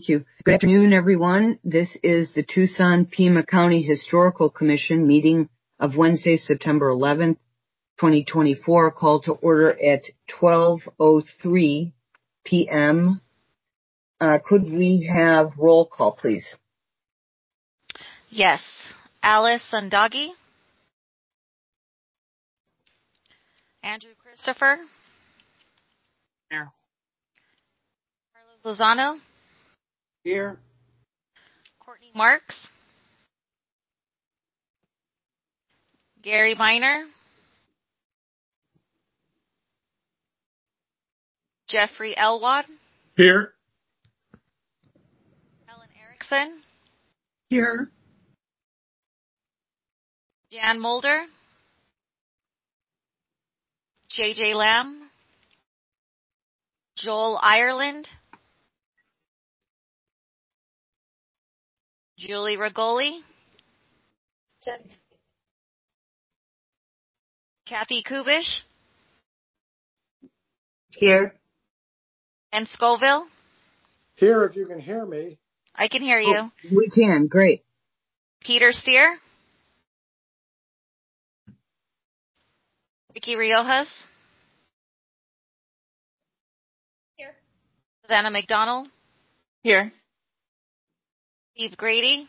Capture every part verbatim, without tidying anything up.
Thank you. Good afternoon, everyone. This is the Tucson Pima County Historical Commission meeting of Wednesday, September eleventh, twenty twenty-four, called to order at twelve oh three p.m. Uh, could we have roll call, please? Yes. Alice Sundagi. Andrew Christopher. Here. Carlos Lozano. Here. Courtney Marks. Gary Miner. Jeffrey Elwad. Here. Helen Erickson. Here. Jan Mulder. J J Lamb. Joel Ireland. Julie Rigoli. Kathy Kubish. Here. And Scoville. Here, if you can hear me. I can hear you. Oh, we can. Great. Peter Steer. Vicky Riojas. Here. Savannah McDonald. Here. Steve Grady.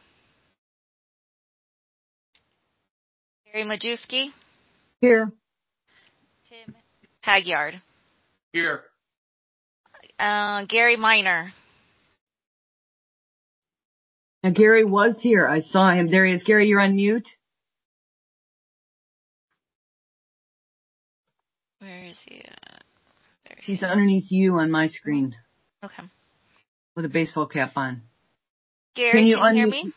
Gary Majewski. Here. Tim Hagyard. Here. Uh, Gary Miner. Now, Gary was here. I saw him. There he is. Gary, you're on mute. Where is he at? There he He's is. underneath you on my screen Okay. with a baseball cap on. Gary, Can you can you hear unmute- me?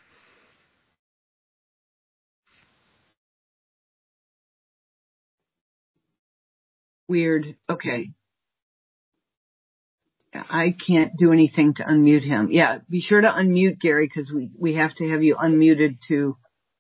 Weird. Okay. I can't do anything to unmute him. Yeah, be sure to unmute Gary because we, we have to have you unmuted to.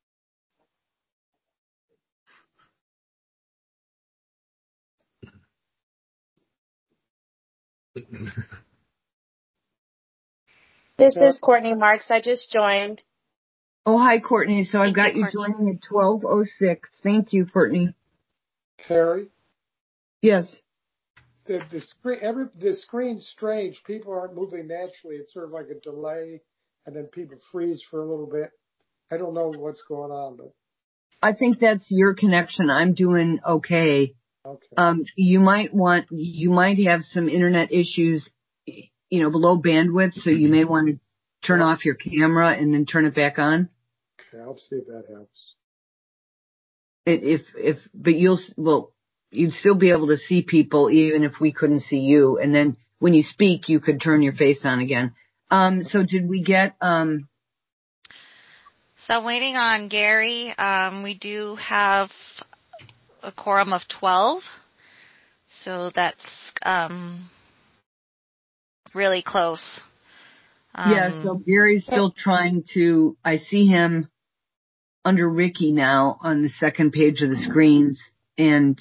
This is Courtney Marks. I just joined. Oh, hi, Courtney. So I've Thank got you, you Courtney. joining at twelve oh six. Thank you, Courtney. Carrie, Yes. the the screen every the screen's strange. People aren't moving naturally. It's sort of like a delay, and then people freeze for a little bit. I don't know what's going on, but I think that's your connection. I'm doing okay. okay. Um, you might want, you might have some internet issues, you know, below bandwidth, so you may want to turn off your camera and then turn it back on. Okay, I'll see if that helps. If, if, but you'll, well, you'd still be able to see people even if we couldn't see you. And then when you speak, you could turn your face on again. Um, so did we get, um, So I'm waiting on Gary. Um, we do have a quorum of twelve. So that's um, really close. Um, yeah, so Gary's still trying to, I see him under Ricky now on the second page of the screens. And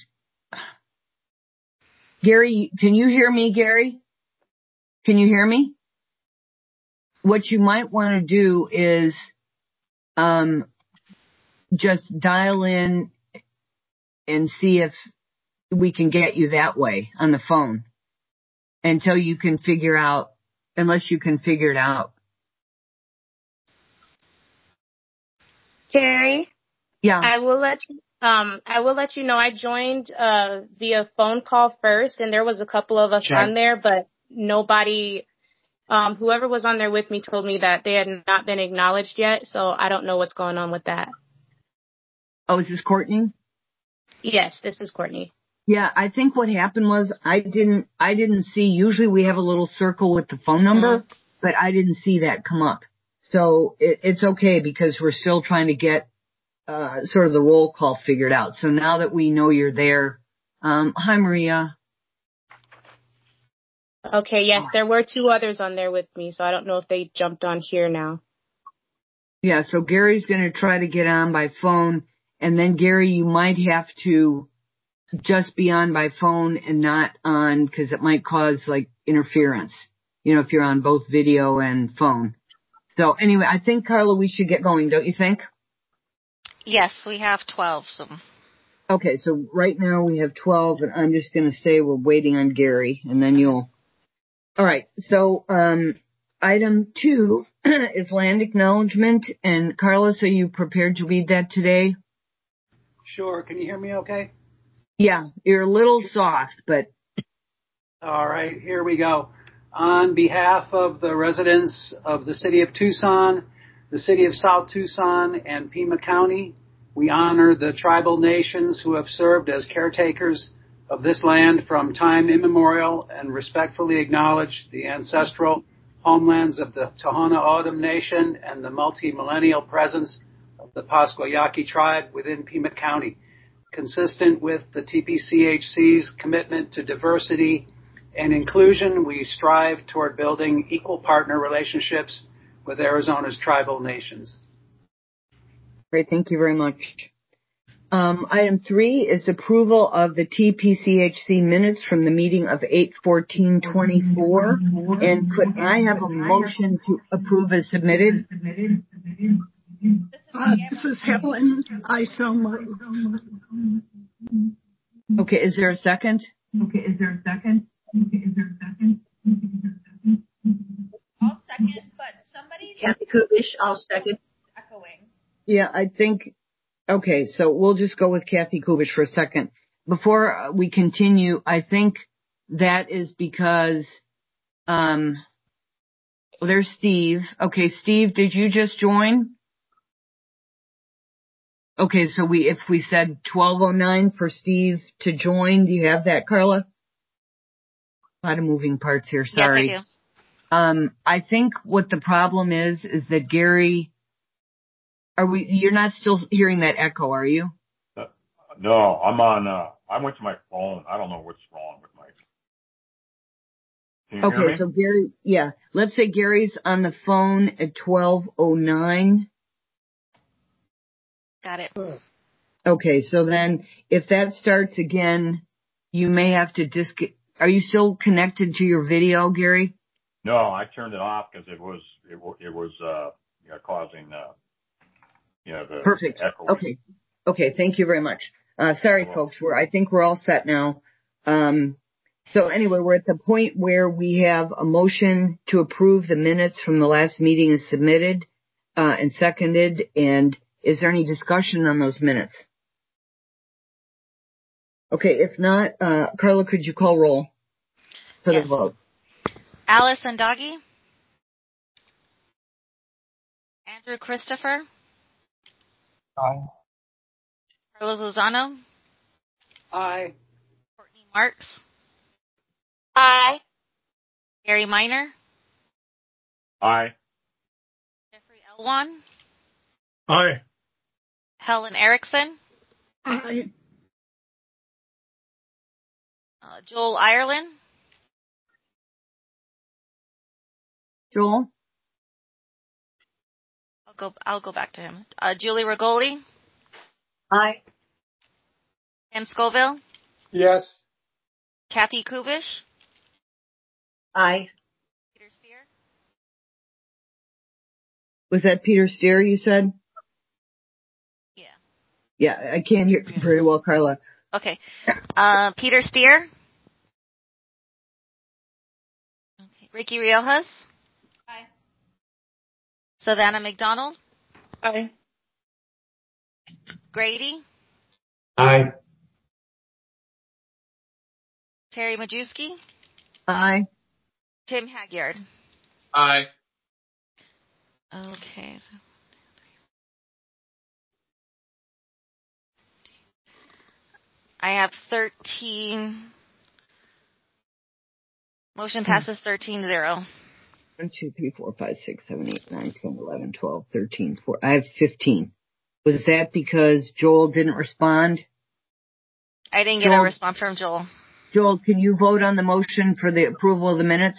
Gary, can you hear me, Gary? Can you hear me? What you might want to do is um, just dial in and see if we can get you that way on the phone until you can figure out, unless you can figure it out. Gary, Yeah. I will let you, um, I will let you know I joined uh, via phone call first, and there was a couple of us Check. on there, but nobody, um, whoever was on there with me told me that they had not been acknowledged yet, so I don't know what's going on with that. Oh, is this Courtney? Yes, this is Courtney. Yeah, I think what happened was I didn't, I didn't see, usually we have a little circle with the phone number, Mm-hmm. but I didn't see that come up. So it, it's okay because we're still trying to get, uh, sort of the roll call figured out. So now that we know you're there, um, hi Maria. Okay, yes, there were two others on there with me, so I don't know if they jumped on here now. Yeah, so Gary's going to try to get on by phone, and then Gary, you might have to just be on by phone and not on because it might cause like interference. you know, if you're on both video and phone. So anyway, I think, Carla, we should get going, don't you think? Yes, we have twelve. So. Okay, so right now we have twelve, and I'm just going to say we're waiting on Gary, and then you'll... All right, so um, item two is land acknowledgement, and Carlos, are you prepared to read that today? Sure. Can you hear me okay? Yeah, you're a little soft, but... All right, here we go. On behalf of the residents of the city of Tucson, the city of South Tucson, and Pima County, we honor the tribal nations who have served as caretakers of this land from time immemorial and respectfully acknowledge the ancestral homelands of the Tohono O'odham Nation and the multi-millennial presence of the Pascua Yaqui tribe within Pima County. Consistent with the T P C H C's commitment to diversity and inclusion, we strive toward building equal partner relationships with Arizona's tribal nations. Great, thank you very much. Um, item three is approval of the T P C H C minutes from the meeting of eight fourteen twenty-four. And could I have a motion to approve as submitted? Uh, this is Helen. I so move. Okay, is there a second? Okay, is there a second? Okay, is there a second? I'll second, but somebody Kathy Kubish, I'll second. echoing. Yeah, I think, okay, so we'll just go with Kathy Kubish for a second. Before we continue, I think that is because, um, well, there's Steve. Okay, Steve, did you just join? Okay, so we, if we said twelve oh nine for Steve to join, do you have that, Carla? A lot of moving parts here, sorry. Yes, I do. Um, I think what the problem is, is that Gary, are we, you're not still hearing that echo, are you? Uh, no, I'm on, uh, I went to my phone. I don't know what's wrong with my, can you Okay, hear me? so Gary, yeah, let's say Gary's on the phone at twelve oh nine. Got it. Okay, so then if that starts again, you may have to disc, are you still connected to your video, Gary? No, I turned it off because it was, it, wa- it was, uh, you know, causing, uh, you know, the Perfect. echo. Okay. Okay, thank you very much. Uh, sorry, folks, we're, I think we're all set now. Um, so anyway, we're at the point where we have a motion to approve the minutes from the last meeting is submitted, uh, and seconded, and is there any discussion on those minutes? Okay, if not, uh, Carla, could you call roll for Yes. the vote? Alice and Doggy. Andrew Christopher. Aye. Carlos Lozano. Aye. Courtney Marks. Aye. Gary Minor. Aye. Jeffrey Elwan. Aye. Helen Erickson. Aye. Uh, Joel Ireland. Joel? I'll go. I'll go back to him. Uh, Julie Rigoli. Aye. Ken Scoville. Yes. Kathy Kubish. Aye. Peter Steer. Was that Peter Steer you said? Yeah. Yeah, I can't hear you very well, Carla. Okay. Uh, Peter Steer. Okay. Ricky Riojas. Aye. Savannah McDonald. Aye. Grady. Aye. Terry Majewski. Aye. Tim Hagyard. Aye. Okay. So I have thirteen. Motion passes thirteen zero. One, two, three, four, five, six, seven, eight, nine, ten, eleven, twelve, thirteen, four. I have fifteen. Was that because Joel didn't respond? I didn't get Joel, a response from Joel. Joel, can you vote on the motion for the approval of the minutes?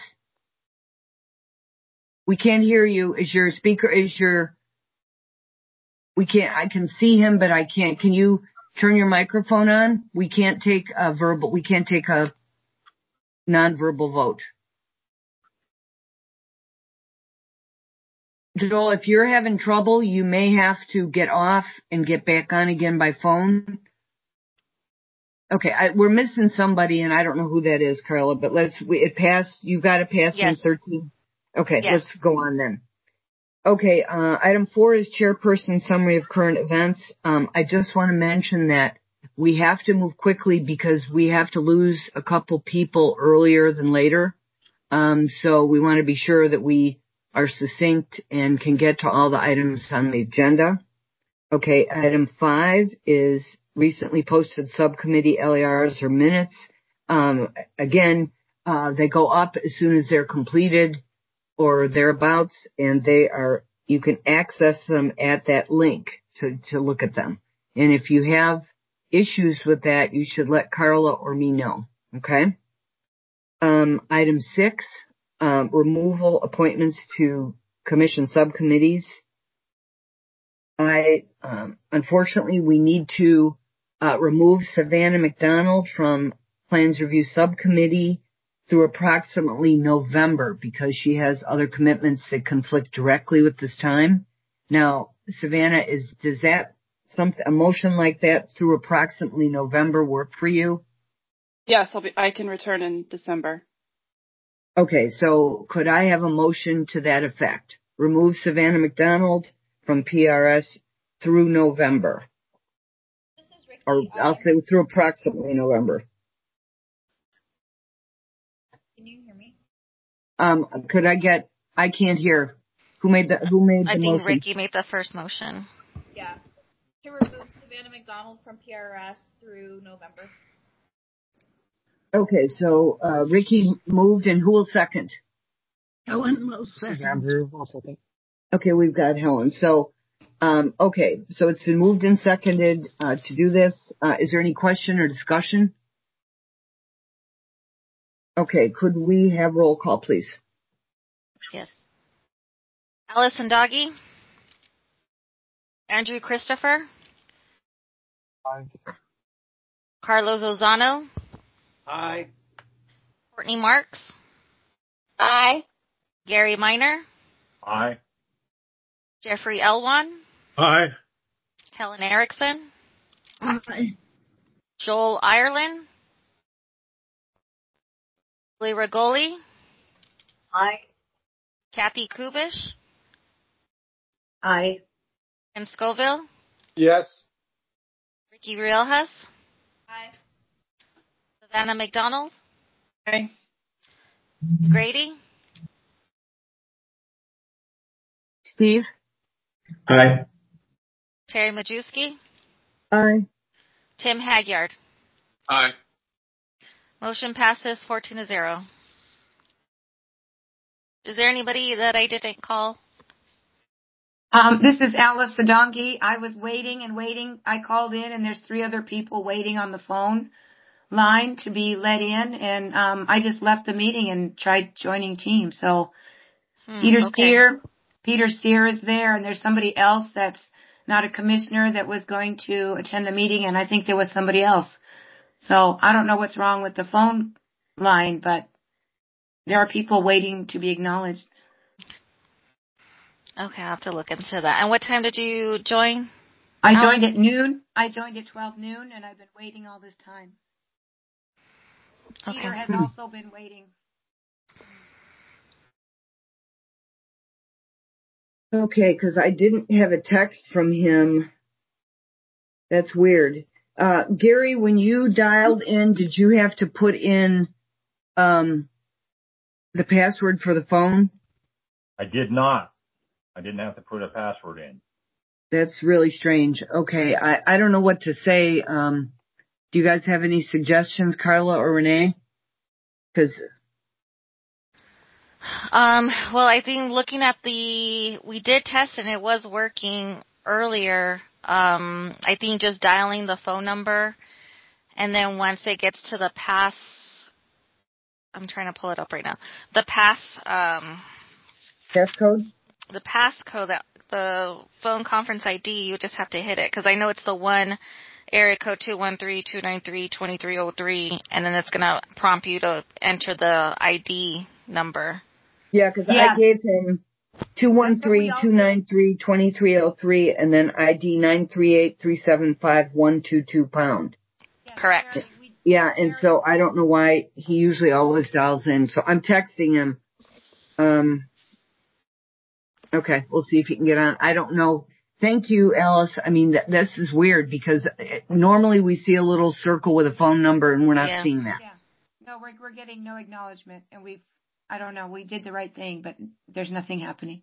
We can't hear you. Is your speaker, is your, we can't, I can see him, but I can't. Can you turn your microphone on? We can't take a verbal, we can't take a nonverbal vote. Joel, if you're having trouble, you may have to get off and get back on again by phone. Okay, I, we're missing somebody, and I don't know who that is, Carla, but let's, we, it passed, you got it passed in Yes. thirteen? Okay, Yes. let's go on then. Okay, uh, item four is chairperson summary of current events. Um, I just want to mention that we have to move quickly because we have to lose a couple people earlier than later. Um, so we want to be sure that we are succinct and can get to all the items on the agenda. Okay, item five is recently posted subcommittee L A Rs or minutes. Um, again, uh, they go up as soon as they're completed or thereabouts, and they are, you can access them at that link to, to look at them. And if you have issues with that, you should let Carla or me know. Okay? Um, item six, um, removal appointments to commission subcommittees. I, um, unfortunately, we need to uh, remove Savannah McDonald from Plans Review Subcommittee through approximately November because she has other commitments that conflict directly with this time. Now, Savannah, is does that some a motion like that through approximately November work for you? Yes, I'll be, I can return in December. Okay, so could I have a motion to that effect? Remove Savannah McDonald from P R S through November. This is Ricky. Or I'll Um, say through approximately November. Can you hear me? Um, could I get, I can't hear. Who made the, who made the I think motion? Ricky made the first motion. Yeah. To remove Savannah McDonald from P R S through November. Okay, so, uh, Ricky moved and who will second? Helen will second. Andrew, I'll second. Okay, we've got Helen. So, um, okay, so it's been moved and seconded, uh, to do this. Uh, is there any question or discussion? Okay, could we have roll call, please? Yes. Allison Doggy. Andrew Christopher. Aye. Carlos Ozano. Aye. Courtney Marks. Aye. Gary Minor. Aye. Jeffrey Elwan. Aye. Helen Erickson. Aye. Joel Ireland. Lee Regoli. Aye. Kathy Kubish. Aye. Ken Scoville. Yes. Ricky Rielhus. Aye. Savannah McDonald. Aye. Grady. Steve? Aye. Terry Majewski. Aye. Tim Hagyard. Aye. Motion passes fourteen to zero. Is there anybody that I didn't call? Um, this is Alice Sadongi. I was waiting and waiting. I called in, and there's three other people waiting on the phone line to be let in, and um, I just left the meeting and tried joining team. So Hmm, Peter okay. Steer, Peter Steer is there, and there's somebody else that's not a commissioner that was going to attend the meeting, and I think there was somebody else. So I don't know what's wrong with the phone line, but there are people waiting to be acknowledged. Okay, I'll have to look into that. And what time did you join? I Alice? joined at noon. I joined at twelve noon, and I've been waiting all this time. Okay. Peter has also been waiting. Okay, because I didn't have a text from him. That's weird. Uh, Gary, when you dialed in, did you have to put in um, the password for the phone? I did not. I didn't have to put a password in. That's really strange. Okay, I, I don't know what to say. Um, do you guys have any suggestions, Carla or Renee? Because Um, well, I think looking at the, we did test and it was working earlier. Um, I think just dialing the phone number, and then once it gets to the pass, I'm trying to pull it up right now. The pass, um, passcode? the pass code, that the phone conference I D, you just have to hit it, because I know it's the one area code two one three, two nine three, two three zero three, and then it's going to prompt you to enter the I D number. Yeah, because Yeah. I gave him two one three, two nine three, two three zero three, and then I D nine three eight, three seven five, one two two pound. Correct. Yeah, and so I don't know why he usually always dials in. So I'm texting him. Um, okay, we'll see if he can get on. I don't know. Thank you, Alice. I mean, th- this is weird because normally we see a little circle with a phone number and we're not Yeah. seeing that. Yeah. No, we're we're getting no acknowledgement, and we've I don't know. We did the right thing, but there's nothing happening.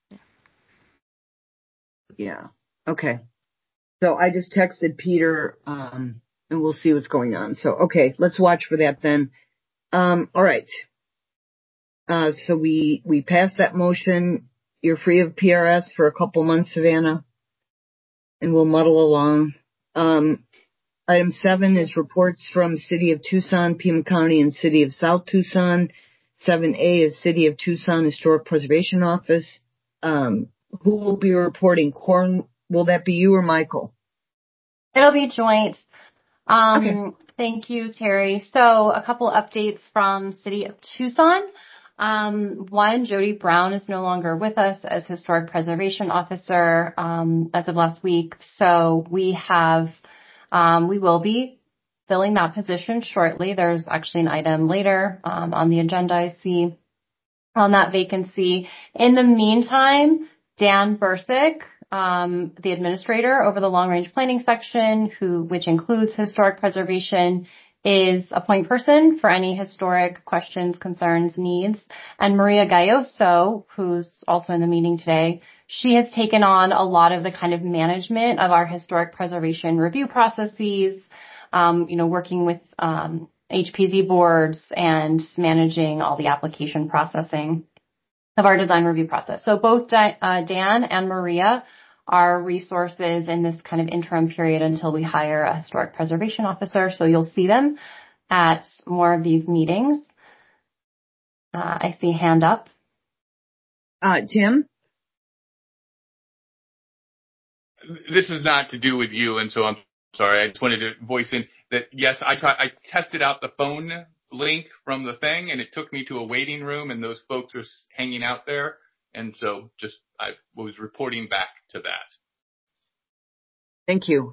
Yeah. Okay. So I just texted Peter, um, and we'll see what's going on. So, okay, let's watch for that then. Um, all right. Uh, so we, we passed that motion. You're free of P R S for a couple months, Savannah, and we'll muddle along. Um, item seven is reports from City of Tucson, Pima County, and City of South Tucson. seven A is City of Tucson Historic Preservation Office. Um, who will be reporting? Corn, will that be you or Michael? It'll be joint. Um, Okay. Thank you, Terry. So a couple updates from City of Tucson. Um, one, Jody Brown is no longer with us as Historic Preservation Officer um, as of last week. So we have, um, we will be filling that position shortly. There's actually an item later um, on the agenda I see on that vacancy. In the meantime, Dan Bursick, um, the administrator over the long range planning section, who which includes historic preservation, is a point person for any historic questions, concerns, needs. And Maria Gayoso, who's also in the meeting today, she has taken on a lot of the kind of management of our historic preservation review processes, um, you know, working with um, H P Z boards and managing all the application processing of our design review process. So both Di- uh, Dan and Maria are resources in this kind of interim period until we hire a historic preservation officer. So you'll see them at more of these meetings. Uh, I see a hand up. Uh, Tim? This is not to do with you, and so I'm sorry. I just wanted to voice in that, yes, I tried, I tested out the phone link from the thing, and it took me to a waiting room, and those folks are hanging out there. And so just I was reporting back to that. Thank you.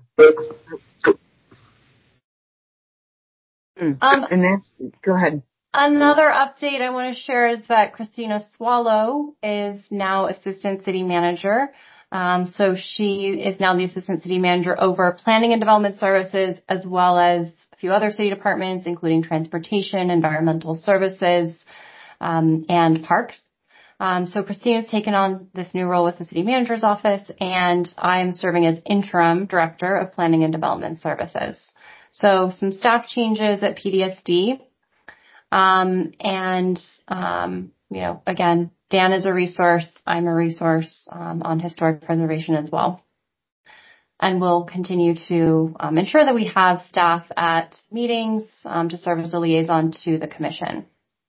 Mm. Um, and that's, go ahead. Another update I want to share is that Christina Swallow is now Assistant City Manager. Um, so she is now the Assistant City Manager over Planning and Development Services, as well as a few other city departments, including Transportation, Environmental Services, um, and Parks. Um, so Christina's taken on this new role with the City Manager's Office, and I'm serving as Interim Director of Planning and Development Services. So some staff changes at P D S D. Um, and, um, you know, again, Dan is a resource. I'm a resource, um, on historic preservation as well. And we'll continue to, um, ensure that we have staff at meetings, um, to serve as a liaison to the commission.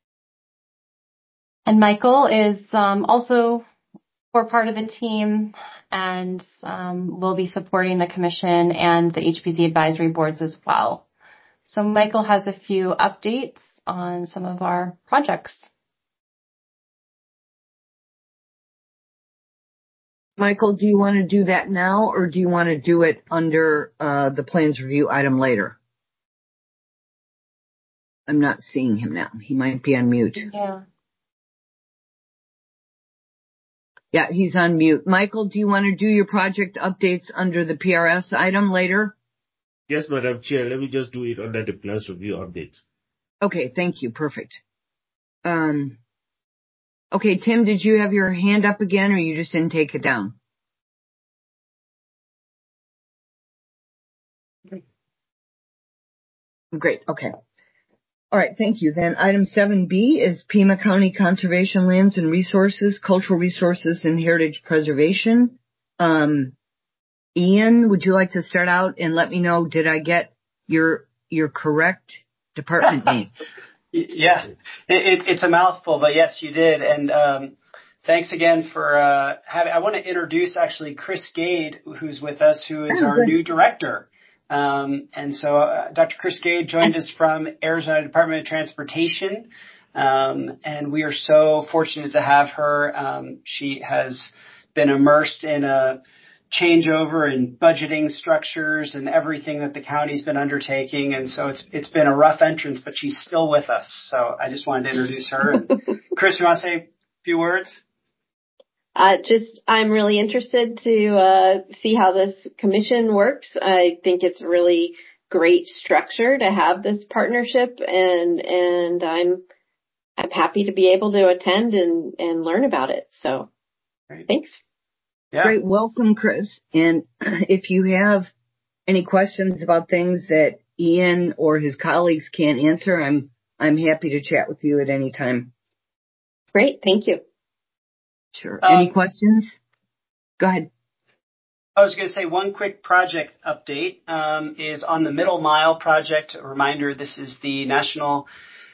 And Michael is, um, also core part of the team and, um, will be supporting the commission and the H P Z advisory boards as well. So Michael has a few updates on some of our projects. Michael, do you want to do that now, or do you want to do it under uh, the plans review item later? I'm not seeing him now. He might be on mute. Yeah. Yeah, he's on mute. Michael, do you want to do your project updates under the P R S item later? Yes, Madam Chair. Let me just do it under the plans review update. Okay, thank you. Perfect. Um, okay, Tim, did you have your hand up again, or you just didn't take it down? Great. Okay. All right. Thank you. Then item seven B is Pima County Conservation Lands and Resources, Cultural Resources and Heritage Preservation. Um, Ian, would you like to start out and let me know, did I get your, your correct department name? Yeah, it, it, it's a mouthful, but yes, you did. And um, thanks again for uh, having, I want to introduce actually Chris Gade, who's with us, who is oh, our good. new director. Um, and so uh, Doctor Chris Gade joined us from Arizona Department of Transportation. Um, and we are so fortunate to have her. Um, she has been immersed in a changeover in budgeting structures and everything that the county's been undertaking. And so it's it's been a rough entrance, but she's still with us. So I just wanted to introduce her. And Chris, you want to say a few words? Uh, just, I'm really interested to uh, see how this commission works. I think it's really great structure to have this partnership, and and I'm I'm happy to be able to attend and and learn about it. So, Great. Thanks. Yeah. Great, welcome, Chris. And if you have any questions about things that Ian or his colleagues can't answer, I'm I'm happy to chat with you at any time. Great, thank you. Sure. Um, Any questions? Go ahead. I was going to say one quick project update um, is on the Middle Mile project. A reminder, this is the National,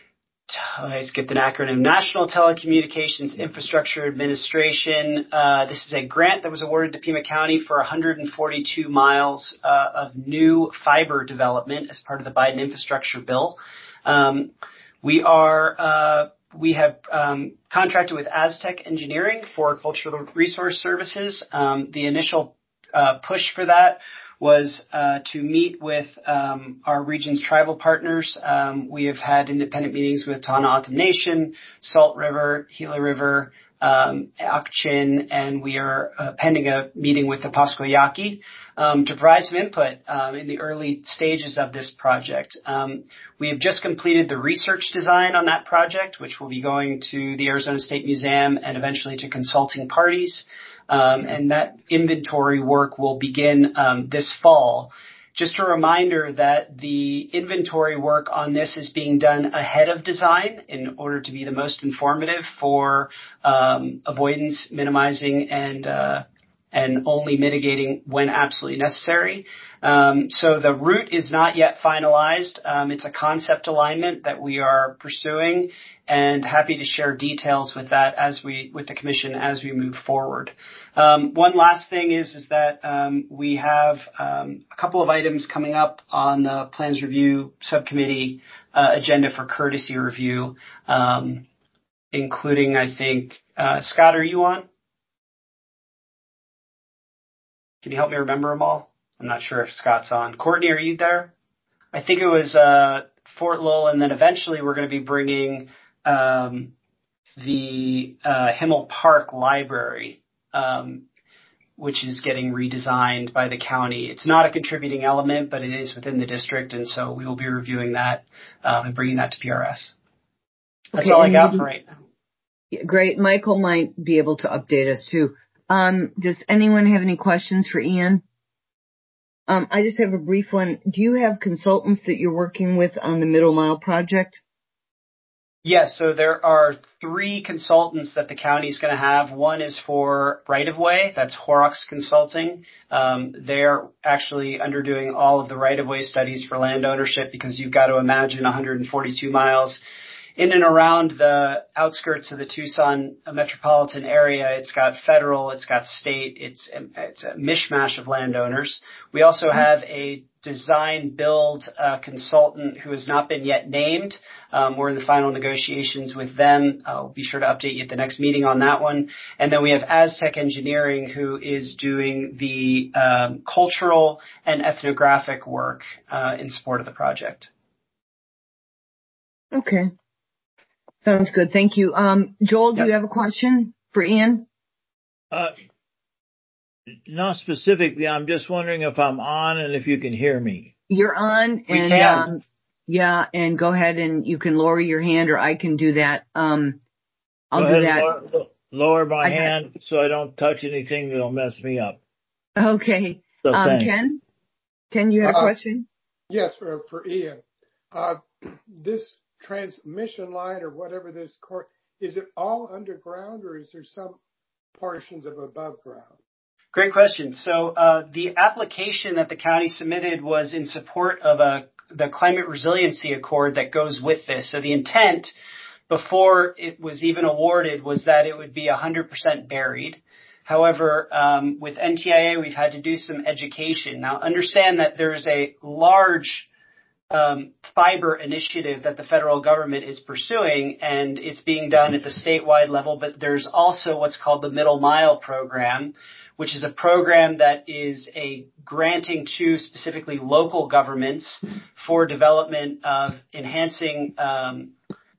I skipped an acronym, National Telecommunications Infrastructure Administration. Uh, this is a grant that was awarded to Pima County for one hundred forty-two miles uh, of new fiber development as part of the Biden infrastructure bill. Um, we are... Uh, We have um, contracted with Aztec Engineering for cultural resource services. Um, the initial uh, push for that was uh, to meet with um, our region's tribal partners. Um, we have had independent meetings with Tohono O'odham Nation, Salt River, Gila River, um, Ak-Chin, and we are uh, pending a meeting with the Pasco Yaqui um, to provide some input um, in the early stages of this project. Um, we have just completed the research design on that project, which will be going to the Arizona State Museum and eventually to consulting parties. Um, and that inventory work will begin um, this fall. Just a reminder that the inventory work on this is being done ahead of design in order to be the most informative for um, avoidance, minimizing, and uh, and only mitigating when absolutely necessary. Um, so the route is not yet finalized. Um, it's a concept alignment that we are pursuing, and happy to share details with that as we with the commission as we move forward. Um, one last thing is is that um, we have um, a couple of items coming up on the Plans Review Subcommittee uh, agenda for courtesy review, um, including, I think, uh, Scott, are you on? Can you help me remember them all? I'm not sure if Scott's on. Courtney, are you there? I think it was uh, Fort Lowell, and then eventually we're going to be bringing um, the uh, Himmel Park Library, um, which is getting redesigned by the county. It's not a contributing element, but it is within the district, and so we will be reviewing that um, and bringing that to P R S. That's Okay, all I got maybe, for right now. Yeah, great. Michael might be able to update us too. Um, does anyone have any questions for Ian? Um, I just have a brief one. Do you have consultants that you're working with on the Middle Mile project? Yes, so there are three consultants that the county is going to have. One is for right-of-way. That's Horrocks Consulting. Um, they're actually underdoing all of the right-of-way studies for land ownership, because you've got to imagine one hundred forty-two miles in and around the outskirts of the Tucson metropolitan area. It's got federal, it's got state, it's, it's a mishmash of landowners. We also have a design build uh, consultant who has not been yet named. Um, we're in the final negotiations with them. I'll be sure to update you at the next meeting on that one. And then we have Aztec Engineering, who is doing the um, cultural and ethnographic work uh, in support of the project. Okay. Sounds good. Thank you. Um, Joel, do Yep. you have a question for Ian? Uh, not specifically. I'm just wondering if I'm on and if you can hear me. You're on, We and can. um, yeah, and go ahead and you can lower your hand, or I can do that. Um, I'll Go do ahead that. and lower, lower my I got- hand so I don't touch anything that'll mess me up. Okay. So Um, thanks. Ken, Ken, you had a Uh, question? Yes, for, for Ian. Uh, this transmission line or whatever this court, is it all underground or is there some portions of above ground? Great question. So uh, the application that the county submitted was in support of a the climate resiliency accord that goes with this. So the intent before it was even awarded was that it would be one hundred percent buried. However, um, with N T I A, we've had to do some education. Now, understand that there's a large um, fiber initiative that the federal government is pursuing, and it's being done at the statewide level. But there's also what's called the Middle Mile program, which is a program that is a granting to specifically local governments for development of enhancing um,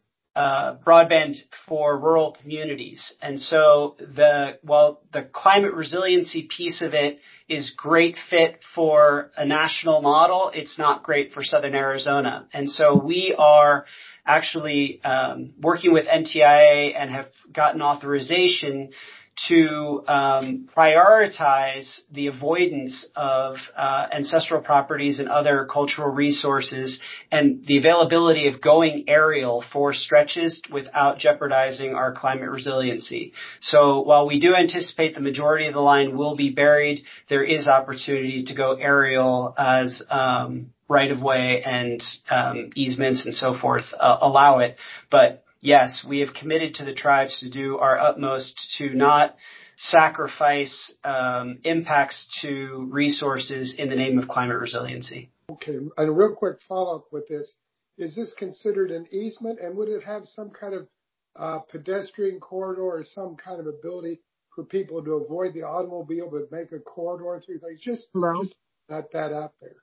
uh, broadband for rural communities. And so the while the climate resiliency piece of it is great fit for a national model, it's not great for Southern Arizona. And so we are actually um, working with N T I A and have gotten authorization to um, prioritize the avoidance of uh, ancestral properties and other cultural resources and the availability of going aerial for stretches without jeopardizing our climate resiliency. So while we do anticipate the majority of the line will be buried, there is opportunity to go aerial as um, right-of-way and um, easements and so forth uh, allow it. But yes, we have committed to the tribes to do our utmost to not sacrifice um, impacts to resources in the name of climate resiliency. Okay, and a real quick follow-up with this. Is this considered an easement, and would it have some kind of uh, pedestrian corridor or some kind of ability for people to avoid the automobile but make a corridor through things? Just, just not that out there.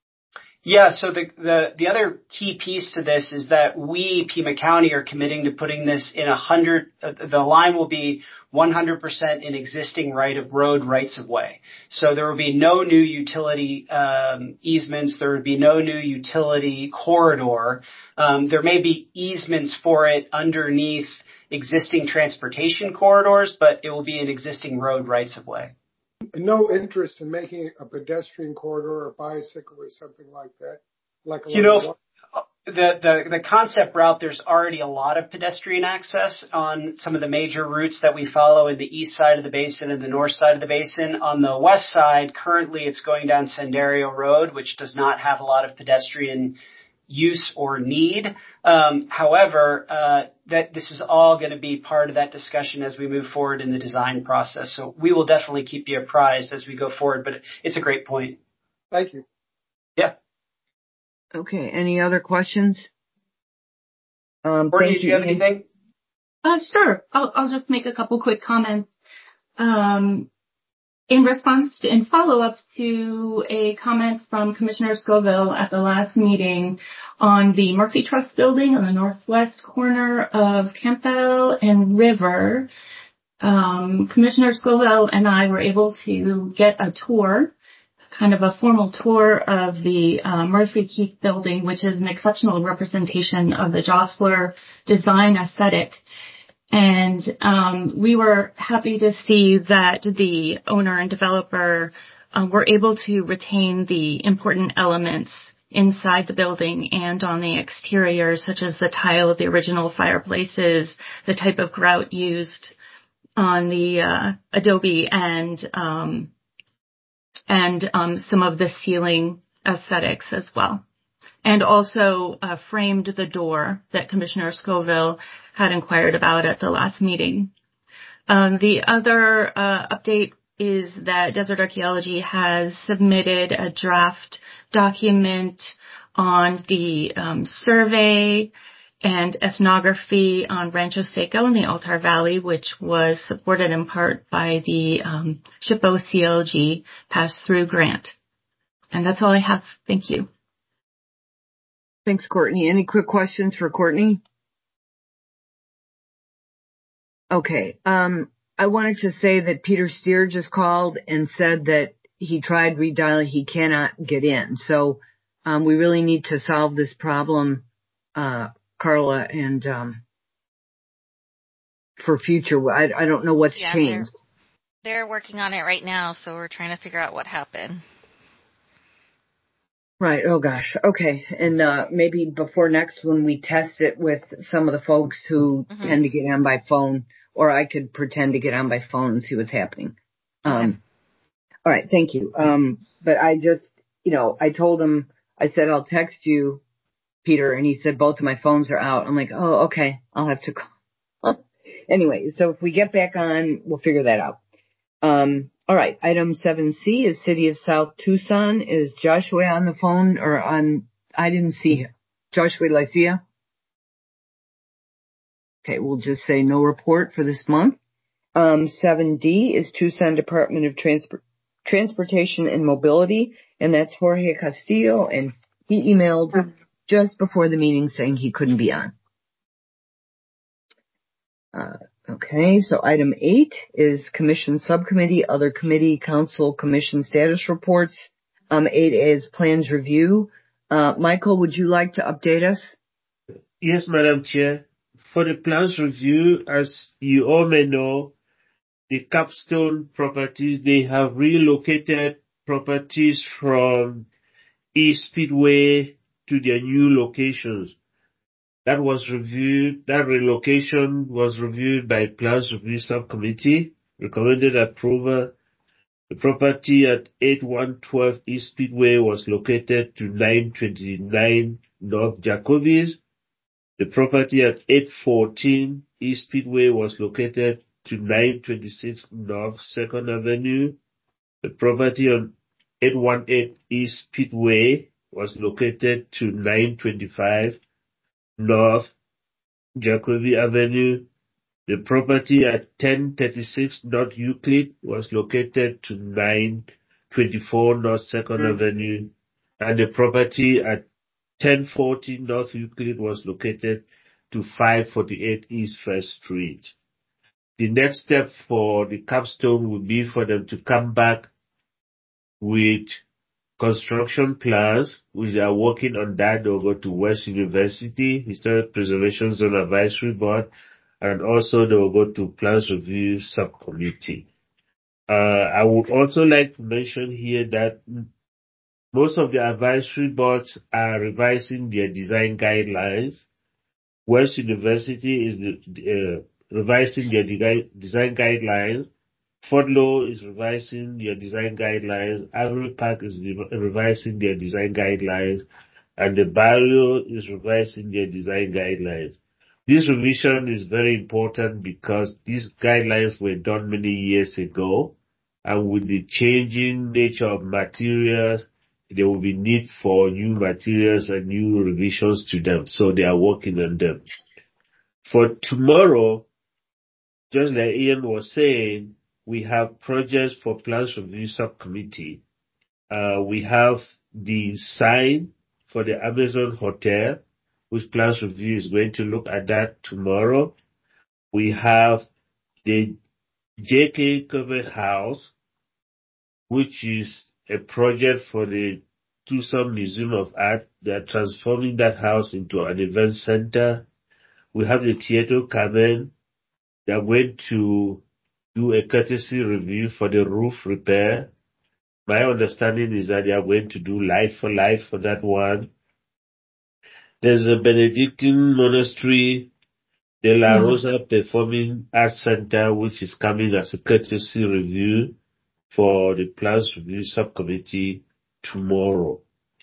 Yeah, so the, the, the other key piece to this is that we, Pima County, are committing to putting this in a hundred, uh, the line will be one hundred percent in existing right of road rights of way. So there will be no new utility, um, easements. There would be no new utility corridor. Um, there may be easements for it underneath existing transportation corridors, but it will be in existing road rights of way. No interest in making a pedestrian corridor or bicycle or something like that? Like you know, the, the, the concept route, there's already a lot of pedestrian access on some of the major routes that we follow in the east side of the basin and the north side of the basin. On the west side, currently it's going down Senderio Road, which does not have a lot of pedestrian use or need. Um, however, uh, that this is all going to be part of that discussion as we move forward in the design process. So we will definitely keep you apprised as we go forward, but it's a great point. Thank you. Yeah. Okay. Any other questions? Um, Courtney, thank do you have anything? Uh, sure. I'll, I'll just make a couple quick comments. Um, In response to, in follow-up to a comment from Commissioner Scoville at the last meeting on the Murphy Trust building on the northwest corner of Campbell and River, um, Commissioner Scoville and I were able to get a tour, kind of a formal tour of the uh, Murphy Keith building, which is an exceptional representation of the Josler design aesthetic. And um, we were happy to see that the owner and developer uh, were able to retain the important elements inside the building and on the exterior, such as the tile of the original fireplaces, the type of grout used on the uh, adobe, and um, and um, some of the ceiling aesthetics as well. And also uh, framed the door that Commissioner Scoville had inquired about at the last meeting. Um, the other uh, update is that Desert Archaeology has submitted a draft document on the um, survey and ethnography on Rancho Seco in the Altar Valley, which was supported in part by the um, SHPO C L G pass-through grant. And that's all I have. Thank you. Thanks, Courtney. Any quick questions for Courtney? Okay. Um, I wanted to say that Peter Steer just called and said that he tried redialing. He cannot get in. So um, we really need to solve this problem, uh, Carla, and um, for future. I, I don't know what's yeah, changed. They're, they're working on it right now, so we're trying to figure out what happened. Right. Oh gosh. Okay. And uh maybe before next, when we test it with some of the folks who mm-hmm. tend to get on by phone, or I could pretend to get on by phone and see what's happening. Um okay. All right. Thank you. Um but I just, you know, I told him, I said, I'll text you, Peter, and he said both of my phones are out. I'm like, oh, okay. I'll have to call. Anyway, so if we get back on, we'll figure that out. Um All right, item seven C is City of South Tucson. Is Joshua on the phone or on I didn't see him. Joshua Lycia? Okay, we'll just say no report for this month. Um, seven D is Tucson Department of Transport, Transportation and Mobility, and that's Jorge Castillo, and he emailed just before the meeting saying he couldn't be on. Uh, okay, so item eight is Commission Subcommittee, Other Committee, Council, Commission Status Reports. Um, eight A is Plans Review. Uh, Michael, would you like to update us? Yes, Madam Chair. For the Plans Review, as you all may know, the Capstone properties, they have relocated properties from East Speedway to their new locations. That was reviewed, that relocation was reviewed by Plans Review Subcommittee, recommended approval. The property at eighty-one twelve East Speedway was located to nine twenty-nine North Jacobi's. The property at eight fourteen East Speedway was located to nine twenty-six North second Avenue. The property on eight eighteen East Speedway was located to nine twenty-five North Jacobi Avenue. The property at ten thirty-six North Euclid was located to nine twenty-four North second mm. Avenue, and the property at ten forty North Euclid was located to five forty-eight East First Street. The next step for the Capstone would be for them to come back with construction plans, which they are working on that. They'll go to West University, Historic Preservation Zone Advisory Board, and also they will go to Plans Review Subcommittee. Uh, I would also like to mention here that most of the advisory boards are revising their design guidelines. West University is the, uh, revising their de- design guidelines. Fordlow is revising their design guidelines. Avery Park is re- revising their design guidelines. And the Barrio is revising their design guidelines. This revision is very important because these guidelines were done many years ago, and with the changing nature of materials, there will be need for new materials and new revisions to them, so they are working on them. For tomorrow, just like Ian was saying, we have projects for Plans Review Subcommittee. Uh, we have the sign for the Amazon Hotel, which Plans Review is going to look at that tomorrow. We have the J K Covered House, which is a project for the Tucson Museum of Art. They are transforming that house into an event center. We have the Teatro Carmen. They are going to do a courtesy review for the roof repair. My understanding is that they are going to do life for life for that one. There's a Benedictine Monastery de la Rosa Performing Arts Center, which is coming as a courtesy review for the Plans Review Subcommittee tomorrow.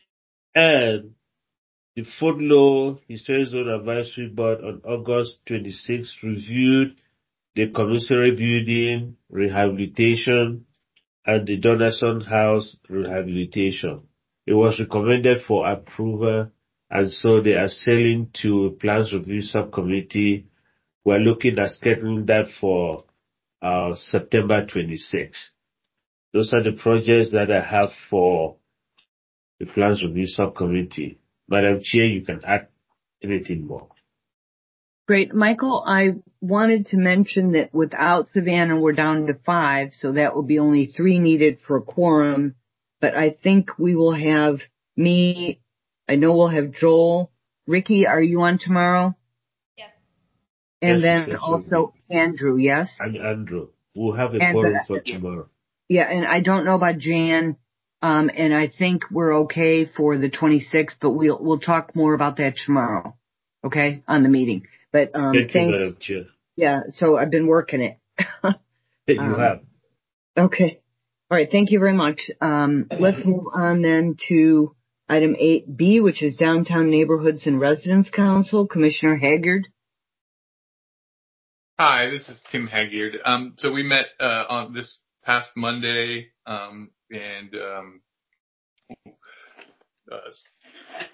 And the Fordlow Historic Zone Advisory Board on August twenty-sixth reviewed the commissary building rehabilitation and the Donaldson House rehabilitation. It was recommended for approval, and so they are sailing to Plans Review Subcommittee. We're looking at scheduling that for uh, September twenty-sixth. Those are the projects that I have for the Plans Review Subcommittee. Madam Chair, you can add anything more. Great. Michael, I wanted to mention that without Savannah, we're down to five, so that will be only three needed for a quorum. But I think we will have me, I know we'll have Joel. Ricky, are you on tomorrow? Yes. And yes, then yes, also yes. Andrew, yes? And Andrew. We'll have a and quorum the, for tomorrow. Yeah, and I don't know about Jan, um, and I think we're okay for the twenty-sixth, but we'll we'll talk more about that tomorrow, okay, on the meeting. But um, Thank thanks. you, Madam Chair. Yeah, so I've been working it. you um, have. Okay. All right. Thank you very much. Um, let's move on then to item eight B, which is Downtown Neighborhoods and Residents Council. Commissioner Haggard. Hi, this is Tim Haggard. Um, so we met uh, on this past Monday, um, and um, uh,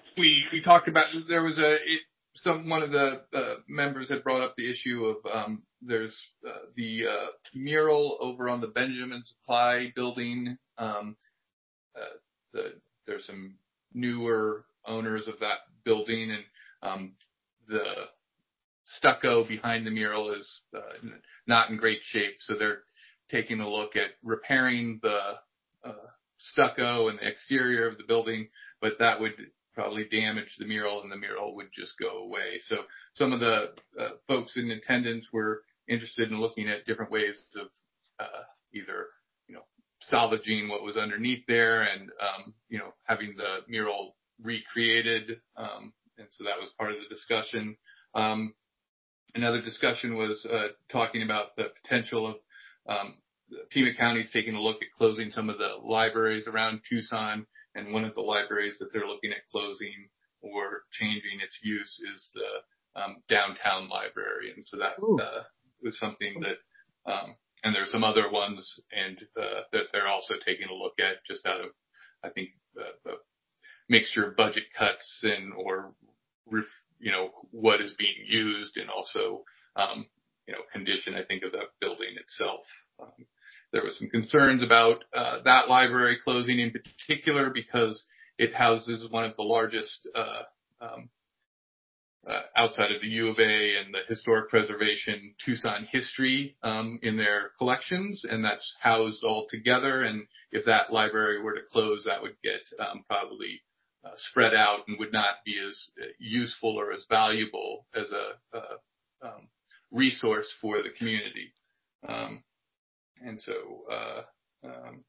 we we talked about there was a it, some one of the uh, members had brought up the issue of um, there's uh, the uh, mural over on the Benjamin Supply building. Um, uh, the, there's some newer owners of that building, and um, the stucco behind the mural is uh, not in great shape, so they're taking a look at repairing the uh, stucco and the exterior of the building, but that would probably damage the mural and the mural would just go away. So some of the uh, folks in attendance were interested in looking at different ways of uh, either, you know, salvaging what was underneath there and, um, you know, having the mural recreated. Um, and so that was part of the discussion. Um, another discussion was uh, talking about the potential of um, Pima County's taking a look at closing some of the libraries around Tucson, and one of the libraries that they're looking at closing or changing its use is the um, downtown library. And so that uh, was something that, um, and there's some other ones, and uh, that they're also taking a look at just out of, I think, the, the mixture of budget cuts and or, you know, what is being used, and also, um, you know, condition, I think, of the building itself. Um, There was some concerns about uh, that library closing in particular because it houses one of the largest uh, um, uh, outside of the U of A and the historic preservation Tucson history um, in their collections, and that's housed all together. And if that library were to close, that would get um, probably uh, spread out and would not be as useful or as valuable as a, a um, resource for the community. Um, And so, uh, um,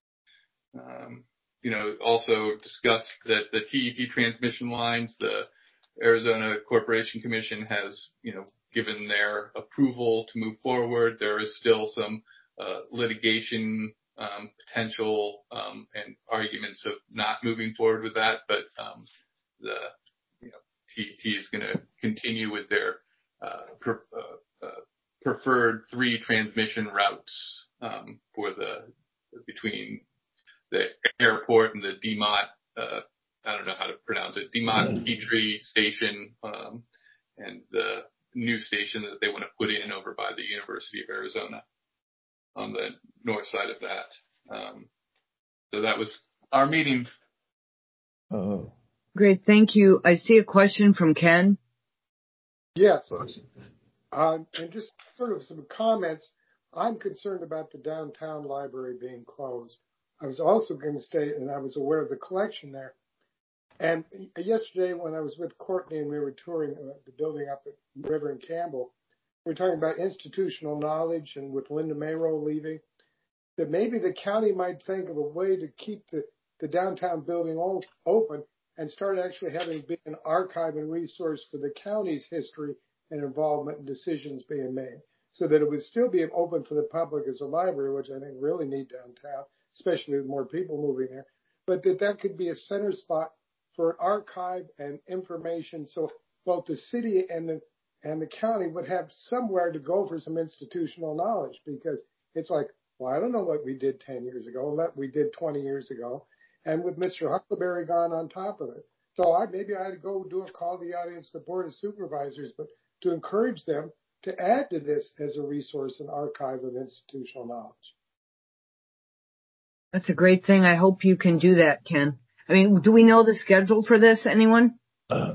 um, you know, also discussed that the T E P transmission lines, the Arizona Corporation Commission has, you know, given their approval to move forward. There is still some uh, litigation um, potential um, and arguments of not moving forward with that, but um, the, you know, T E P is going to continue with their uh, per, uh, uh, preferred three transmission routes um, for the between the airport and the DeMott, uh, I don't know how to pronounce it, DeMott Petrie station, um, and the new station that they want to put in over by the University of Arizona on the north side of that. Um, so that was our meeting. Oh, great. Thank you. I see a question from Ken. Yes. Um, and just sort of some comments. I'm concerned about the downtown library being closed. I was also going to state, and I was aware of the collection there. And yesterday when I was with Courtney and we were touring the building up at River and Campbell, we were talking about institutional knowledge, and with Linda Mayrow leaving, that maybe the county might think of a way to keep the, the downtown building open and start actually having it be an archive and resource for the county's history and involvement in decisions being made, so that it would still be open for the public as a library, which I think really need downtown, especially with more people moving there, but that that could be a center spot for an archive and information, so both the city and the and the county would have somewhere to go for some institutional knowledge, because it's like, well, I don't know what we did ten years ago, what we did twenty years ago, and with Mister Huckleberry gone on top of it. So I maybe I had to go do a call to the audience, the Board of Supervisors, but to encourage them to add to this as a resource and archive of institutional knowledge. That's a great thing. I hope you can do that, Ken. I mean, do we know the schedule for this, anyone? Uh,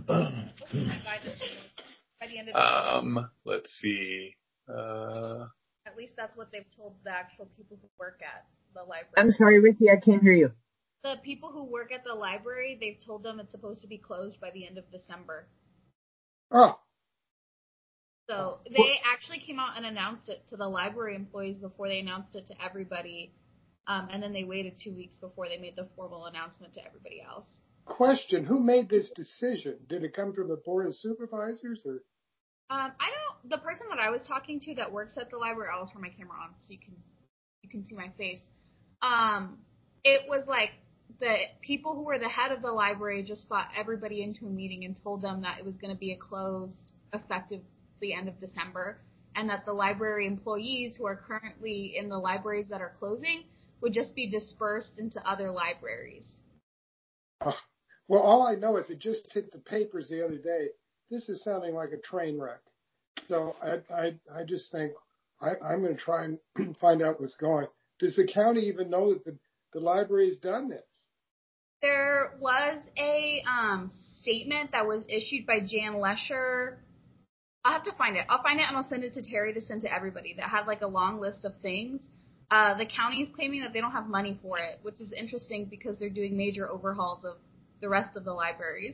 um, let's see. Uh, At least that's what they've told the actual people who work at the library. I'm sorry, Ricky, I can't hear you. The people who work at the library, they've told them it's supposed to be closed by the end of December. Oh. So they actually came out and announced it to the library employees before they announced it to everybody. Um, and then they waited two weeks before they made the formal announcement to everybody else. Question, who made this decision? Did it come from the Board of Supervisors? Or? Um, I don't, the person that I was talking to that works at the library, I'll turn my camera on so you can, you can see my face. Um, it was like the people who were the head of the library just brought everybody into a meeting and told them that it was going to be a closed effective the end of December, and that the library employees who are currently in the libraries that are closing would just be dispersed into other libraries. Oh, Well, all I know is it just hit the papers the other day. This is sounding like a train wreck. So I, I, I just think I, I'm going to try and find out what's going. Does the county even know that the, the library has done this? There was a um, statement that was issued by Jan Lesher. I'll have to find it. I'll find it and I'll send it to Terry to send to everybody that had like a long list of things. Uh, the county is claiming that they don't have money for it, which is interesting because they're doing major overhauls of the rest of the libraries.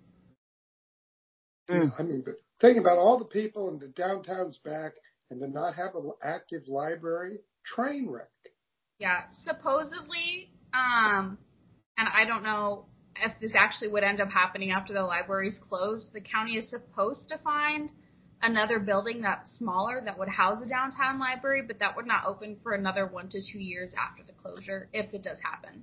Mm. I mean, but think about all the people in the downtown's back and to not have an active library, train wreck. Yeah, supposedly, um, and I don't know if this actually would end up happening after the library's closed, the county is supposed to find another building that's smaller that would house a downtown library, but that would not open for another one to two years after the closure, if it does happen.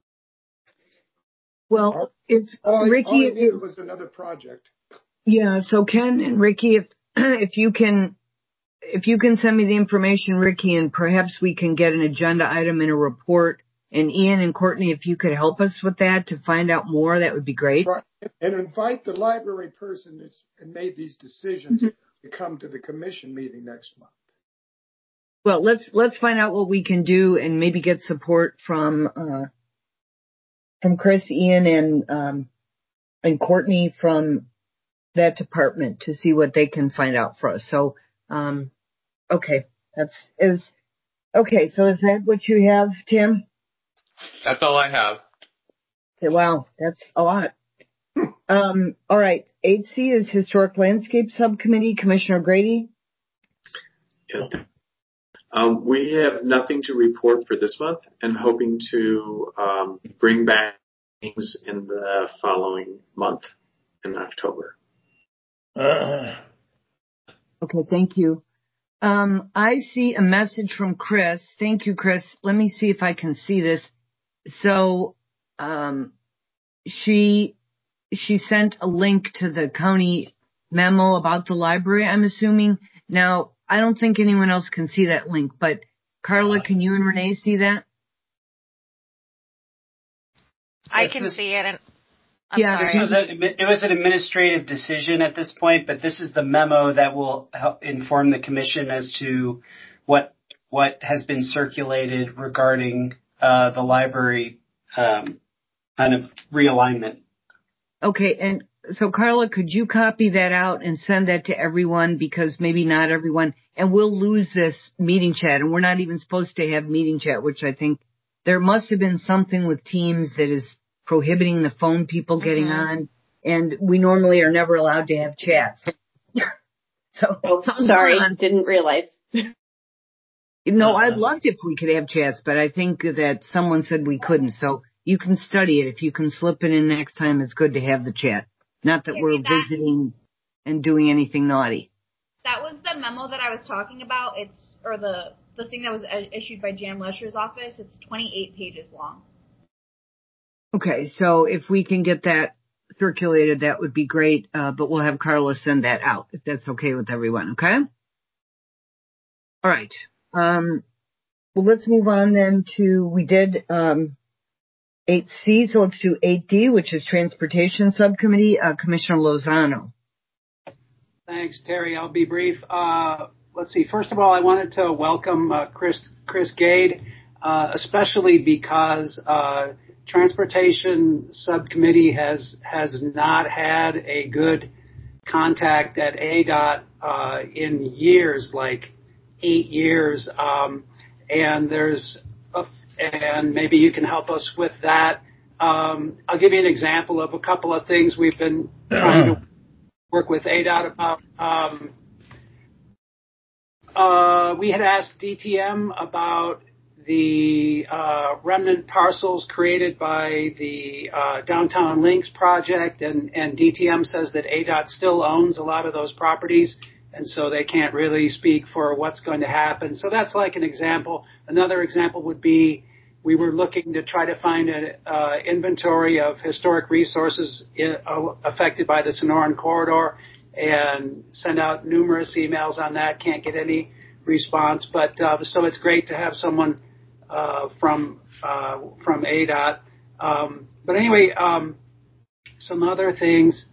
Well, if all I, Ricky, all I needed was another project. Yeah, so Ken and Ricky, if if you can, if you can send me the information, Ricky, and perhaps we can get an agenda item in a report. And Ian and Courtney, if you could help us with that to find out more, that would be great. Right. And invite the library person that's made these decisions mm-hmm. to come to the commission meeting next month. Well, let's let's find out what we can do and maybe get support from uh, from Chris, Ian, and um, and Courtney from that department to see what they can find out for us. So, um, okay, that's is okay. So is that what you have, Tim? That's all I have. Okay, wow, that's a lot. Um, all right. eight C is Historic Landscape Subcommittee. Commissioner Grady? Yeah. Um, we have nothing to report for this month and hoping to um, bring back things in the following month in October. Uh. Okay, thank you. Um, I see a message from Chris. Thank you, Chris. Let me see if I can see this. So, um, she, she sent a link to the county memo about the library, I'm assuming. Now, I don't think anyone else can see that link, but Carla, can you and Renee see that? I can see it. And I'm yeah, sorry. This was a, it was an administrative decision at this point, but this is the memo that will help inform the commission as to what what has been circulated regarding uh, the library um, kind of realignment. Okay, and so Carla, could you copy that out and send that to everyone, because maybe not everyone, and we'll lose this meeting chat, and we're not even supposed to have meeting chat, which I think there must have been something with Teams that is prohibiting the phone people getting mm-hmm. on, and we normally are never allowed to have chats. So oh, sorry, didn't realize. No, I'd loved if we could have chats, but I think that someone said we couldn't. So you can study it. If you can slip it in next time, it's good to have the chat. Not that we're that, visiting and doing anything naughty. That was the memo that I was talking about. It's or the the thing that was issued by Jan Lesher's office. It's twenty-eight pages long. Okay, so if we can get that circulated, that would be great. Uh, but we'll have Carla send that out if that's okay with everyone. Okay. All right. Um, well, let's move on then to, we did, um, eight C, so let's do eight D, which is Transportation Subcommittee, uh, Commissioner Lozano. Thanks, Terry. I'll be brief. Uh, let's see. First of all, I wanted to welcome, uh, Chris, Chris Gade, uh, especially because, uh, Transportation Subcommittee has, has not had a good contact at A D O T, uh, in years, like, eight years, um, and there's, a, and maybe you can help us with that. Um, I'll give you an example of a couple of things we've been trying to work with A D O T about. Um, uh, we had asked D T M about the uh, remnant parcels created by the uh, Downtown Links project, and, and D T M says that A D O T still owns a lot of those properties, and so they can't really speak for what's going to happen. So that's like an example. Another example would be we were looking to try to find an uh, inventory of historic resources in, uh, affected by the Sonoran Corridor and send out numerous emails on that. Can't get any response. But uh, so it's great to have someone uh, from uh, from A D O T. Um, but anyway, um, some other things.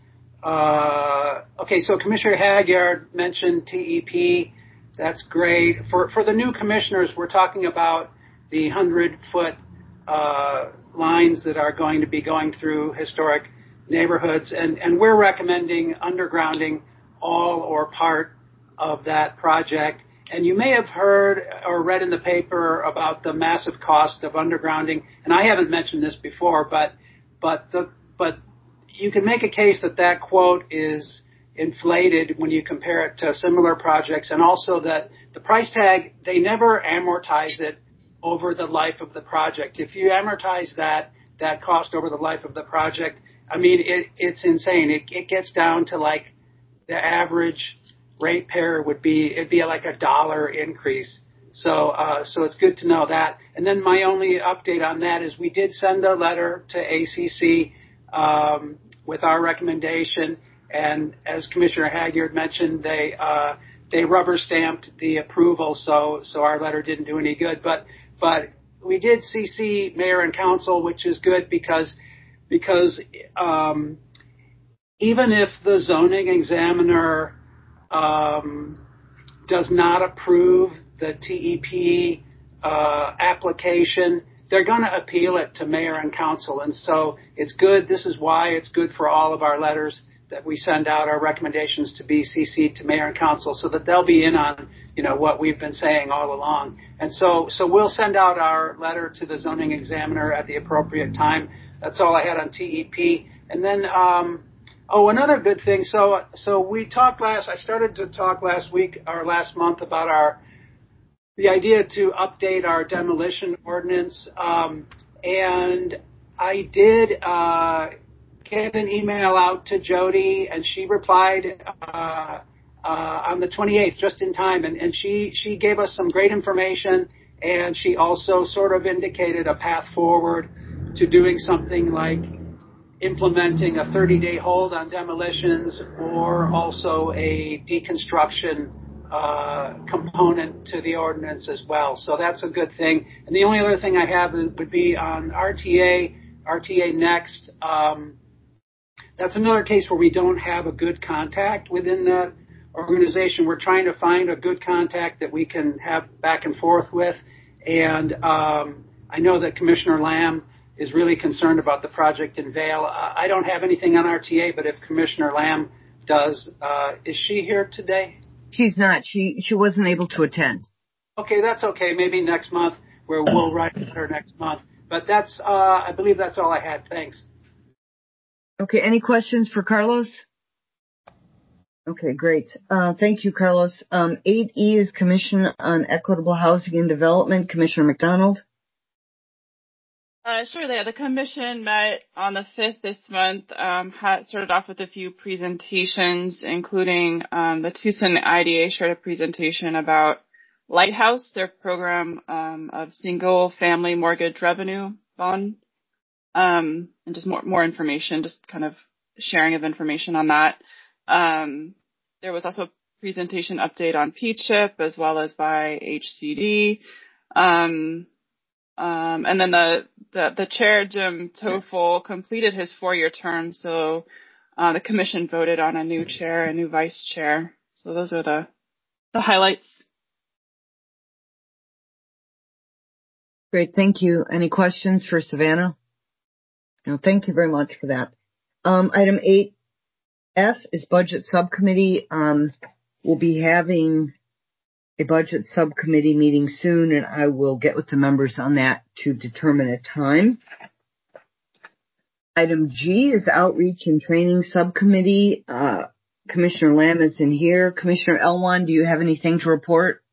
Uh, okay, so Commissioner Hagyard mentioned T E P. That's great. For for the new commissioners, we're talking about the hundred-foot uh, lines that are going to be going through historic neighborhoods, and, and we're recommending undergrounding all or part of that project. And you may have heard or read in the paper about the massive cost of undergrounding, and I haven't mentioned this before, but but the but you can make a case that that quote is inflated when you compare it to similar projects, and also that the price tag, they never amortize it over the life of the project. If you amortize that that cost over the life of the project, I mean, it, it's insane. It, it gets down to like the average ratepayer would be, it'd be like a dollar increase. So, uh, so it's good to know that. And then my only update on that is we did send a letter to A C C um, with our recommendation, and as Commissioner Hagyard mentioned, they uh, they rubber stamped the approval, so so our letter didn't do any good. But but we did C C Mayor and Council, which is good because because um, even if the zoning examiner um, does not approve the T E P uh, application, they're going to appeal it to Mayor and Council. And so it's good. This is why it's good for all of our letters that we send out, our recommendations to be C C'd to Mayor and Council, so that they'll be in on, you know, what we've been saying all along. And so, so we'll send out our letter to the zoning examiner at the appropriate time. That's all I had on T E P. And then, um, oh, another good thing. So, so we talked last, I started to talk last week or last month about our, the idea to update our demolition ordinance. Um, and I did, uh, get an email out to Jody, and she replied, uh, uh, on the twenty-eighth, just in time. And, and she, she gave us some great information, and she also sort of indicated a path forward to doing something like implementing a thirty-day hold on demolitions, or also a deconstruction uh, component to the ordinance as well. So that's a good thing. And the only other thing I have would be on R T A, R T A Next. Um, that's another case where we don't have a good contact within that organization. We're trying to find a good contact that we can have back and forth with. And um, I know that Commissioner Lamb is really concerned about the project in Vail. Uh, I don't have anything on R T A, but if Commissioner Lamb does, uh, is she here today? She's not. She she wasn't able to attend. Okay, that's okay. Maybe next month, where we'll write her next month. But that's, uh, I believe that's all I had. Thanks. Okay, any questions for Carlos? Okay, great. Uh, thank you, Carlos. Um, eight E is Commission on Equitable Housing and Development. Commissioner McDonald. Uh, sure. The, the commission met on the fifth this month, um, had started off with a few presentations, including um, the Tucson I D A shared a presentation about Lighthouse, their program um, of single-family mortgage revenue bond, um, and just more, more information, just kind of sharing of information on that. Um, there was also a presentation update on P CHIP as well as by H C D. Um, Um, and then the, the, the chair, Jim Toffel, completed his four-year term, so uh, the commission voted on a new chair, a new vice chair. So those are the, the highlights. Great, thank you. Any questions for Savannah? No, thank you very much for that. Um, item eight F is Budget Subcommittee. Um, we'll be having a budget subcommittee meeting soon, and I will get with the members on that to determine a time. Item G is Outreach and Training Subcommittee. Uh, Commissioner Lamb is in here. Commissioner Elwan, do you have anything to report?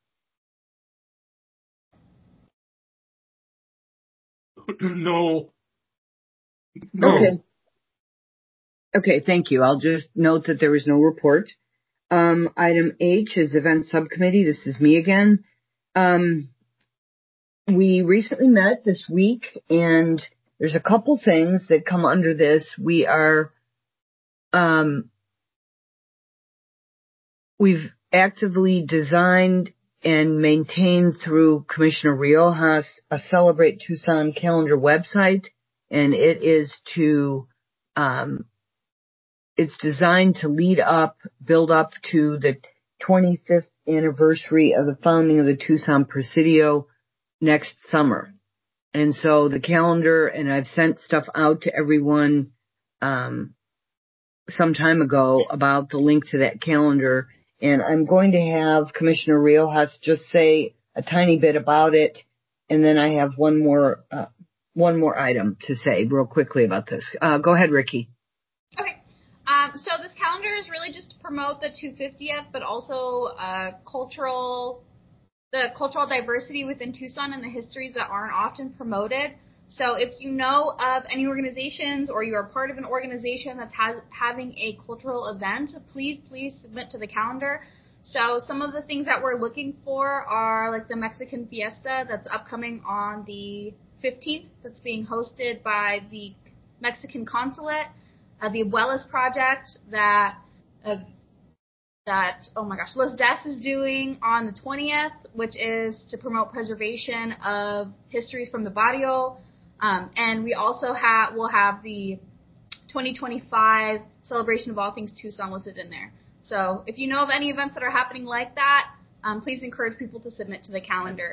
No. No. Okay. Okay, thank you. I'll just note that there was no report. Um, item H is Event Subcommittee. This is me again. Um, we recently met this week, and there's a couple things that come under this. We are, um, we've actively designed and maintained through Commissioner Riojas a Celebrate Tucson calendar website, and it is to um, it's designed to lead up, build up to the twenty-fifth anniversary of the founding of the Tucson Presidio next summer. And so the calendar, and I've sent stuff out to everyone um, some time ago about the link to that calendar. And I'm going to have Commissioner Riojas just say a tiny bit about it. And then I have one more uh, one more item to say real quickly about this. Uh, go ahead, Ricky. Okay. Um, so this calendar is really just to promote the two hundred fiftieth, but also uh, cultural, the cultural diversity within Tucson and the histories that aren't often promoted. So if you know of any organizations or you are part of an organization that's has, having a cultural event, please, please submit to the calendar. So some of the things that we're looking for are like the Mexican Fiesta that's upcoming on the fifteenth, that's being hosted by the Mexican Consulate, uh, the Abuelas Project that uh, that oh my gosh, Los Des is doing on the twentieth, which is to promote preservation of histories from the barrio, um, and we also have we'll have the twenty twenty-five celebration of all things Tucson listed in there. So if you know of any events that are happening like that, um, please encourage people to submit to the calendar.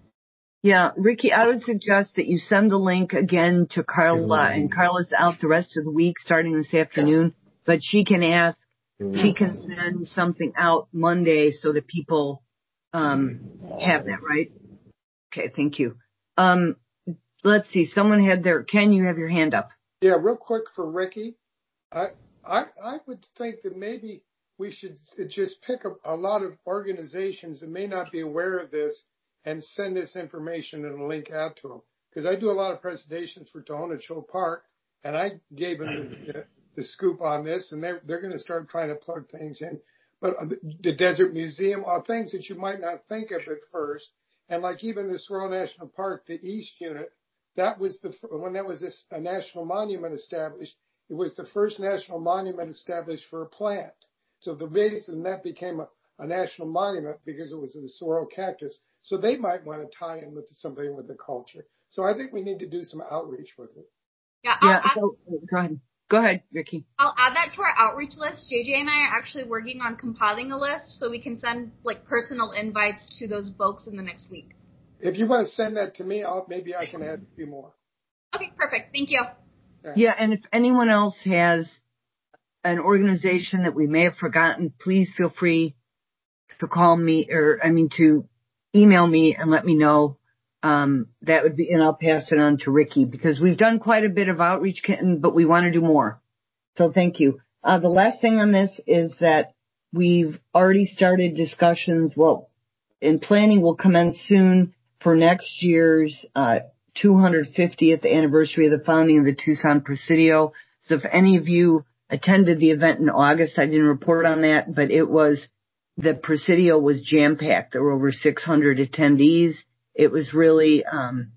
Yeah, Ricky, I would suggest that you send the link again to Carla, and Carla's out the rest of the week starting this afternoon, but she can ask, she can send something out Monday so that people um, have that, right? Okay, thank you. Um, let's see, someone had their, Ken, you have your hand up. Yeah, real quick for Ricky. I I, I would think that maybe we should just pick a, a lot of organizations that may not be aware of this and send this information and a link out to them. Because I do a lot of presentations for Tohono Cho Park, and I gave them the, the scoop on this, and they're, they're going to start trying to plug things in. But the Desert Museum are things that you might not think of at first. And like even the Sorrel National Park, the East Unit, that was the, when that was a, a national monument established, it was the first national monument established for a plant. So the reason that became a, a national monument because it was the sorrel cactus. So they might want to tie in with something with the culture. So I think we need to do some outreach with it. Yeah, yeah I'll, so, go ahead. Go ahead, Ricky. I'll add that to our outreach list. J J and I are actually working on compiling a list so we can send like personal invites to those folks in the next week. If you want to send that to me, I'll, maybe I can add a few more. Okay, perfect. Thank you. Yeah. yeah, and if anyone else has an organization that we may have forgotten, please feel free to call me or, I mean, to email me and let me know. Um, that would be, and I'll pass it on to Ricky because we've done quite a bit of outreach, Kitten, but we want to do more. So thank you. Uh, the last thing on this is that we've already started discussions. Well, in planning will commence soon for next year's, uh, two hundred fiftieth anniversary of the founding of the Tucson Presidio. So if any of you attended the event in August, I didn't report on that, but it was, the Presidio was jam-packed. There were over six hundred attendees. It was really, um,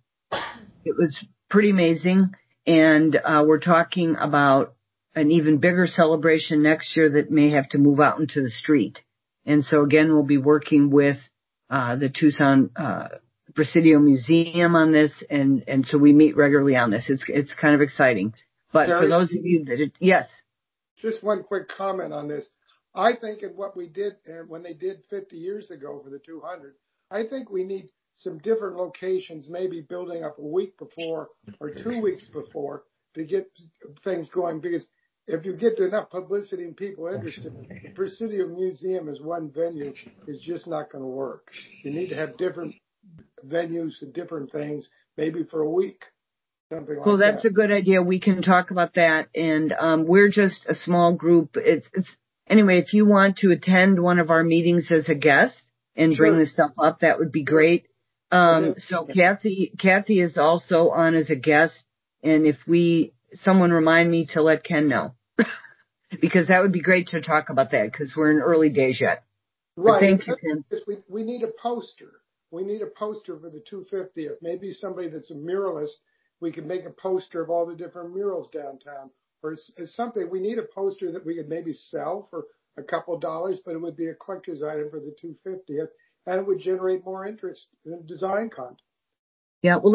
it was pretty amazing. And, uh, we're talking about an even bigger celebration next year that may have to move out into the street. And so again, we'll be working with, uh, the Tucson, uh, Presidio Museum on this. And, and so we meet regularly on this. It's, it's kind of exciting. But Jerry, for those of you that, it, yes. Just one quick comment on this. I think in what we did uh, when they did fifty years ago for the two hundred, I think we need some different locations, maybe building up a week before or two weeks before to get things going. Because if you get enough publicity and people interested, the Presidio Museum as one venue is just not going to work. You need to have different venues and different things, maybe for a week. Something like well, that's that. a good idea. We can talk about that. And um, we're just a small group. It's, it's anyway, if you want to attend one of our meetings as a guest and Sure. bring this stuff up, that would be great. Um, so Kathy, Kathy is also on as a guest. And if we, someone remind me to let Ken know, because that would be great to talk about that because we're in early days yet. Right. But thank you, Ken. We, we need a poster. We need a poster for the two hundred fiftieth. Maybe somebody that's a muralist, we could make a poster of all the different murals downtown. Or it's, it's something, we need a poster that we could maybe sell for a couple dollars, but it would be a collector's item for the two hundred fiftieth, and it would generate more interest in design content. Yeah, well, let's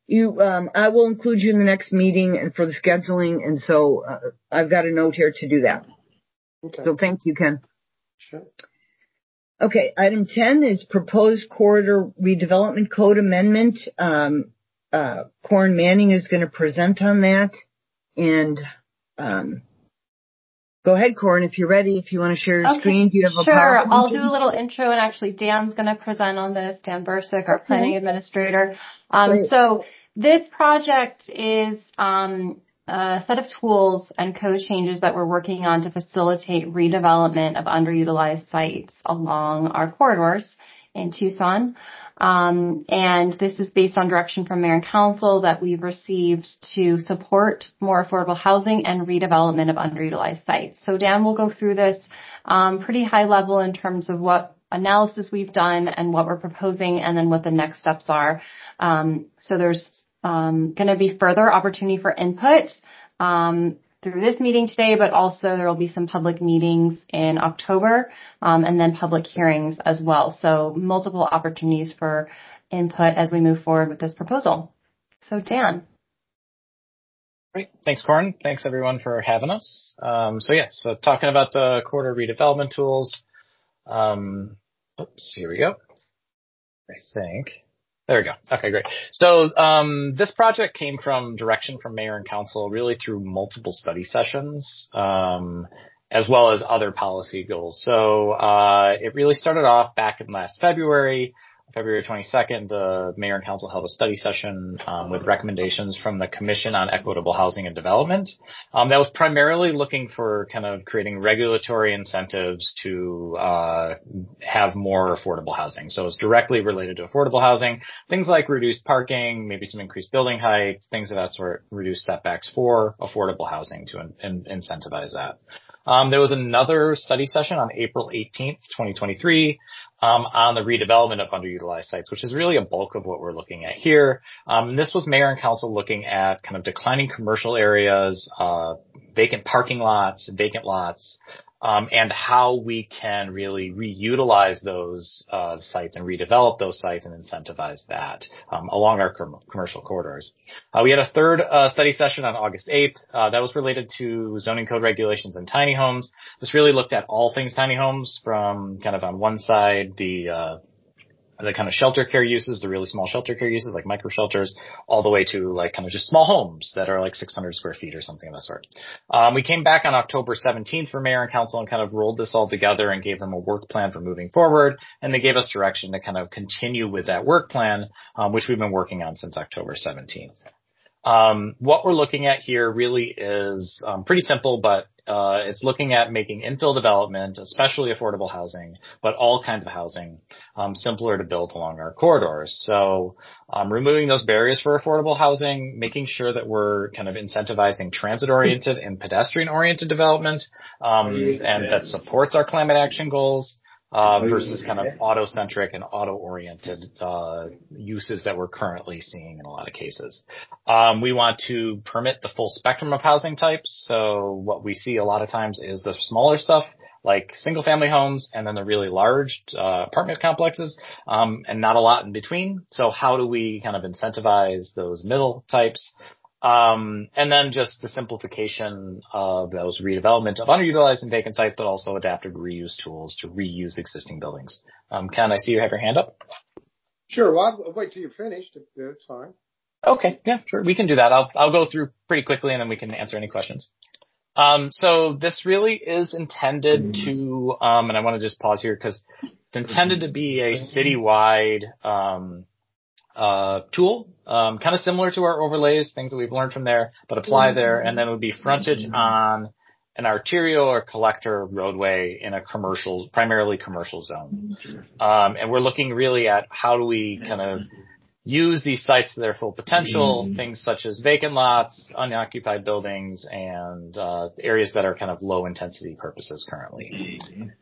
You, um, I will include you in the next meeting and for the scheduling, and so uh, I've got a note here to do that. Okay. So thank you, Ken. Sure. Okay, item ten is proposed corridor redevelopment code amendment. Um, uh, Corin Manning is going to present on that, and um, go ahead, Corin, if you're ready. If you want to share your Okay, screen, do you have a sure. PowerPoint? I'll do a little intro, and actually Dan's going to present on this. Dan Bursick, our Okay. planning administrator. Um, Great. so this project is um, a set of tools and code changes that we're working on to facilitate redevelopment of underutilized sites along our corridors in Tucson. Um, and this is based on direction from Mayor and Council that we've received to support more affordable housing and redevelopment of underutilized sites. So Dan will go through this um, pretty high level in terms of what analysis we've done and what we're proposing, and then what the next steps are. Um, so there's um, going to be further opportunity for input um, through this meeting today, but also there will be some public meetings in October, um, and then public hearings as well. So multiple opportunities for input as we move forward with this proposal. So Dan. Great. Thanks, Corin. Thanks, everyone, for having us. Um, so, yes, so talking about the corridor redevelopment tools. Um, oops, here we go. I think. There we go. Okay, great. So um, this project came from direction from Mayor and Council really through multiple study sessions, um, as well as other policy goals. So uh, it really started off back in last February. February twenty-second, the Mayor and Council held a study session um, with recommendations from the Commission on Equitable Housing and Development. Um, that was primarily looking for kind of creating regulatory incentives to uh, have more affordable housing. So it's directly related to affordable housing, things like reduced parking, maybe some increased building height, things of that sort, reduced setbacks for affordable housing to in, in, incentivize that. Um, there was another study session on April eighteenth, twenty twenty-three, um, on the redevelopment of underutilized sites, which is really a bulk of what we're looking at here. Um, and this was Mayor and Council looking at kind of declining commercial areas, uh, vacant parking lots, vacant lots, um, and how we can really reutilize those uh, sites and redevelop those sites and incentivize that um, along our com- commercial corridors. Uh, we had a third uh, study session on August eighth. Uh, that was related to zoning code regulations and tiny homes. This really looked at all things tiny homes, from kind of on one side the uh, the kind of shelter care uses, the really small shelter care uses like micro shelters, all the way to like kind of just small homes that are like six hundred square feet or something of that sort. Um, we came back on October seventeenth for Mayor and Council and kind of rolled this all together and gave them a work plan for moving forward. And they gave us direction to kind of continue with that work plan, um, which we've been working on since October seventeenth. Um, what we're looking at here really is um, pretty simple, but uh, it's looking at making infill development, especially affordable housing, but all kinds of housing, um, simpler to build along our corridors. So um, removing those barriers for affordable housing, making sure that we're kind of incentivizing transit-oriented and pedestrian-oriented development, um, and that supports our climate action goals. Uh, versus kind of auto-centric and auto-oriented uh, uses that we're currently seeing in a lot of cases. Um, we want to permit the full spectrum of housing types. So what we see a lot of times is the smaller stuff, like single-family homes, and then the really large uh, apartment complexes, um, and not a lot in between. So how do we kind of incentivize those middle types? Um, and then just the simplification of those redevelopment of underutilized and vacant sites, but also adaptive reuse tools to reuse existing buildings. Um, Ken, I see you have your hand up. Sure. Well, I'll wait till you're finished. It's fine. Okay. Yeah, sure. We can do that. I'll, I'll go through pretty quickly and then we can answer any questions. Um, so this really is intended to, um, and I want to just pause here because it's intended to be a citywide, um, uh, tool, um, kind of similar to our overlays, things that we've learned from there, but apply there. And then it would be frontage on an arterial or collector roadway in a commercial, primarily commercial zone. Um, and we're looking really at how do we kind of use these sites to their full potential, things such as vacant lots, unoccupied buildings, and uh, areas that are kind of low intensity purposes currently.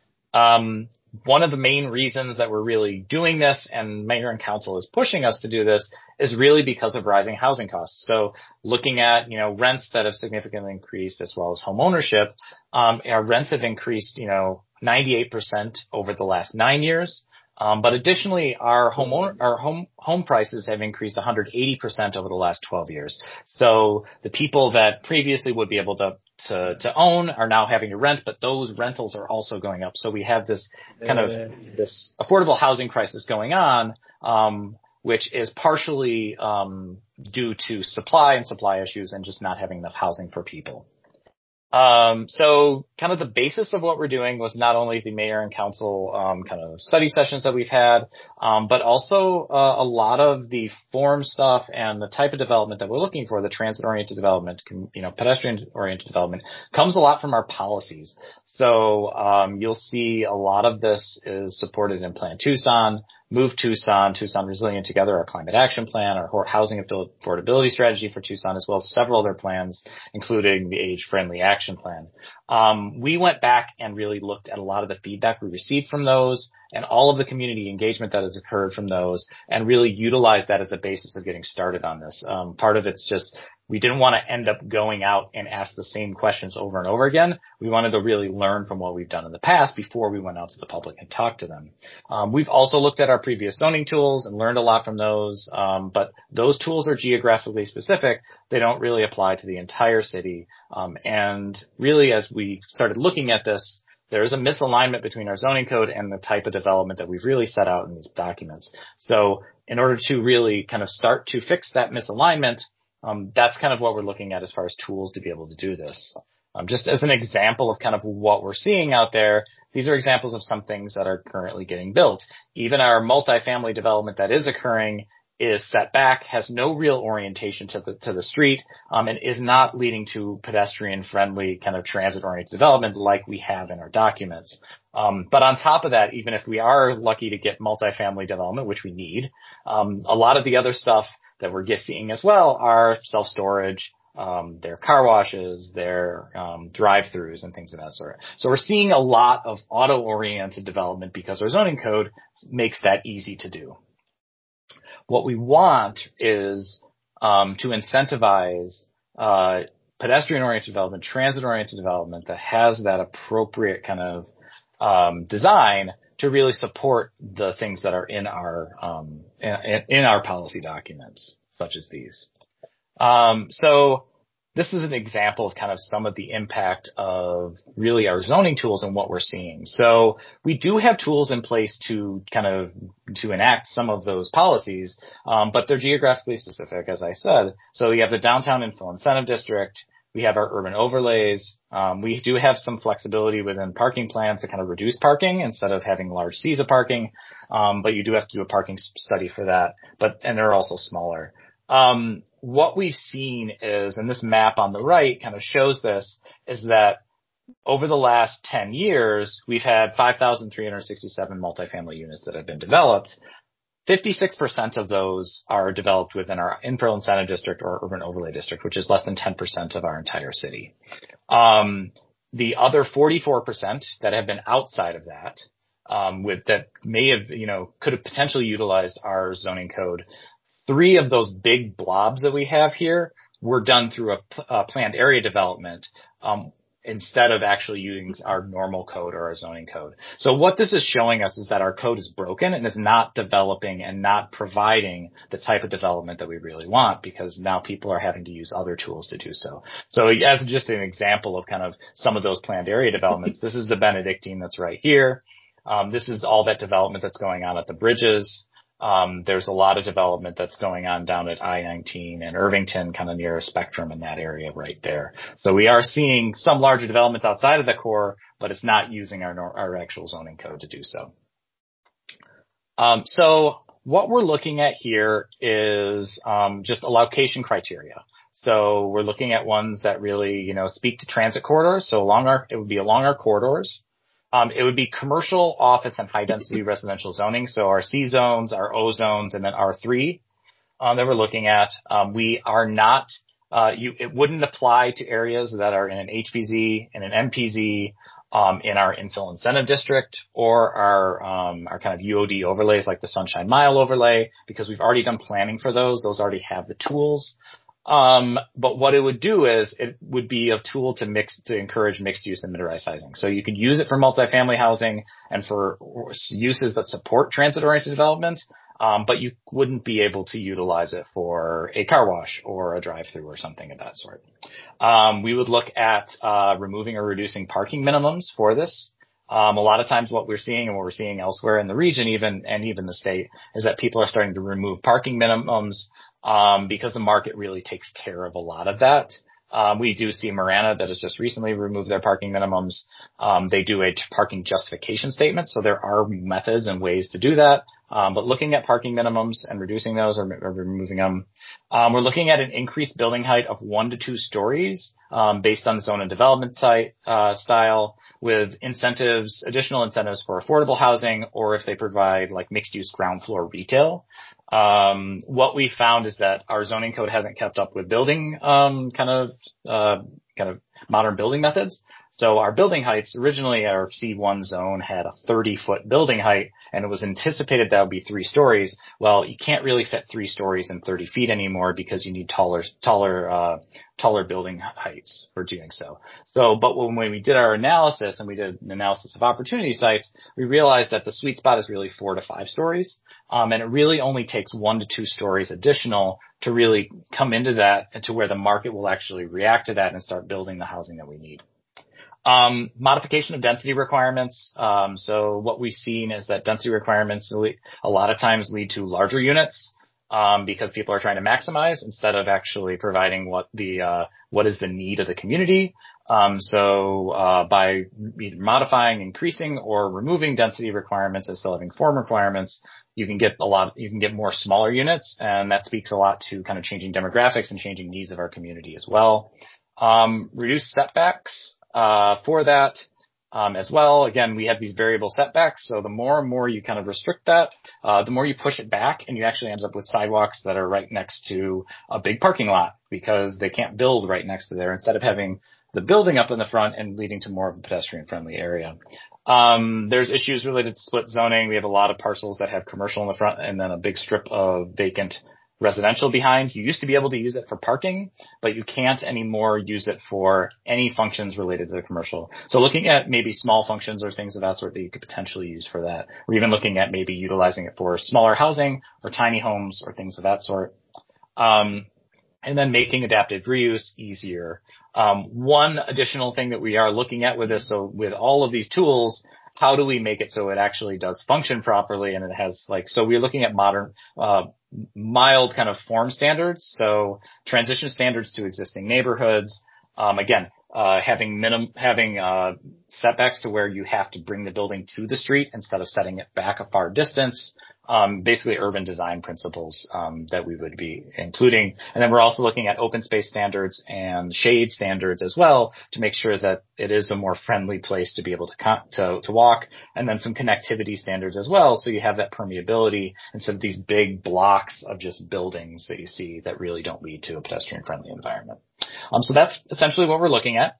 Um, one of the main reasons that we're really doing this, and Mayor and Council is pushing us to do this, is really because of rising housing costs. So looking at, you know, rents that have significantly increased as well as home ownership, um, our rents have increased, you know, ninety-eight percent over the last nine years. Um, but additionally, our home our home home prices have increased one hundred eighty percent over the last twelve years. So the people that previously would be able to to to own are now having to rent, but those rentals are also going up. So we have this kind of this affordable housing crisis going on, um, which is partially um, due to supply and supply issues and just not having enough housing for people. Um, so kind of the basis of what we're doing was not only the mayor and council, um, kind of study sessions that we've had, um, but also, uh, a lot of the form stuff and the type of development that we're looking for, the transit oriented development, you know, pedestrian oriented development comes a lot from our policies. So, um, you'll see a lot of this is supported in Plan Tucson, Move Tucson, Tucson Resilient Together, our climate action plan, our housing affordability strategy for Tucson, as well as several other plans, including the age-friendly action plan. Um, we went back and really looked at a lot of the feedback we received from those and all of the community engagement that has occurred from those and really utilized that as the basis of getting started on this. Um, part of it's just we didn't want to end up going out and ask the same questions over and over again. We wanted to really learn from what we've done in the past before we went out to the public and talked to them. Um, we've also looked at our previous zoning tools and learned a lot from those, um, but those tools are geographically specific. They don't really apply to the entire city. Um, and really, as we started looking at this, there is a misalignment between our zoning code and the type of development that we've really set out in these documents. So in order to really kind of start to fix that misalignment, Um, that's kind of what we're looking at as far as tools to be able to do this. Um, just as an example of kind of what we're seeing out there, these are examples of some things that are currently getting built. Even our multifamily development that is occurring is set back, has no real orientation to the to the street, um, and is not leading to pedestrian-friendly kind of transit-oriented development like we have in our documents. Um, but on top of that, even if we are lucky to get multifamily development, which we need, um, a lot of the other stuff that we're seeing as well are self-storage, um, their car washes, their um, drive-throughs, and things of that sort. So we're seeing a lot of auto-oriented development because our zoning code makes that easy to do. What we want is um, to incentivize uh, pedestrian-oriented development, transit-oriented development that has that appropriate kind of um, design to really support the things that are in our um, in, in our policy documents, such as these. Um, so this is an example of kind of some of the impact of really our zoning tools and what we're seeing. So we do have tools in place to kind of to enact some of those policies, um, but they're geographically specific, as I said. So you have the downtown infill incentive district. We have our urban overlays. Um, we do have some flexibility within parking plans to kind of reduce parking instead of having large seas of parking. Um, but you do have to do a parking study for that. But, and they're also smaller. Um, what we've seen is, and this map on the right kind of shows this, is that over the last ten years, we've had five thousand three hundred sixty-seven multifamily units that have been developed. fifty-six percent of those are developed within our infill incentive district or urban overlay district, which is less than ten percent of our entire city. Um, the other forty-four percent that have been outside of that, um, with that may have, you know, could have potentially utilized our zoning code. Three of those big blobs that we have here were done through a, a planned area development, um, instead of actually using our normal code or our zoning code. So what this is showing us is that our code is broken and is not developing and not providing the type of development that we really want, because now people are having to use other tools to do so. So as just an example of kind of some of those planned area developments, this is the Benedictine that's right here. Um, this is all that development that's going on at the bridges. Um, there's a lot of development that's going on down at I nineteen and Irvington, kind of near a Spectrum in that area right there. So we are seeing some larger developments outside of the core, but it's not using our, our actual zoning code to do so. Um, so what we're looking at here is um, just a location criteria. So we're looking at ones that really, you know, speak to transit corridors. So along our, it would be along our corridors. Um, it would be commercial, office, and high-density residential zoning. So our C zones, our O zones, and then R three um, that we're looking at. Um, we are not, uh, you, it wouldn't apply to areas that are in an H P Z, in an M P Z, um, in our infill incentive district, or our, um, our kind of U O D overlays like the Sunshine Mile overlay, because we've already done planning for those. Those already have the tools. Um, but what it would do is it would be a tool to mix, to encourage mixed use and mid-rise housing. So you could use it for multifamily housing and for uses that support transit-oriented development. Um, but you wouldn't be able to utilize it for a car wash or a drive-through or something of that sort. Um, we would look at, uh, removing or reducing parking minimums for this. Um, a lot of times what we're seeing and what we're seeing elsewhere in the region even, and even the state, is that people are starting to remove parking minimums, um, because the market really takes care of a lot of that. Um, we do see Marana that has just recently removed their parking minimums. Um, they do a parking justification statement. So there are methods and ways to do that. Um, but looking at parking minimums and reducing those or, or removing them, um, we're looking at an increased building height of one to two stories, um, based on zone and development site, uh, style, with incentives, additional incentives for affordable housing, or if they provide like mixed use ground floor retail. Um, what we found is that our zoning code hasn't kept up with building, um, kind of, uh, kind of modern building methods. So our building heights, originally our C one zone had a thirty foot building height, and it was anticipated that would be three stories. Well, you can't really fit three stories in thirty feet anymore because you need taller, taller, uh, taller building heights for doing so. So, but when we did our analysis and we did an analysis of opportunity sites, we realized that the sweet spot is really four to five stories. Um, and it really only takes one to two stories additional to really come into that and to where the market will actually react to that and start building the housing that we need. Um, modification of density requirements. Um, so what we've seen is that density requirements a lot of times lead to larger units, um, because people are trying to maximize instead of actually providing what the, uh, what is the need of the community. Um, so, uh, by either modifying, increasing, or removing density requirements and still having form requirements, you can get a lot, you can get more smaller units, and that speaks a lot to kind of changing demographics and changing needs of our community as well. Um, reduce setbacks. Uh, for that, um, as well. Again, we have these variable setbacks. So the more and more you kind of restrict that, uh, the more you push it back, and you actually end up with sidewalks that are right next to a big parking lot because they can't build right next to there, instead of having the building up in the front and leading to more of a pedestrian friendly area. Um, there's issues related to split zoning. We have a lot of parcels that have commercial in the front and then a big strip of vacant residential behind. You used to be able to use it for parking, but you can't anymore use it for any functions related to the commercial. So looking at maybe small functions or things of that sort that you could potentially use for that. Or even looking at maybe utilizing it for smaller housing or tiny homes or things of that sort. Um, and then making adaptive reuse easier. Um, one additional thing that we are looking at with this, so with all of these tools, how do we make it so it actually does function properly and it has like, so we're looking at modern, uh, mild kind of form standards. So transition standards to existing neighborhoods. Um, again, uh, having minimum, having, uh, setbacks to where you have to bring the building to the street instead of setting it back a far distance. Um, basically urban design principles, um, that we would be including. And then we're also looking at open space standards and shade standards as well to make sure that it is a more friendly place to be able to, con- to, to walk. And then some connectivity standards as well. So you have that permeability instead of these big blocks of just buildings that you see that really don't lead to a pedestrian friendly environment. Um, so that's essentially what we're looking at.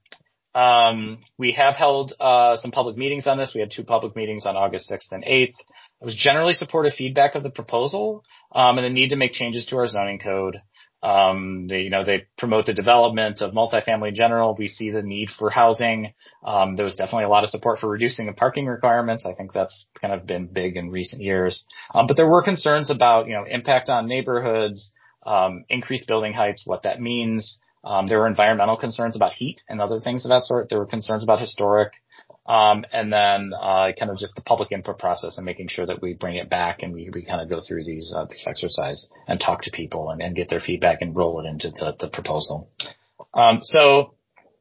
Um, we have held, uh, some public meetings on this. We had two public meetings on August sixth and eighth. It was generally supportive feedback of the proposal, um, and the need to make changes to our zoning code. Um, they, you know, they promote the development of multifamily in general. We see the need for housing. Um, there was definitely a lot of support for reducing the parking requirements. I think that's kind of been big in recent years. Um, but there were concerns about, you know, impact on neighborhoods, um, increased building heights, what that means. Um, there were environmental concerns about heat and other things of that sort. There were concerns about historic, um, and then, uh, kind of just the public input process and making sure that we bring it back and we, we kind of go through these, uh, this exercise and talk to people and, and get their feedback and roll it into the, the proposal. Um, so,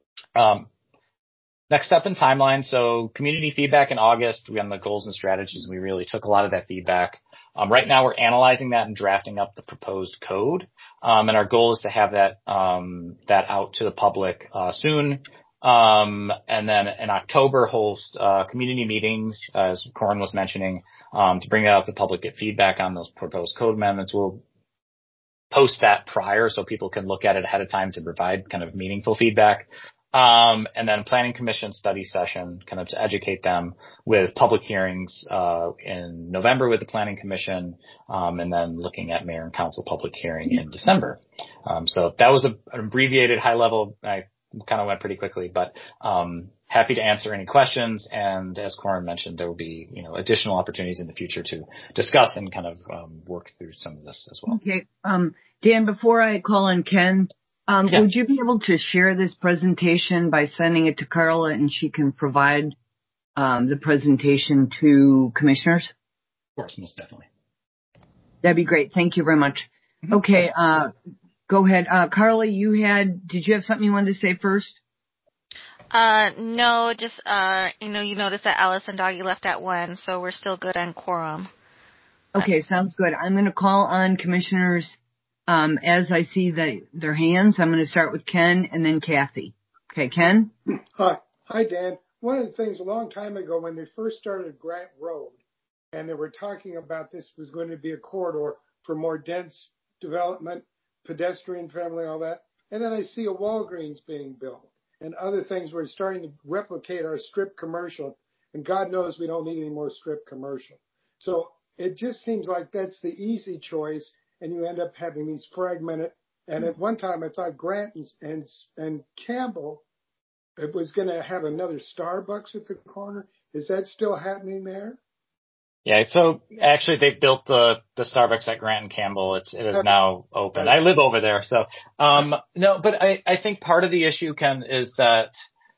um, next step in timeline. So community feedback in August, we on the goals and strategies. We really took a lot of that feedback. Um, right now we're analyzing that and drafting up the proposed code. Um, and our goal is to have that, um, that out to the public, uh, soon. Um, and then in October host, uh, community meetings, as Corin was mentioning, um, to bring that out to the public, get feedback on those proposed code amendments. We'll post that prior so people can look at it ahead of time to provide kind of meaningful feedback. Um, and then planning commission study session, kind of to educate them, with public hearings, uh, in November with the planning commission, um, and then looking at mayor and council public hearing in December. Um, so that was a, an abbreviated high level. I kind of went pretty quickly, but, um, happy to answer any questions. And as Corin mentioned, there will be, you know, additional opportunities in the future to discuss and kind of, um, work through some of this as well. Okay. Um, Dan, before I call on Ken, Um, Yeah. would you be able to share this presentation by sending it to Carla and she can provide um, the presentation to commissioners? Of course, most definitely. That'd be great. Thank you very much. Mm-hmm. Okay, uh, go ahead. Uh, Carla, you had, did you have something you wanted to say first? Uh, no, just, uh, you know, you noticed that Alice and Doggy left at one, so we're still good on quorum. Okay, sounds good. I'm going to call on commissioners Um, as I see the, their hands. I'm going to start with Ken and then Kathy. Okay, Ken? Hi. Hi, Dan. One of the things a long time ago when they first started Grant Road and they were talking about this was going to be a corridor for more dense development, pedestrian friendly, all that. And then I see a Walgreens being built and other things. We're starting to replicate our strip commercial. And God knows we don't need any more strip commercial. So it just seems like that's the easy choice. And you end up having these fragmented. And at one time, I thought Grant and and, and Campbell, it was going to have another Starbucks at the corner. Is that still happening there? Yeah. So actually, they built the the Starbucks at Grant and Campbell. It's it is now open. I live over there, so um no. But I I think part of the issue, Ken, is that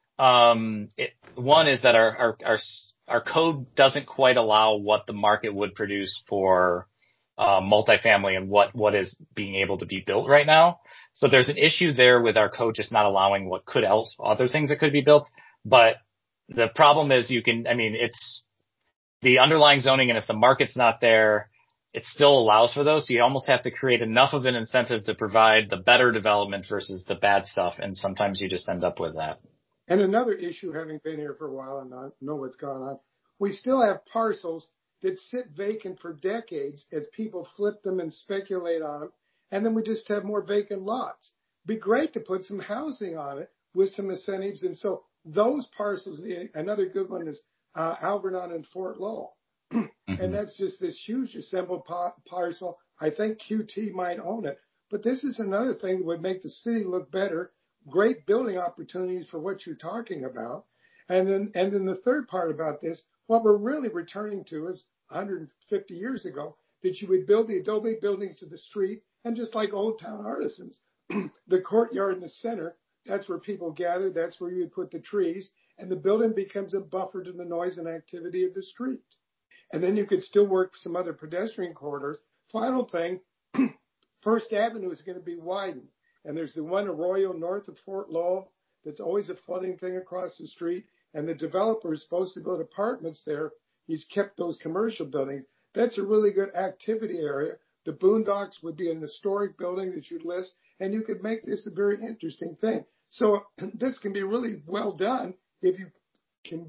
um it, one is that our our our our code doesn't quite allow what the market would produce for Uh, multifamily and what, what is being able to be built right now. So there's an issue there with our code just not allowing what could else, other things that could be built. But the problem is you can, I mean, it's the underlying zoning, and if the market's not there, it still allows for those. So you almost have to create enough of an incentive to provide the better development versus the bad stuff. And sometimes you just end up with that. And another issue, having been here for a while and I know what's going on, we still have parcels that sit vacant for decades as people flip them and speculate on them. And then we just have more vacant lots. Be great to put some housing on it with some incentives. And so those parcels, another good one is uh, Alvernon and Fort Lowell. Mm-hmm. And that's just this huge assembled pa- parcel. I think Q T might own it. But this is another thing that would make the city look better. Great building opportunities for what you're talking about. And then, and then the third part about this, what we're really returning to is one hundred fifty years ago, that you would build the adobe buildings to the street, and just like Old Town Artisans, the courtyard in the center, that's where people gather, that's where you would put the trees, and the building becomes a buffer to the noise and activity of the street. And then you could still work some other pedestrian corridors. Final thing, First Avenue is going to be widened, and there's the one Arroyo north of Fort Lowell that's always a flooding thing across the street, and the developer is supposed to build apartments there. He's kept those commercial buildings. That's a really good activity area. The Boondocks would be an historic building that you'd list, and you could make this a very interesting thing. So this can be really well done if you can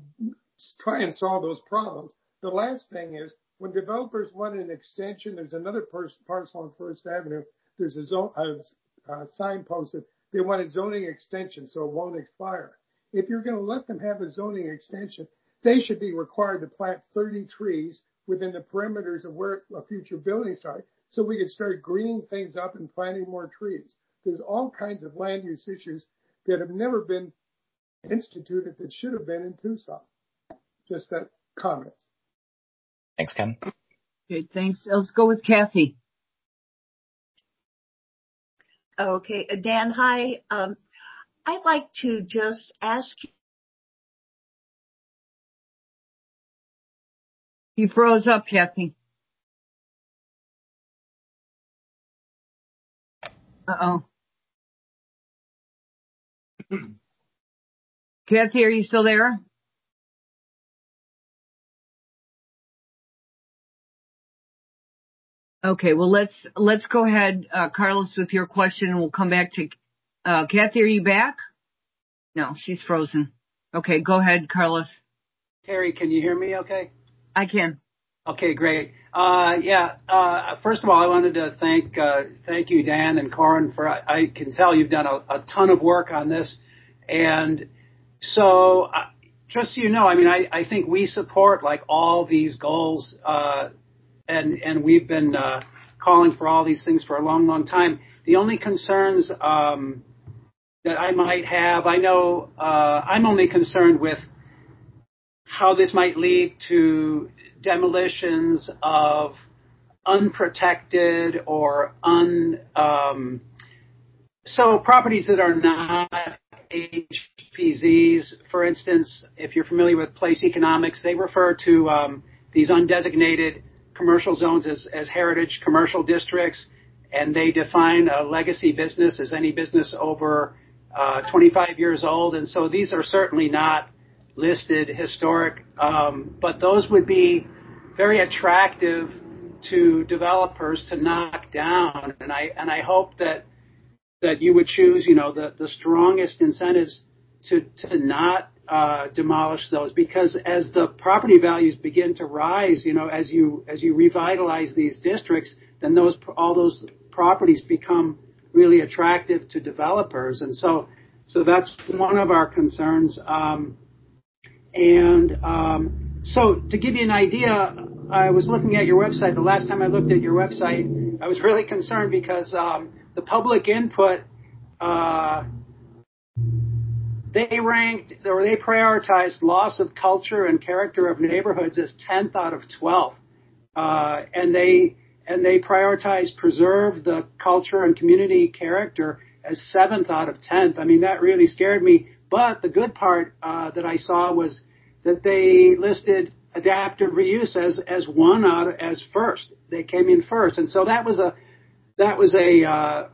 try and solve those problems. The last thing is when developers want an extension, there's another parcel on First Avenue. There's a zone, a, a sign posted. They want a zoning extension so it won't expire. If you're going to let them have a zoning extension, they should be required to plant thirty trees within the perimeters of where a future building starts so we could start greening things up and planting more trees. There's all kinds of land use issues that have never been instituted that should have been in Tucson. Just that comment. Thanks, Ken. Okay, thanks. Let's go with Kathy. Okay, Dan, hi. Um, I'd like to just ask you. You froze up, Kathy. Uh-oh. Kathy, are you still there? Okay, well, let's let's go ahead, uh, Carlos, with your question, and we'll come back to uh, Kathy. Are you back? No, she's frozen. Okay, go ahead, Carlos. Terry, can you hear me okay? I can. Okay, great. Uh, yeah, uh, first of all, I wanted to thank uh, thank you, Dan and Corin, for I, I can tell you've done a, a ton of work on this, and so uh, just so you know, I mean, I, I think we support like all these goals, uh, and and we've been uh, calling for all these things for a long, long time. The only concerns um, that I might have, I know uh, I'm only concerned with how this might lead to demolitions of unprotected or un um, so properties that are not H P Zs. For instance, if you're familiar with place economics, they refer to um, these undesignated commercial zones as, as heritage commercial districts, and they define a legacy business as any business over uh, twenty-five years old. And so these are certainly not listed historic, um, but those would be very attractive to developers to knock down. And I and I hope that that you would choose, you know, the, the strongest incentives to to not uh, demolish those, because as the property values begin to rise, you know, as you as you revitalize these districts, then those all those properties become really attractive to developers, and so so that's one of our concerns. Um, and um, so to give you an idea, I was looking at your website. The last time I looked at your website, I was really concerned because um, the public input, uh, they ranked or they prioritized loss of culture and character of neighborhoods as tenth out of twelve, uh, and they and they prioritized preserve the culture and community character as seventh out of tenth. I mean, that really scared me. But the good part uh, that I saw was that they listed adaptive reuse as as one out of, as first. They came in first, and so that was a that was a uh,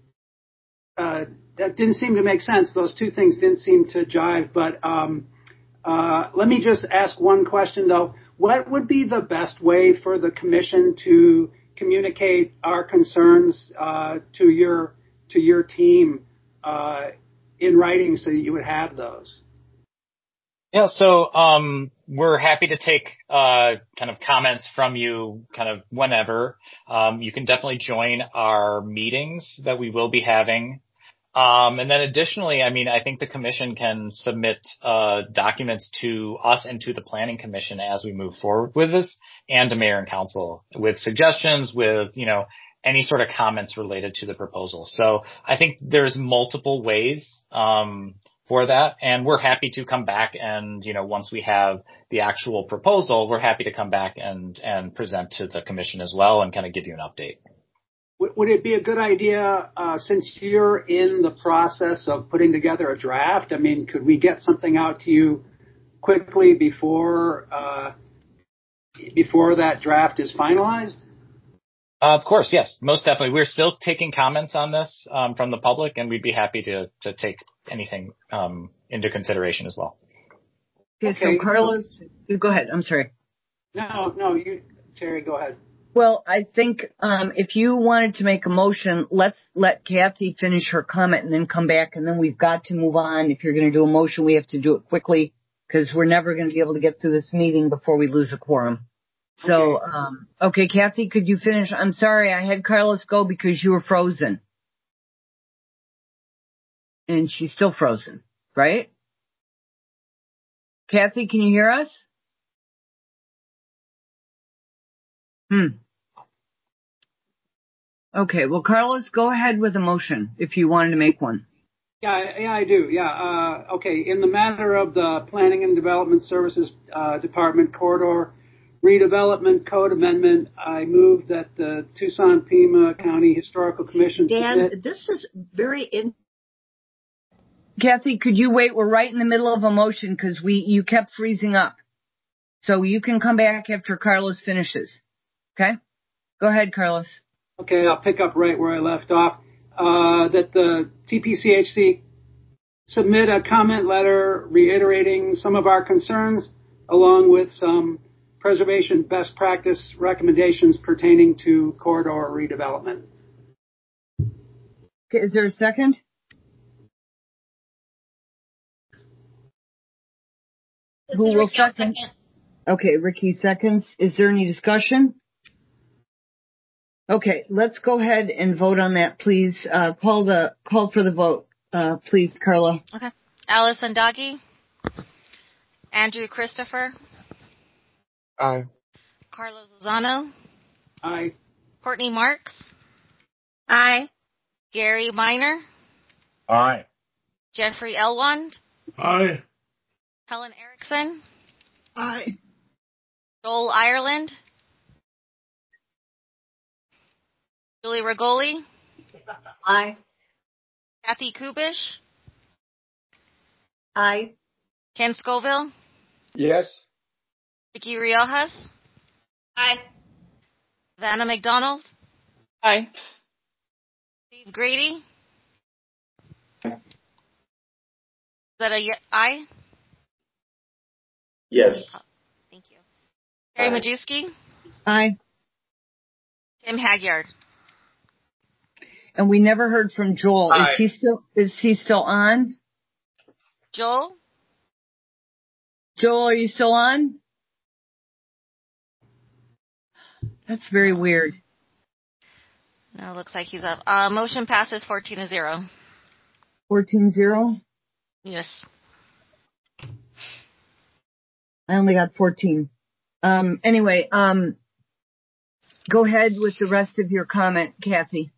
uh, that didn't seem to make sense. Those two things didn't seem to jive. But um, uh, let me just ask one question though: what would be the best way for the commission to communicate our concerns uh, to your to your team uh, in writing so that you would have those? Yeah, so um, we're happy to take uh, kind of comments from you kind of whenever. Um, you can definitely join our meetings that we will be having. Um, and then additionally, I mean, I think the commission can submit uh, documents to us and to the planning commission as we move forward with this, and to mayor and council with suggestions, with, you know, any sort of comments related to the proposal. So I think there's multiple ways um for that, and we're happy to come back and, you know, once we have the actual proposal, we're happy to come back and and present to the commission as well and kind of give you an update. Would it be a good idea, uh, since you're in the process of putting together a draft, I mean, could we get something out to you quickly before uh, before that draft is finalized? Uh, of course, yes, most definitely. We're still taking comments on this um, from the public, and we'd be happy to to take anything um, into consideration as well. Okay, okay. So Carlos, you go ahead. I'm sorry. No, no, you, Terry, go ahead. Well, I think um, if you wanted to make a motion, let's let Kathy finish her comment and then come back, and then we've got to move on. If you're going to do a motion, we have to do it quickly because we're never going to be able to get through this meeting before we lose a quorum. So, okay. Um, okay, Kathy, could you finish? I'm sorry, I had Carlos go because you were frozen. And she's still frozen, right? Kathy, can you hear us? Hmm. Okay, well, Carlos, go ahead with a motion if you wanted to make one. Yeah, yeah, I do. Yeah. Uh, okay. In the matter of the Planning and Development Services uh, Department Corridor Redevelopment Code Amendment, I move that the Tucson Pima County Historical Commission Dan, submit. This is very in. Kathy, could you wait? We're right in the middle of a motion because we you kept freezing up. So you can come back after Carlos finishes. Okay? Go ahead, Carlos. Okay, I'll pick up right where I left off. Uh, that the T P C H C submit a comment letter reiterating some of our concerns, along with some preservation best practice recommendations pertaining to corridor redevelopment. Okay, is there a second? This Who will Ricky, second? second? Okay, Ricky seconds. Is there any discussion? Okay, let's go ahead and vote on that, please. Uh, call the call for the vote, uh, please, Carla. Okay. Allison Doggy. Andrew Christopher. Aye. Carlos Lozano. Aye. Courtney Marks. Aye. Gary Minor. Aye. Jeffrey Elwand. Aye. Helen Erickson. Aye. Joel Ireland. Julie Regoli. Aye. Kathy Kubish. Aye. Ken Scoville. Yes. Vicky Riojas. Aye. Vanna McDonald. Aye. Steve Grady. Is that a ye- aye? Yes. Thank you. Terry Aye. Majewski. Aye. Tim Hagyard. And we never heard from Joel. Aye. Is he still, is he still on? Joel. Joel, are you still on? That's very weird. No, looks like he's up. Uh, motion passes fourteen to zero. fourteen zero? Yes. I only got fourteen. Um, anyway, um, go ahead with the rest of your comment, Kathy.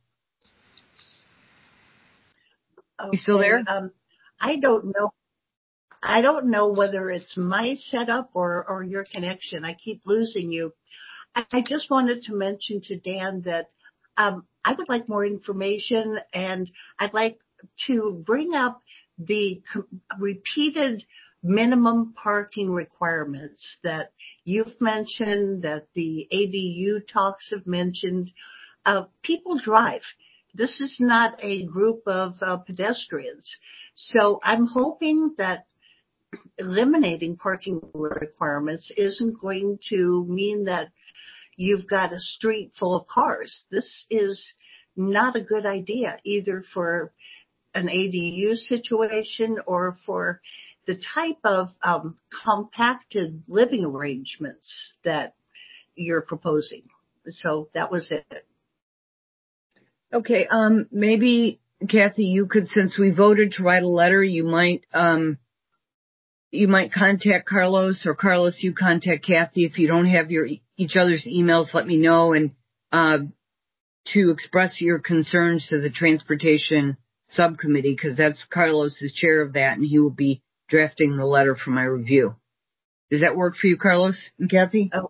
Okay. You still there? Um, I don't know. I don't know whether it's my setup or, or your connection. I keep losing you. I, I just wanted to mention to Dan that um, I would like more information, and I'd like to bring up the com- repeated minimum parking requirements that you've mentioned, that the A D U talks have mentioned. Uh, people drive. This is not a group of uh, pedestrians. So I'm hoping that eliminating parking requirements isn't going to mean that you've got a street full of cars. This is not a good idea, either for an A D U situation or for the type of um, compacted living arrangements that you're proposing. So that was it. Okay, um, maybe, Kathy, you could, since we voted to write a letter, you might, um, you might contact Carlos, or Carlos, you contact Kathy. If you don't have your each other's emails, let me know, and uh, to express your concerns to the transportation subcommittee, because that's Carlos is chair of that, and he will be drafting the letter for my review. Does that work for you, Carlos and Kathy? Oh,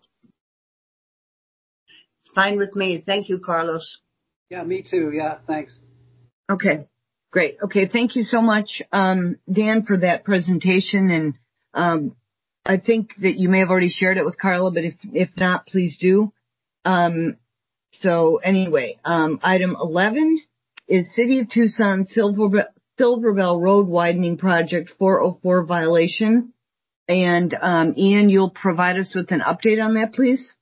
fine with me. Thank you, Carlos. Yeah, me too. Yeah, thanks. Okay, great. Okay, thank you so much, um, Dan, for that presentation. And um, I think that you may have already shared it with Carla, but if if not, please do. Um, so anyway, um, item eleven is City of Tucson Silver, Silver Bell Road Widening Project four oh four violation. And um, Ian, you'll provide us with an update on that, please.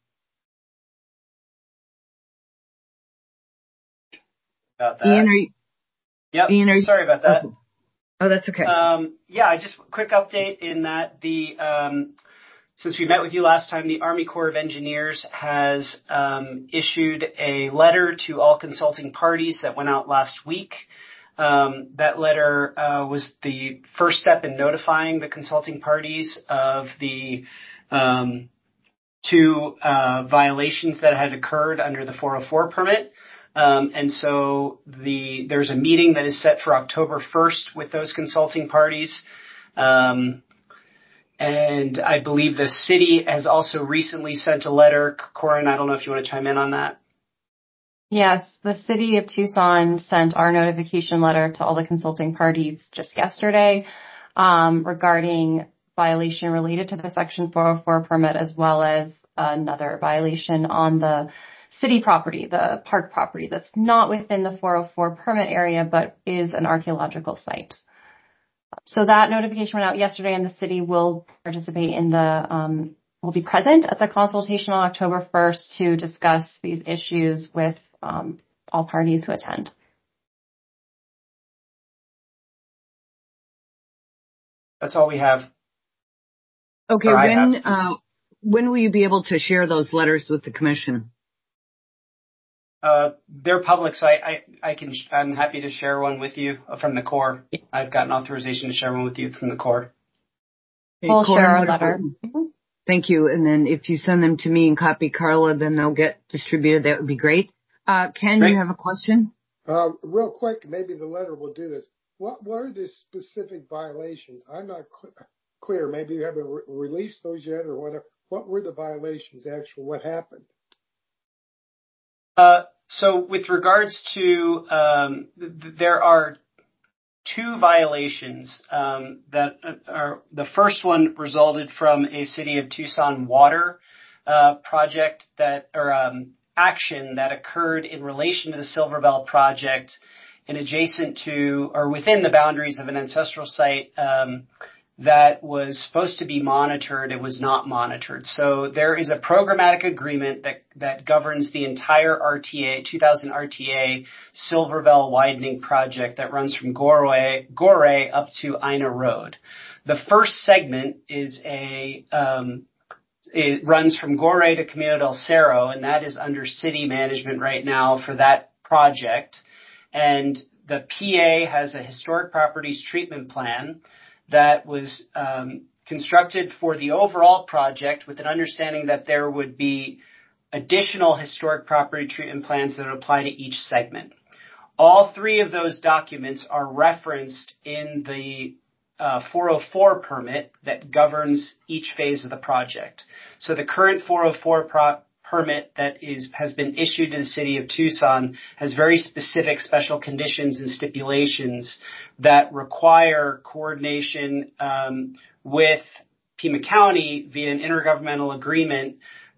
About that. Ian, are you? Yep. Ian, are you, Sorry about that. Oh, oh that's okay. Um, yeah, just a quick update in that the um, since we met with you last time, the Army Corps of Engineers has um, issued a letter to all consulting parties that went out last week. Um, that letter uh, was the first step in notifying the consulting parties of the um, two uh, violations that had occurred under the four oh four permit. Um, and so the there's a meeting that is set for October first with those consulting parties. Um, and I believe the city has also recently sent a letter. Corin, I don't know if you want to chime in on that. Yes, the City of Tucson sent our notification letter to all the consulting parties just yesterday um, regarding violation related to the Section four oh four permit, as well as another violation on the city property, the park property that's not within the four oh four permit area, but is an archaeological site. So that notification went out yesterday, and the city will participate in the, um, will be present at the consultation on October first to discuss these issues with um, all parties who attend. That's all we have. Okay, Or I when have. uh, when will you be able to share those letters with the commission? Uh, they're public, so I, I, I can, I'm happy to share one with you from the Corps. I've gotten authorization to share one with you from the Corps. We'll share our letter. Thank you. And then if you send them to me and copy Carla, then they'll get distributed. That would be great. Uh, Ken, great. You have a question? Uh, real quick, maybe the letter will do this. What were the specific violations? I'm not cl- clear. Maybe you haven't re- released those yet or whatever. What were the violations, actually? What happened? Uh, so with regards to, um, th- there are two violations um, that are, the first one resulted from a City of Tucson water uh, project that, or um, action that occurred in relation to the Silver Bell project and adjacent to, or within the boundaries of an ancestral site um, that was supposed to be monitored. It was not monitored. So there is a programmatic agreement that, that governs the entire R T A, two thousand R T A Silver Bell widening project that runs from Gore, Gore up to Ina Road. The first segment is a, um, it runs from Gore to Camino del Cerro, and that is under city management right now for that project. And the P A has a historic properties treatment plan that was um, constructed for the overall project with an understanding that there would be additional historic property treatment plans that would apply to each segment. All three of those documents are referenced in the uh, four oh four permit that governs each phase of the project. So the current four oh four pro- permit that is has been issued to the City of Tucson has very specific special conditions and stipulations that require coordination um, with Pima County via an intergovernmental agreement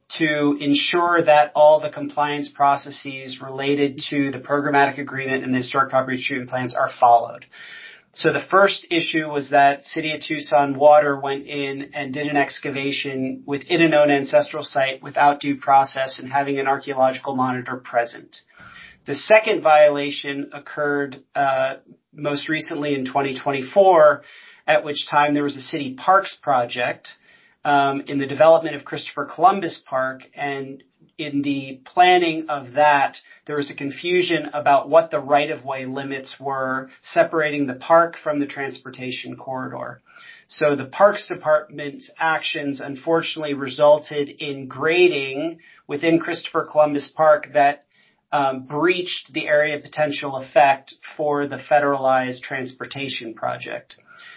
to ensure that all the compliance processes related to the programmatic agreement and the historic property treatment plans are followed. So the first issue was that City of Tucson Water went in and did an excavation within a known ancestral site without due process and having an archaeological monitor present. The second violation occurred uh, most recently in twenty twenty-four, at which time there was a city parks project um, in the development of Christopher Columbus Park, and in the planning of that, there was a confusion about what the right-of-way limits were, separating the park from the transportation corridor. So the Parks Department's actions unfortunately resulted in grading within Christopher Columbus Park that um, breached the area potential effect for the federalized transportation project.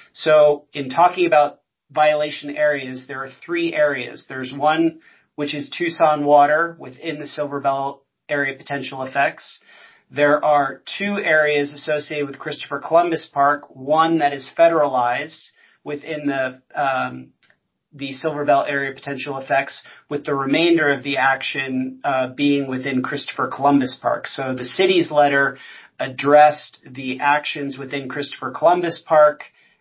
So in talking about violation areas, there are three areas. There's one which is Tucson Water within the Silver Bell area potential effects. There are two areas associated with Christopher Columbus Park, one that is federalized within the um, the Silver Bell area potential effects, with the remainder of the action uh, being within Christopher Columbus Park. So the city's letter addressed the actions within Christopher Columbus Park,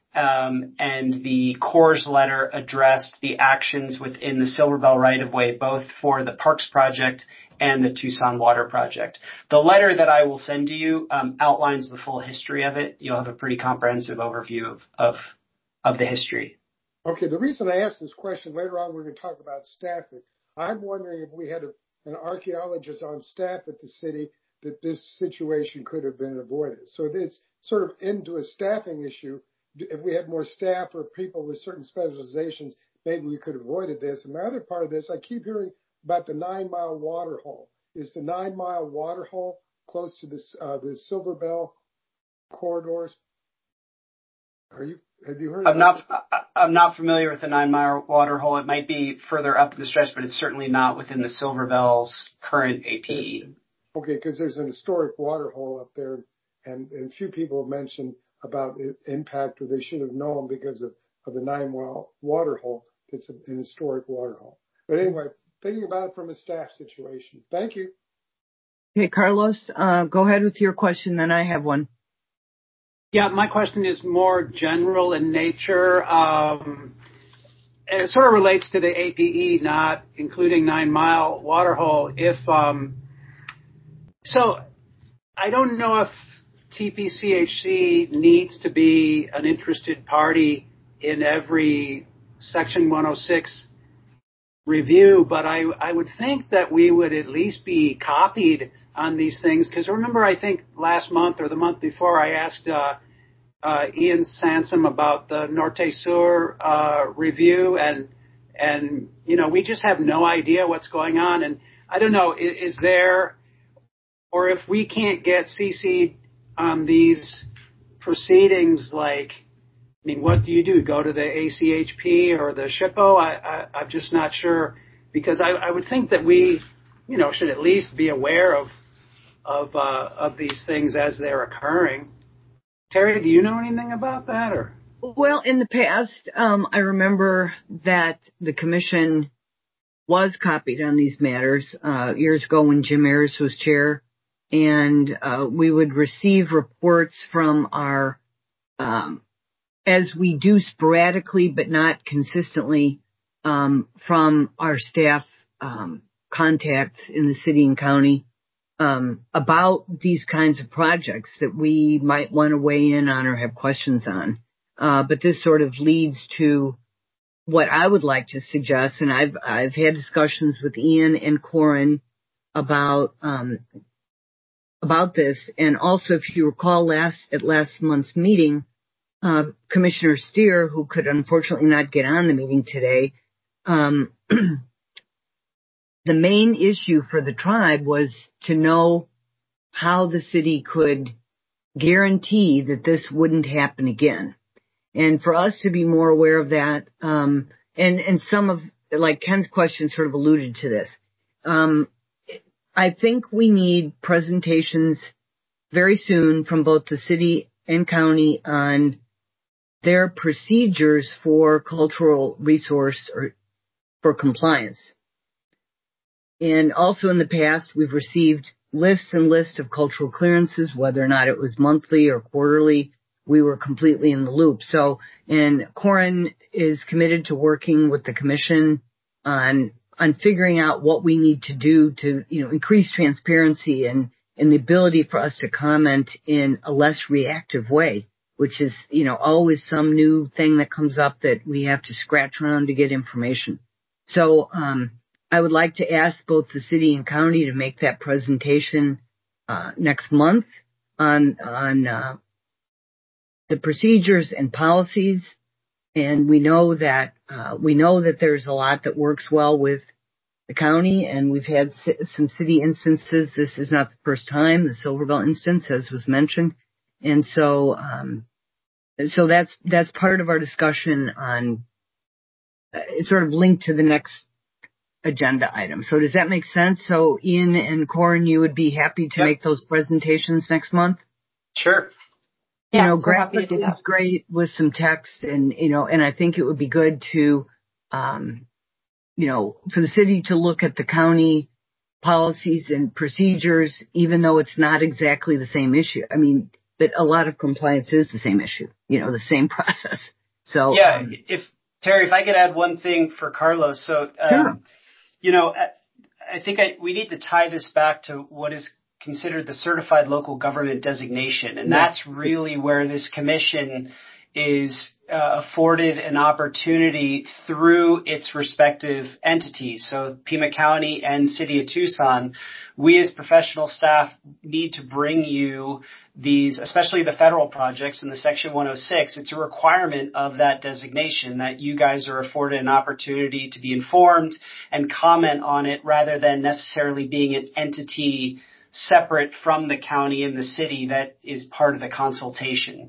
Um, and the Corps' letter addressed the actions within the Silver Bell right-of-way, both for the Parks Project and the Tucson Water Project. The letter that I will send to you um, outlines the full history of it. You'll have a pretty comprehensive overview of, of, of the history. Okay, the reason I asked this question, later on we're going to talk about staffing. I'm wondering if we had a, an archaeologist on staff at the city, that this situation could have been avoided. So it's sort of into a staffing issue. If we had more staff or people with certain specializations, maybe we could have avoided this. And the other part of this, I keep hearing about the Nine Mile Water Hole. Is the Nine Mile Water Hole close to this, uh, the Silver Bell corridors? Are you, have you heard I'm of not, that? I'm not familiar with the Nine Mile Water Hole. It might be further up the stretch, but it's certainly not within the Silver Bell's current A P E. Okay, because there's an historic water hole up there, and, and few people have mentioned about the impact, or they should have known because of, of the Nine Mile Water Hole. It's an historic water hole. But anyway, thinking about it from a staff situation. Thank you. Okay, Carlos, uh, go ahead with your question, then I have one. Yeah, my question is more general in nature. Um, it sort of relates to the A P E, not including Nine Mile Water Hole. If um, so, I don't know if T P C H C needs to be an interested party in every Section one oh six review, but I, I would think that we would at least be copied on these things. Because remember, I think last month or the month before, I asked uh, uh, Ian Sansom about the Norte Sur uh, review, and and you know we just have no idea what's going on. And I don't know, is, is there, or if we can't get C C'd on these proceedings, like, I mean, what do you do? Go to the A C H P or the SHPO? I, I, I'm just not sure, because I, I would think that we, you know, should at least be aware of of uh, of these things as they're occurring. Terry, do you know anything about that? Or well, in the past, um, I remember that the commission was copied on these matters uh, years ago when Jim Ayers was chair, and uh, we would receive reports from our um, as we do sporadically but not consistently, um, from our staff um, contacts in the city and county um, about these kinds of projects that we might want to weigh in on or have questions on. Uh, but this sort of leads to what I would like to suggest, and I've I've had discussions with Ian and Corin about um, about this, and also if you recall last at last month's meeting. Uh, Commissioner Steer, who could unfortunately not get on the meeting today, um, the main issue for the tribe was to know how the city could guarantee that this wouldn't happen again. And for us to be more aware of that, um, and, and some of, like Ken's question sort of alluded to this, um, I think we need presentations very soon from both the city and county on their procedures for cultural resource or for compliance. And also in the past, we've received lists and lists of cultural clearances, whether or not it was monthly or quarterly. We were completely in the loop. So, and Corin is committed to working with the commission on, on figuring out what we need to do to, you know, increase transparency and, and the ability for us to comment in a less reactive way, which is, you know, always some new thing that comes up that we have to scratch around to get information. So, um, I would like to ask both the city and county to make that presentation, uh, next month on, on, uh, the procedures and policies. And we know that, uh, we know that there's a lot that works well with the county, and we've had some city instances. This is not the first time, the Silverville instance, as was mentioned. And so, um, so that's, that's part of our discussion on, uh, it's sort of linked to the next agenda item. So does that make sense? So Ian and Corin, you would be happy to yep. make those presentations next month? Sure. You yeah, know, graphic is that. great with some text, and, you know, and I think it would be good to, um, you know, for the city to look at the county policies and procedures, even though it's not exactly the same issue. I mean, but a lot of compliance is the same issue, you know, the same process. So, yeah, um, if Terry, if I could add one thing for Carlos. So, um, sure. you know, I think I, we need to tie this back to what is considered the certified local government designation. And yeah. that's really where this commission is uh, afforded an opportunity through its respective entities. So Pima County and City of Tucson, we as professional staff need to bring you these, especially the federal projects in the Section one oh six. It's a requirement of that designation that you guys are afforded an opportunity to be informed and comment on it rather than necessarily being an entity separate from the county and the city that is part of the consultation.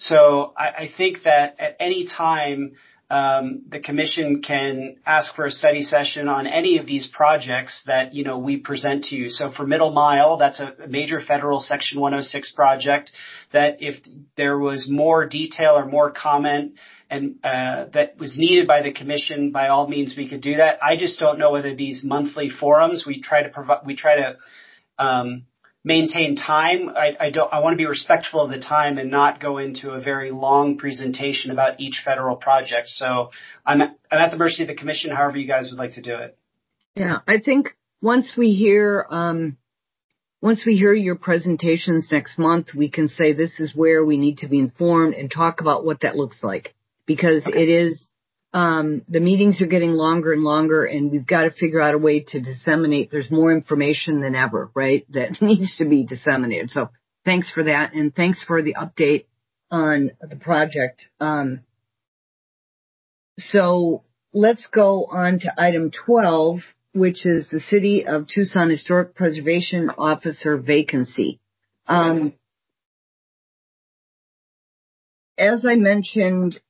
So I, I think that at any time, um, the commission can ask for a study session on any of these projects that, you know, we present to you. So for Middle Mile, that's a major federal Section one oh six project that if there was more detail or more comment and uh, that was needed by the commission, by all means, we could do that. I just don't know whether these monthly forums, we try to provide, we try to Um, maintain time. I, I don't. I want to be respectful of the time and not go into a very long presentation about each federal project. So I'm I'm at the mercy of the commission. However, you guys would like to do it. Yeah, I think once we hear um, once we hear your presentations next month, we can say this is where we need to be informed and talk about what that looks like, because okay. it is um, the meetings are getting longer and longer, and we've got to figure out a way to disseminate. There's more information than ever, right, that needs to be disseminated. So thanks for that, and thanks for the update on the project. Um, so let's go on to item twelve, which is the City of Tucson Historic Preservation Officer vacancy. Um, as I mentioned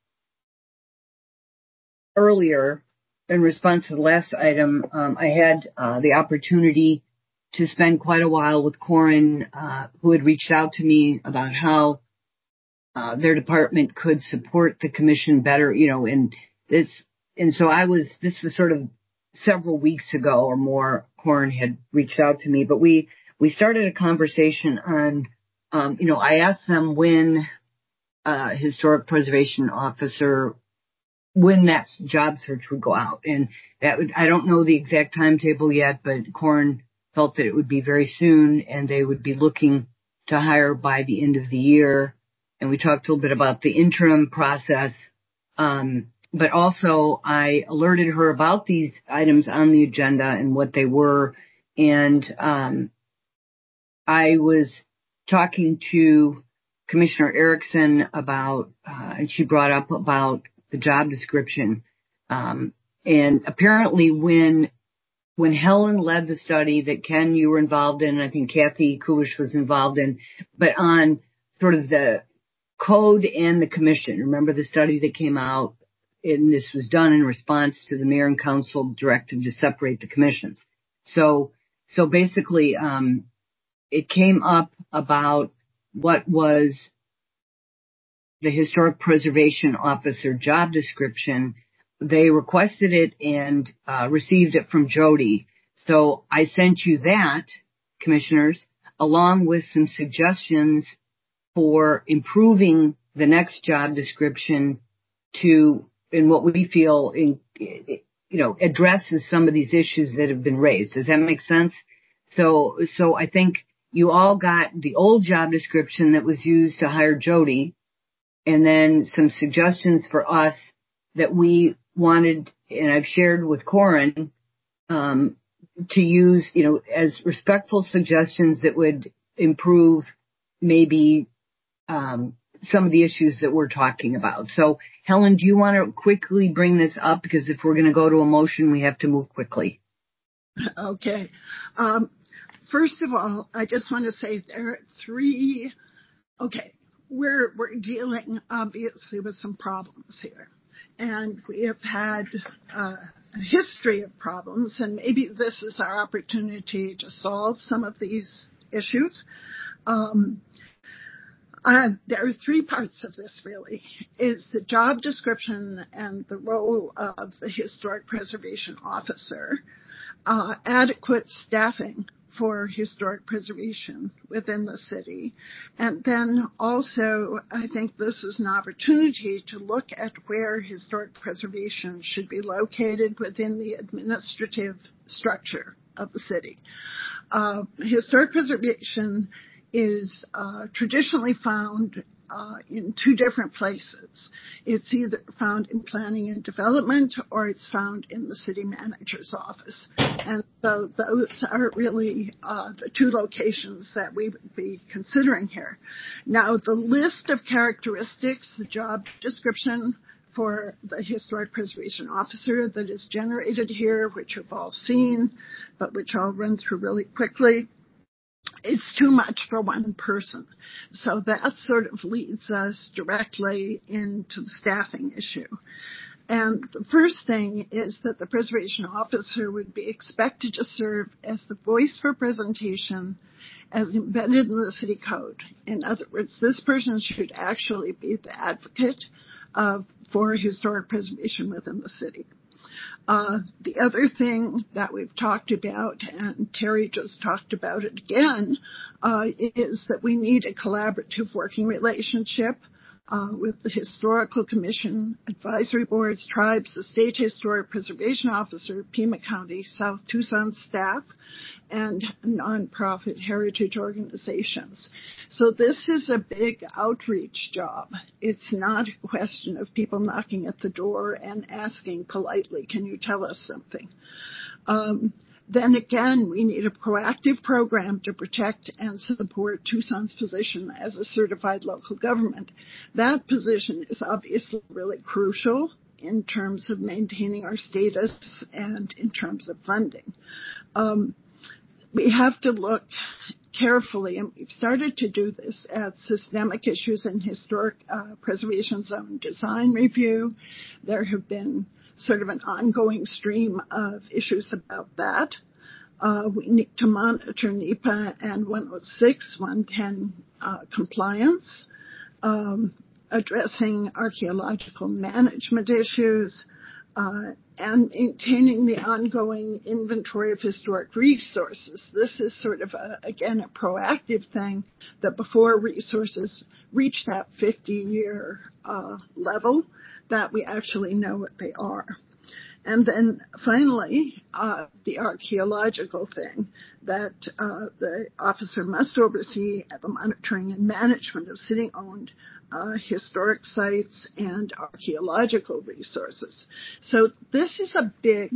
earlier, in response to the last item, um, I had uh, the opportunity to spend quite a while with Corin, uh, who had reached out to me about how uh, their department could support the commission better, you know, and this, and so I was, this was sort of several weeks ago or more, Corin had reached out to me, but we, we started a conversation on, um, you know, I asked them when, uh, historic preservation officer, when that job search would go out. And that would, I don't know the exact timetable yet, but Corin felt that it would be very soon and they would be looking to hire by the end of the year. And we talked a little bit about the interim process. Um, but also I alerted her about these items on the agenda and what they were. And, um, I was talking to Commissioner Erickson about, uh, and she brought up about the job description. Um, and apparently when, when Helen led the study that Ken, you were involved in, I think Kathy Kulish was involved in, but on sort of the code and the commission, remember the study that came out, and this was done in response to the mayor and council directive to separate the commissions. So, so basically, um, it came up about what was the historic preservation officer job description. They requested it and uh, received it from Jody. So I sent you that, commissioners, along with some suggestions for improving the next job description to, in what we feel, in, you know, addresses some of these issues that have been raised. Does that make sense? So, so I think you all got the old job description that was used to hire Jody, and then some suggestions for us that we wanted, and I've shared with Corin, um, to use, you know, as respectful suggestions that would improve maybe um, some of the issues that we're talking about. So, Helen, do you want to quickly bring this up? Because if we're going to go to a motion, we have to move quickly. Okay. Um, first of all, I just want to say there are three, okay, we're, we're dealing obviously with some problems here. And we have had uh, a history of problems, and maybe this is our opportunity to solve some of these issues. Um, uh, there are three parts of this, really, is the job description and the role of the historic preservation officer, uh, adequate staffing for historic preservation within the city. And then also, I think this is an opportunity to look at where historic preservation should be located within the administrative structure of the city. Uh, historic preservation is uh, traditionally found uh, in two different places. It's either found in planning and development or it's found in the city manager's office. And so those are really uh, the two locations that we would be considering here. Now, the list of characteristics, the job description for the historic preservation officer that is generated here, which you've all seen, but which I'll run through really quickly, it's too much for one person. So that sort of leads us directly into the staffing issue. And the first thing is that the preservation officer would be expected to serve as the voice for presentation as embedded in the city code. In other words, this person should actually be the advocate uh, for historic preservation within the city. Uh, the other thing that we've talked about, and Terry just talked about it again, uh, is that we need a collaborative working relationship uh, with the Historical Commission, advisory boards, tribes, the State Historic Preservation Officer, Pima County, South Tucson staff, and nonprofit heritage organizations. So this is a big outreach job. It's not a question of people knocking at the door and asking politely, can you tell us something? Um, Then again, we need a proactive program to protect and support Tucson's position as a certified local government. That position is obviously really crucial in terms of maintaining our status and in terms of funding. Um, we have to look carefully, and we've started to do this, at systemic issues in historic uh, preservation zone design review. There have been sort of an ongoing stream of issues about that. Uh, we need to monitor NEPA and one oh six, one ten uh, compliance, um, addressing archaeological management issues, uh, and maintaining the ongoing inventory of historic resources. This is sort of, a, again, a proactive thing that before resources reach that fifty-year uh, level, that we actually know what they are. And then finally, uh, the archaeological thing that uh, the officer must oversee at the monitoring and management of city-owned uh, historic sites and archaeological resources. So this is a big,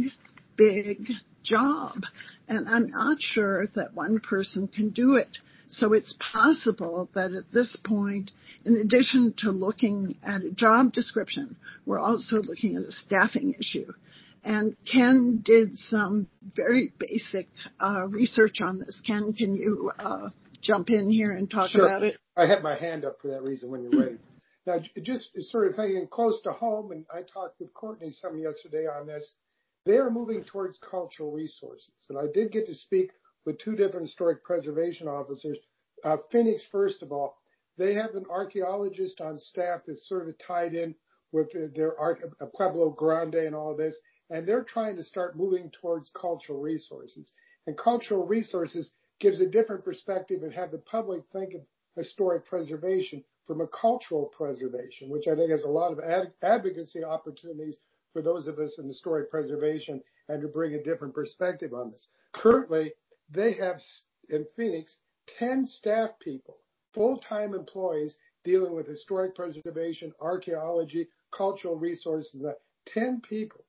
big job, and I'm not sure that one person can do it. So it's possible that at this point, in addition to looking at a job description, we're also looking at a staffing issue. And Ken did some very basic uh, research on this. Ken, can you uh, jump in here and talk Sure. about it? I had my hand up for that reason when you're ready. Now, just sort of thinking close to home, and I talked with Courtney some yesterday on this, they are moving towards cultural resources. And I did get to speak with two different historic preservation officers. Uh, Phoenix, first of all, they have an archaeologist on staff that's sort of tied in with their uh, Pueblo Grande and all of this. And they're trying to start moving towards cultural resources. And cultural resources gives a different perspective and have the public think of historic preservation from a cultural preservation, which I think has a lot of ad- advocacy opportunities for those of us in historic preservation and to bring a different perspective on this. Currently, they have in Phoenix ten staff people, full-time employees dealing with historic preservation, archaeology, cultural resources, ten people.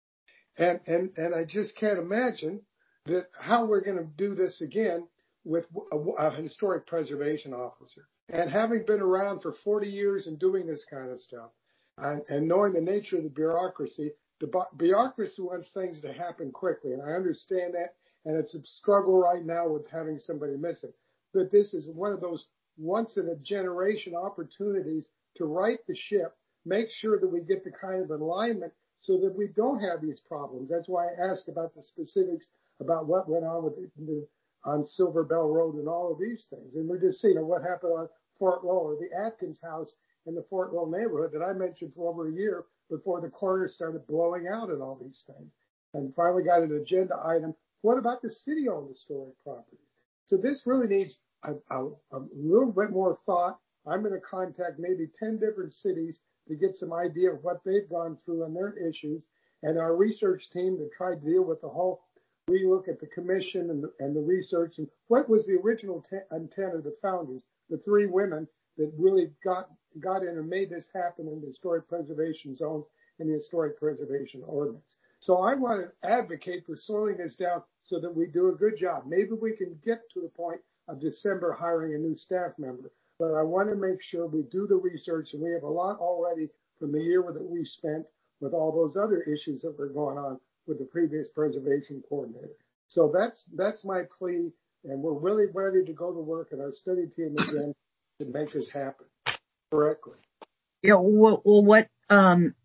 And, and, and I just can't imagine that how we're going to do this again with a, a historic preservation officer. And having been around for forty years and doing this kind of stuff and, and knowing the nature of the bureaucracy, the bureaucracy wants things to happen quickly. And I understand that. And it's a struggle right now with having somebody missing. But this is one of those once in a generation opportunities to right the ship, make sure that we get the kind of alignment so that we don't have these problems. That's why I asked about the specifics about what went on with the, on Silver Bell Road and all of these things. And we're just seeing what happened on Fort Lowe or the Atkins house in the Fort Lowe neighborhood that I mentioned for over a year before the corners started blowing out and all these things. And finally got an agenda item. What about the city-owned historic property? So this really needs a, a, a little bit more thought. I'm going to contact maybe ten different cities to get some idea of what they've gone through on their issues, and our research team to try to deal with the whole. We look at the commission and the, and the research and what was the original t- intent of the founders, the three women that really got got in and made this happen in the historic preservation zones and the historic preservation ordinance. So I want to advocate for slowing this down so that we do a good job. Maybe we can get to the point of December hiring a new staff member. But I want to make sure we do the research, and we have a lot already from the year that we spent with all those other issues that were going on with the previous preservation coordinator. So that's that's my plea, and we're really ready to go to work in our study team again to make this happen correctly. Yeah. Well, well what? Um,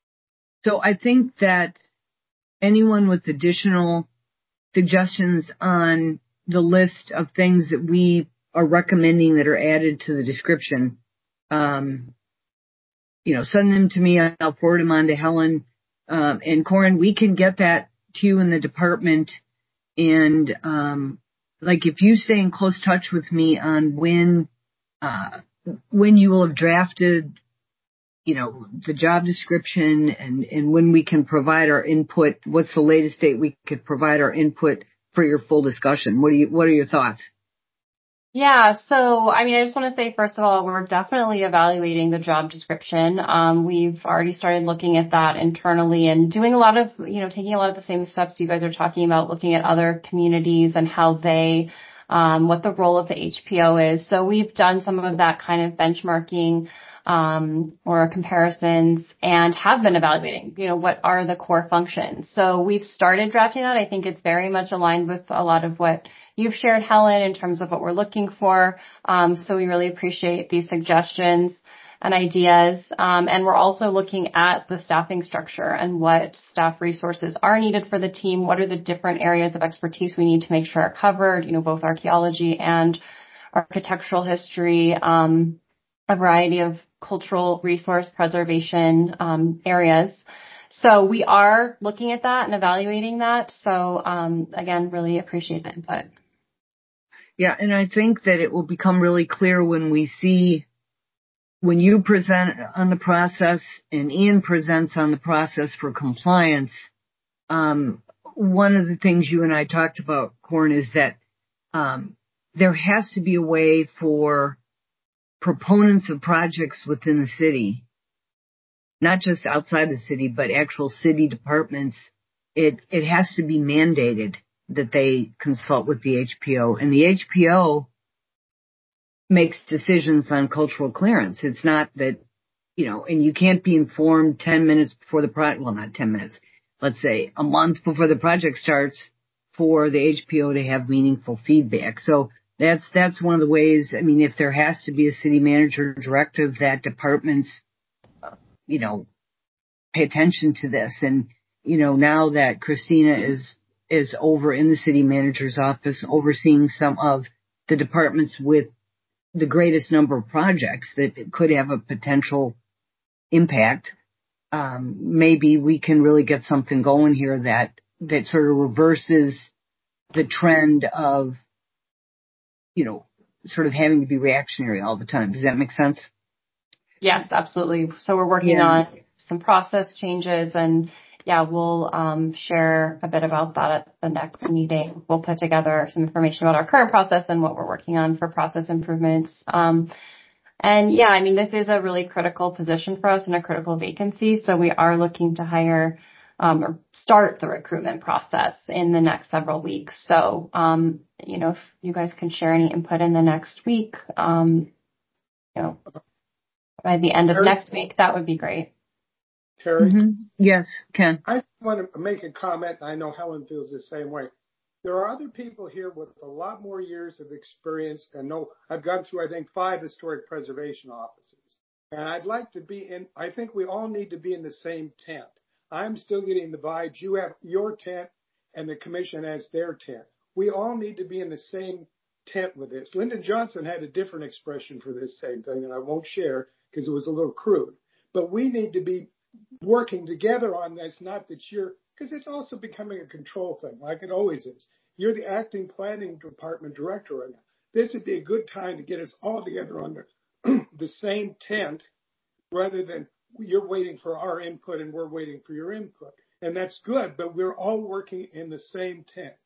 so I think that anyone with additional suggestions on the list of things that we are recommending that are added to the description, um, you know, send them to me. I'll forward them on to Helen. Um, and Corin, we can get that to you in the department. And, um, like if you stay in close touch with me on when, uh, when you will have drafted you know, the job description and, and when we can provide our input. What's the latest date we could provide our input for your full discussion? What are you, what are your thoughts? Yeah, so, I mean, I just want to say, first of all, we're definitely evaluating the job description. Um, we've already started looking at that internally and doing a lot of, you know, taking a lot of the same steps you guys are talking about, looking at other communities and how they, um, what the role of the H P O is. So we've done some of that kind of benchmarking, um, or comparisons and have been evaluating, you know, what are the core functions. So we've started drafting that. I think it's very much aligned with a lot of what you've shared, Helen, in terms of what we're looking for. Um, so we really appreciate these suggestions and ideas. Um, and we're also looking at the staffing structure and what staff resources are needed for the team. What are the different areas of expertise we need to make sure are covered, you know, both archaeology and architectural history, um, a variety of cultural resource preservation um, areas. So we are looking at that and evaluating that. So, um, again, really appreciate the input. Yeah, and I think that it will become really clear when we see, when you present on the process and Ian presents on the process for compliance. Um, one of the things you and I talked about, Corn, is that um, there has to be a way for proponents of projects within the city, not just outside the city, but actual city departments. It it has to be mandated that they consult with the H P O, and the H P O makes decisions on cultural clearance. It's not that, you know, and you can't be informed ten minutes before the project, well, not ten minutes, let's say a month before the project starts for the H P O to have meaningful feedback. So that's, that's one of the ways. I mean, if there has to be a city manager directive that departments, you know, pay attention to this. And, you know, now that Christina is, is over in the city manager's office overseeing some of the departments with the greatest number of projects that could have a potential impact, um, maybe we can really get something going here that, that sort of reverses the trend of, you know, sort of having to be reactionary all the time. Does that make sense? Yes, absolutely. So we're working yeah. on some process changes, and yeah, we'll um, share a bit about that at the next meeting. We'll put together some information about our current process and what we're working on for process improvements. Um, and yeah, I mean, this is a really critical position for us and a critical vacancy. So we are looking to hire um, or start the recruitment process in the next several weeks. So, um, you know, if you guys can share any input in the next week, um, you know, by the end of Terry? next week, that would be great. Terry? Mm-hmm. Yes, Ken. I want to make a comment, and I know Helen feels the same way. There are other people here with a lot more years of experience, and no, I've gone through, I think, five historic preservation officers. And I'd like to be in, I think we all need to be in the same tent. I'm still getting the vibes. You have your tent, and the commission has their tent. We all need to be in the same tent with this. Lyndon Johnson had a different expression for this same thing that I won't share because it was a little crude. But we need to be working together on this, not that you're, because it's also becoming a control thing, like it always is. You're the acting planning department director right now. This would be a good time to get us all together under the same tent rather than you're waiting for our input and we're waiting for your input. And that's good, but we're all working in the same tent.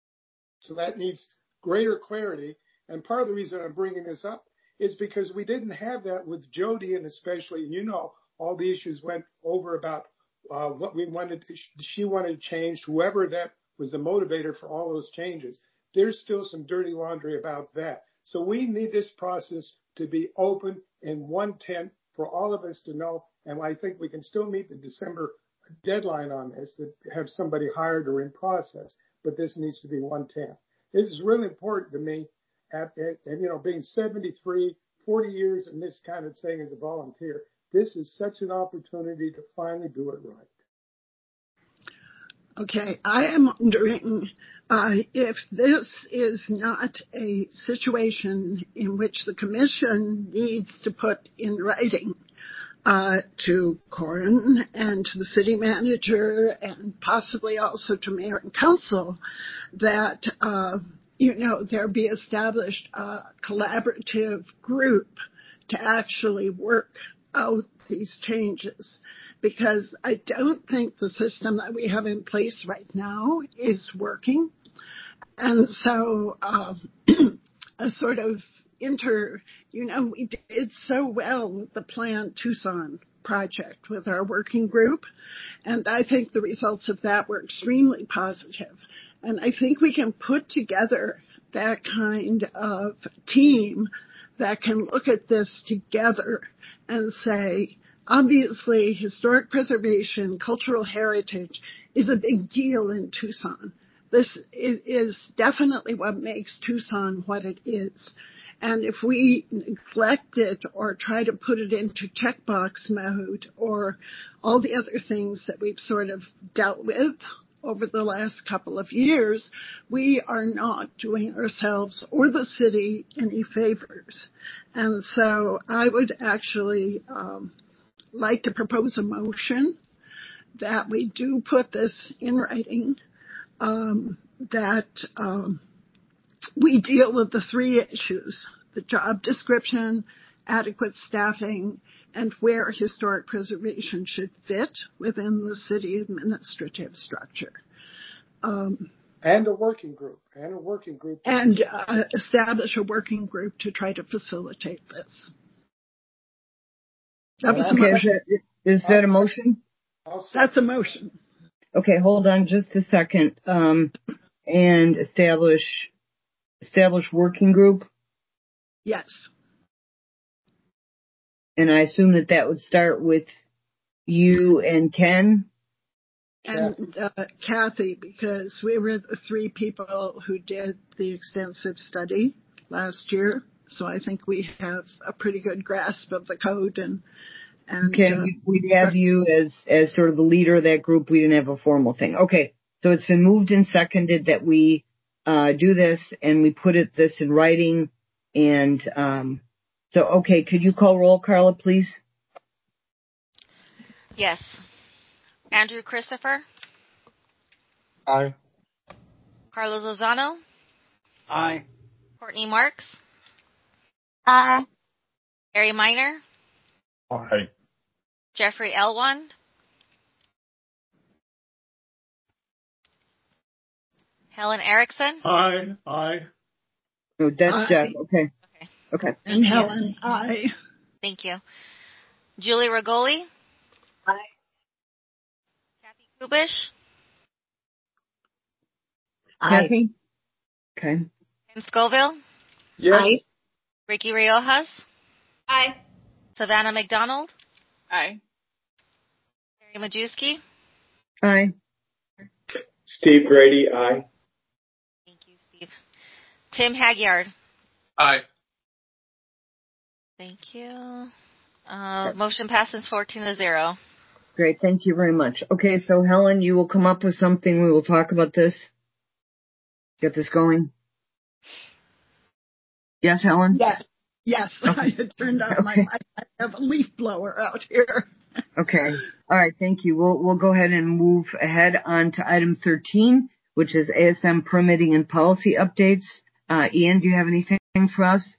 So that needs greater clarity. And part of the reason I'm bringing this up is because we didn't have that with Jody, and especially, you know, all the issues went over about uh, what we wanted, to, she wanted to change, whoever that was the motivator for all those changes. There's still some dirty laundry about that. So we need this process to be open in one tent for all of us to know. And I think we can still meet the December deadline on this, to have somebody hired or in process, but this needs to be one tent. This is really important to me. At, at, and, you know, being seventy-three, forty years in this kind of thing as a volunteer, this is such an opportunity to finally do it right. Okay, I am wondering uh, if this is not a situation in which the commission needs to put in writing uh, to Corin and to the city manager and possibly also to mayor and council that, uh, you know, there be established a collaborative group to actually work out these changes, because I don't think the system that we have in place right now is working. And so um, a sort of inter, you know, we did so well with the Plan Tucson project with our working group, and I think the results of that were extremely positive. And I think we can put together that kind of team that can look at this together and say, obviously, historic preservation, cultural heritage is a big deal in Tucson. This is definitely what makes Tucson what it is. And if we neglect it or try to put it into checkbox mode or all the other things that we've sort of dealt with over the last couple of years, we are not doing ourselves or the city any favors. And so I would actually um, like to propose a motion that we do put this in writing, um, that um, we deal with the three issues: the job description, adequate staffing, and where historic preservation should fit within the city administrative structure. Um, and a working group, and a working group. And uh, establish a working group to try to facilitate this. That was okay, is that, is that a motion? That's a motion. Okay, hold on just a second. Um, and establish, establish working group? Yes. And I assume that that would start with you and Ken? And uh, Kathy, because we were the three people who did the extensive study last year. So I think we have a pretty good grasp of the code. And, and okay, uh, we'd have you as, as sort of the leader of that group. We didn't have a formal thing. Okay, so it's been moved and seconded that we uh, do this, and we put it this in writing. And um, so, okay, could you call roll, Carla, please? Yes. Andrew Christopher? Aye. Carlos Lozano? Aye. Courtney Marks? Aye. Gary Minor? Aye. Jeffrey Elwand? Helen Erickson? Aye. Aye. Oh, that's Aye. Jeff. Okay. Okay. Okay. And Helen, aye. Thank you. Julie Rigoli? Aye. Kathy Kubish? Aye. Kathy? Okay. Ken Scoville? Yes. Aye. Ricky Riojas? Aye. Savannah McDonald? Aye. Terry Majewski? Aye. Steve Grady, aye. Thank you, Steve. Tim Hagyard? Aye. Thank you. Uh, motion passes fourteen to zero. Great. Thank you very much. Okay, so Helen, you will come up with something. We will talk about this. Get this going. Yes, Helen? Yes. Yes. Okay. I had turned on my Okay. mic. I have a leaf blower out here. Okay. All right. Thank you. We'll, we'll go ahead and move ahead on to item thirteen, which is A S M permitting and policy updates. Uh, Ian, do you have anything for us?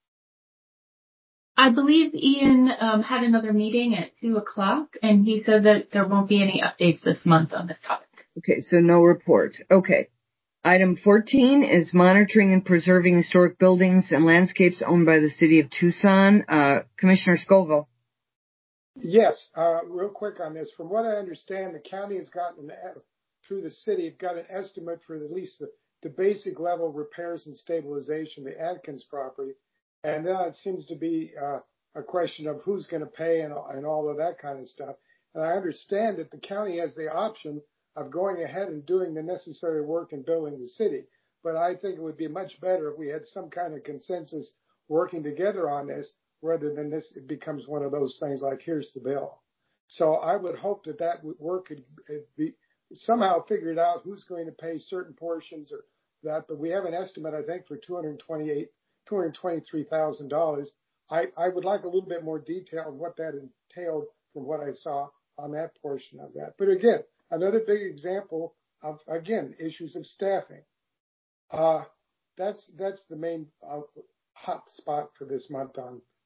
I believe Ian um, had another meeting at two o'clock, and he said that there won't be any updates this month on this topic. Okay, so no report. Okay. Item fourteen is monitoring and preserving historic buildings and landscapes owned by the city of Tucson. Uh, Commissioner Scoville. Yes, uh, real quick on this. From what I understand, the county has gotten, through the city, got an estimate for at least the, the basic level repairs and stabilization of the Atkins property. And then it seems to be uh, a question of who's going to pay and, and all of that kind of stuff. And I understand that the county has the option of going ahead and doing the necessary work in building the city. But I think it would be much better if we had some kind of consensus working together on this, rather than this it becomes one of those things like, here's the bill. So I would hope that that work could be somehow figured out who's going to pay certain portions or that. But we have an estimate, I think, for two hundred twenty-eight, two hundred twenty-three thousand dollars. I, I would like a little bit more detail on what that entailed from what I saw on that portion of that. But again, another big example of, again, issues of staffing. Uh, that's, that's the main uh, hot spot for this month on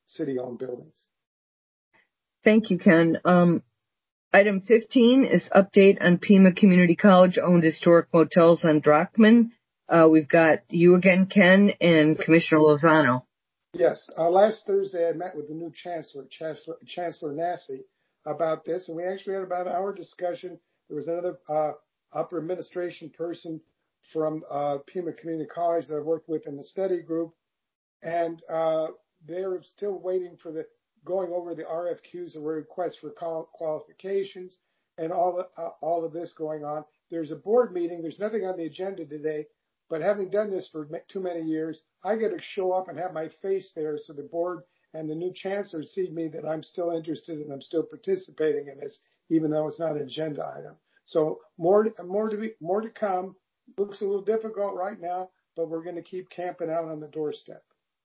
city-owned buildings. Thank you, Ken. Um, item fifteen is update on Pima Community College-owned historic motels on Drockman. Uh, we've got you again, Ken, and Commissioner Lozano. Yes. Uh, last Thursday, I met with the new Chancellor, Chancellor, Chancellor Nassi, about this, and we actually had about an hour discussion. There was another uh, upper administration person from uh, Pima Community College that I worked with in the study group, and uh, they're still waiting for the going over the R F Qs, the requests for qualifications, and all uh, all of this going on. There's a board meeting. There's nothing on the agenda today, but having done this for too many years, I got to show up and have my face there so the board and the new chancellor see me that I'm still interested and I'm still participating in this, even though it's not an agenda item. So more, more to be, more to come. Looks a little difficult right now, but we're going to keep camping out on the doorstep.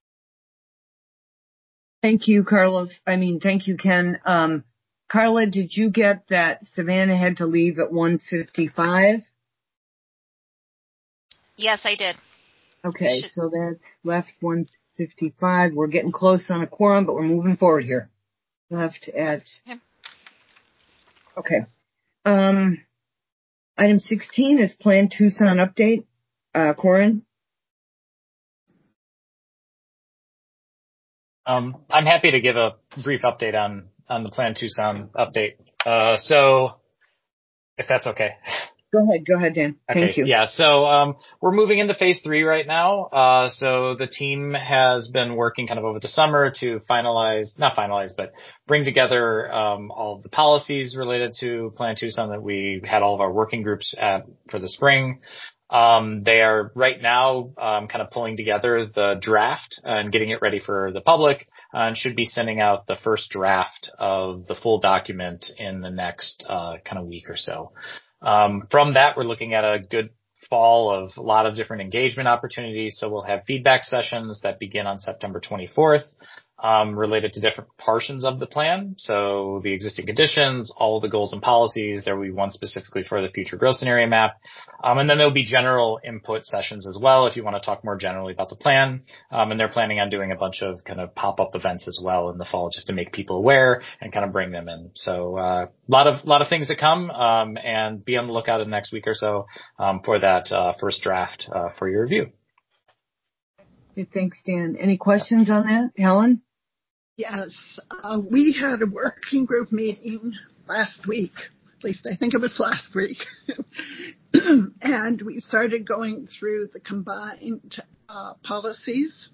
Thank you, Carlos. I mean, thank you, Ken. Um, Carla, did you get that Savannah had to leave at one fifty-five? Yes, I did. Okay, so that's left one fifty-five. We're getting close on a quorum, but we're moving forward here. Left at... Okay. Um, item sixteen is Plan Tucson update. Uh, Corin? Um, I'm happy to give a brief update on, on the Plan Tucson update. Uh, so, if that's okay. Go ahead, go ahead, Dan. Okay, Thank you. Yeah, so um, we're moving into phase three right now. Uh, so the team has been working kind of over the summer to finalize, not finalize, but bring together um, all of the policies related to Plan Tucson that we had all of our working groups at for the spring. Um, they are right now um, kind of pulling together the draft and getting it ready for the public, uh, and should be sending out the first draft of the full document in the next uh, kind of week or so. Um, from that, we're looking at a good fall of a lot of different engagement opportunities. So we'll have feedback sessions that begin on September twenty-fourth, um, related to different portions of the plan. So the existing conditions, all of the goals and policies. There will be one specifically for the future growth scenario map. Um, and then there'll be general input sessions as well if you want to talk more generally about the plan. Um, and they're planning on doing a bunch of kind of pop-up events as well in the fall just to make people aware and kind of bring them in. So a uh, lot of lot of things to come, um, and be on the lookout in the next week or so um, for that uh, first draft uh, for your review. Okay, thanks, Dan. Any questions on that, Helen? Yes, uh, we had a working group meeting last week. At least I think it was last week. And we started going through the combined uh, policies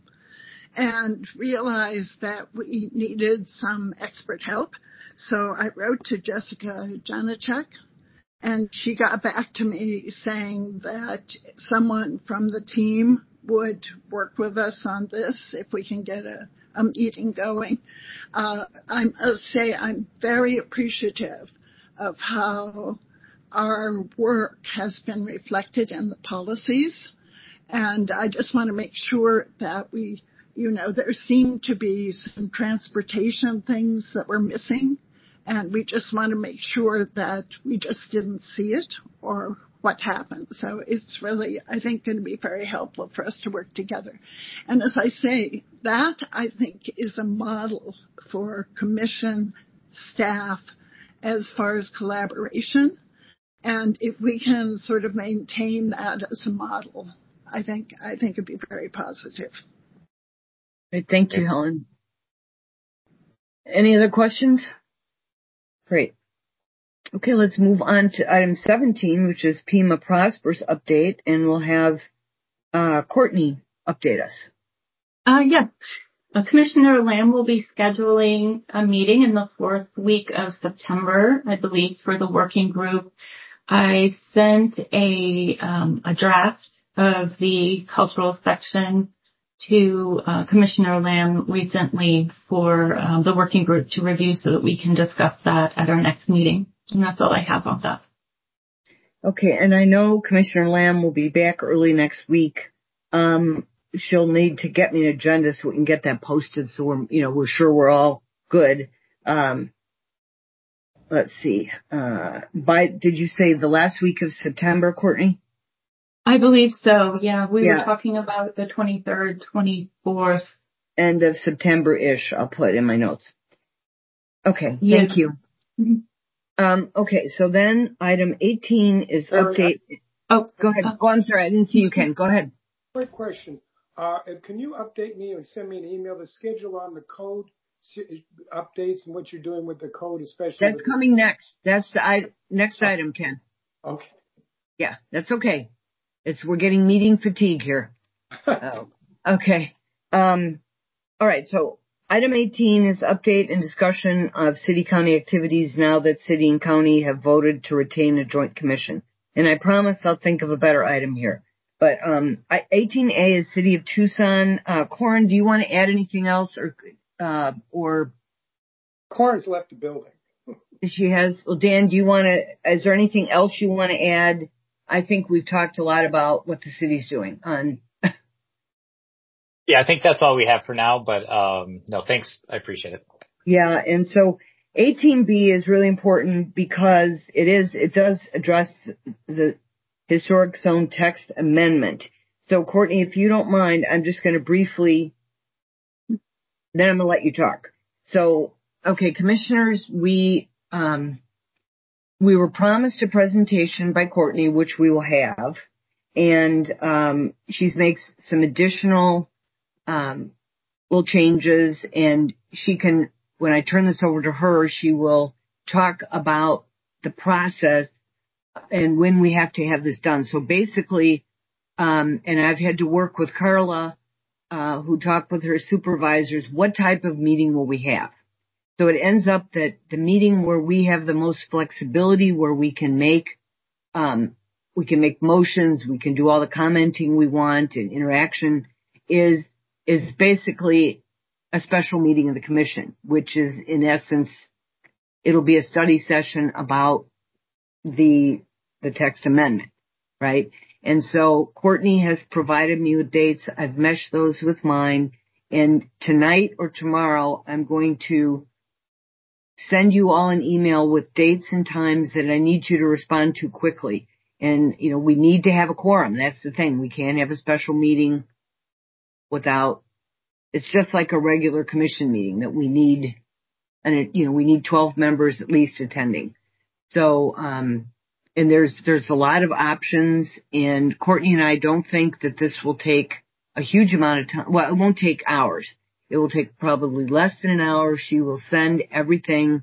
and realized that we needed some expert help. So I wrote to Jessica Janacek, and she got back to me saying that someone from the team would work with us on this if we can get a, a meeting going. Uh, I must say I'm very appreciative of how our work has been reflected in the policies. And I just want to make sure that we, you know, there seem to be some transportation things that we're missing. And we just want to make sure that we just didn't see it or what happened. So it's really, I think, going to be very helpful for us to work together. And as I say, that I think is a model for commission staff as far as collaboration. And if we can sort of maintain that as a model, I think I think it'd be very positive. Great, thank you, Helen. Any other questions? Great. Okay, let's move on to item seventeen, which is Pima Prosperous update, and we'll have uh, Courtney update us. Uh, yeah. Uh, Commissioner Lamb will be scheduling a meeting in the fourth week of September, I believe, for the working group. I sent a um, a draft of the cultural section to uh, Commissioner Lamb recently for um, the working group to review so that we can discuss that at our next meeting. And that's all I have on that. Okay, and I know Commissioner Lamb will be back early next week. Um, she'll need to get me an agenda so we can get that posted so we're, you know, we're sure we're all good. Um, let's see. Uh, by, did you say the last week of September, Courtney? I believe so. Yeah, we yeah. were talking about the twenty-third, twenty-fourth. end of September-ish, I'll put in my notes. Okay, Yeah. thank you. Mm-hmm. Um, okay, so then item eighteen is Sorry, update. Oh, Go ahead. uh, Oh, I'm sorry, I didn't see you, Ken. Go ahead. Quick question. Uh, and can you update me and send me an email, the schedule on the code updates and what you're doing with the code, especially That's with the, coming next. That's the I, next item, Ken. okay. Yeah, that's okay. It's, we're getting meeting fatigue here. Oh, okay. Um, all right. So item eighteen is update and discussion of city county activities now that city and county have voted to retain a joint commission. And I promise I'll think of a better item here. But, um, eighteen A is city of Tucson. Uh, Corin, do you want to add anything else or, uh, or? Corin's left the building. She has. Well, Dan, do you want to, is there anything else you want to add? I think we've talked a lot about what the city's doing on. Yeah, I think that's all we have for now, but, um, no, thanks. I appreciate it. Yeah. And so eighteen B is really important because it is, it does address the historic zone text amendment. So Courtney, if you don't mind, I'm just going to briefly, then I'm going to let you talk. So, okay, commissioners, we, um, we were promised a presentation by Courtney, which we will have. And, um, she makes some additional, um, little changes, and she can, when I turn this over to her, she will talk about the process and when we have to have this done. So basically, um, and I've had to work with Carla, uh, who talked with her supervisors, what type of meeting will we have? So it ends up that the meeting where we have the most flexibility, where we can make, um, we can make motions, we can do all the commenting we want and interaction, is, is basically a special meeting of the commission, which is in essence, it'll be a study session about the, the text amendment, right? And so Courtney has provided me with dates. I've meshed those with mine. And tonight or tomorrow, I'm going to send you all an email with dates and times that I need you to respond to quickly. And, you know, we need to have a quorum. That's the thing. We can't have a special meeting without, it's just like a regular commission meeting that we need, and you know, we need twelve members at least attending. So, um, and there's, there's a lot of options, and Courtney and I don't think that this will take a huge amount of time. Well, it won't take hours. It will take probably less than an hour. She will send everything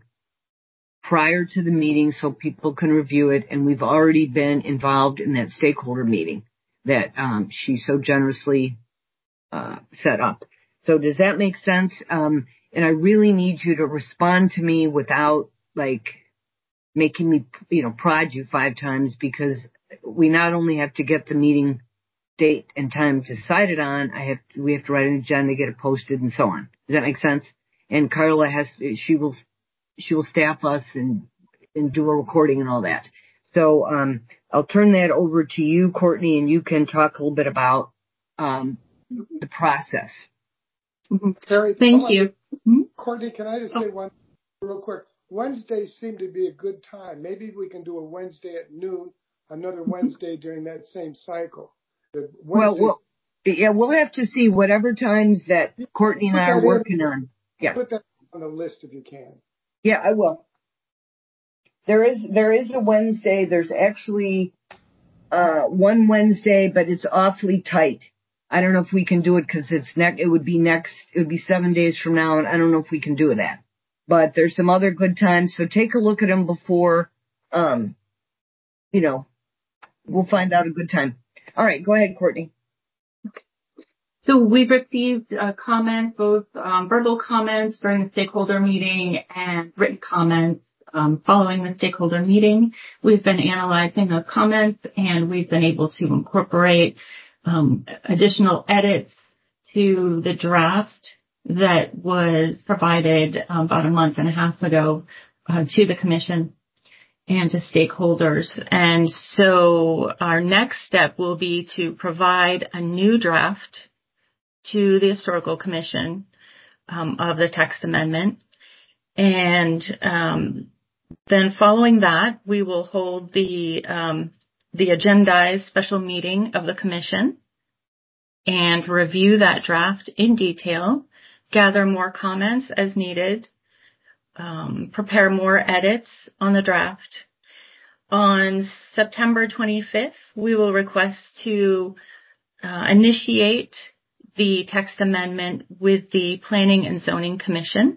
prior to the meeting so people can review it, and we've already been involved in that stakeholder meeting that, um, she so generously, uh, set up. So does that make sense? Um, and I really need you to respond to me without, like, making me, you know, prod you five times, because we not only have to get the meeting date and time decided on, I have, we have to write an agenda, get it posted, and so on. Does that make sense? And Carla has, she will, she will staff us and, and do a recording and all that. So, um, I'll turn that over to you, Courtney, and you can talk a little bit about, um, the process. Mm-hmm. Carrie, thank you. Mm-hmm. Courtney, can I just say one real quick? Wednesdays seem to be a good time. Maybe we can do a Wednesday at noon, another Wednesday during that same cycle. Well, well, yeah, we'll have to see whatever times that Courtney and I are working on. Yeah. Put that on the list if you can. Yeah, I will. There is, there is a Wednesday. There's actually, uh, one Wednesday, but it's awfully tight. I don't know if we can do it because it's next, it would be next, it would be seven days from now, and I don't know if we can do that. But there's some other good times, so take a look at them before, um, you know, we'll find out a good time. All right, go ahead, Courtney. Okay. So we've received uh, comments, both um, verbal comments during the stakeholder meeting and written comments um, following the stakeholder meeting. We've been analyzing those comments, and we've been able to incorporate um, additional edits to the draft that was provided um, about a month and a half ago uh, to the commission and to stakeholders. And so our next step will be to provide a new draft to the Historical Commission um, of the text amendment. And um, then following that, we will hold the um, the agendized special meeting of the commission and review that draft in detail gather more comments as needed, um, prepare more edits on the draft. On September twenty-fifth, we will request to uh, initiate the text amendment with the Planning and Zoning Commission.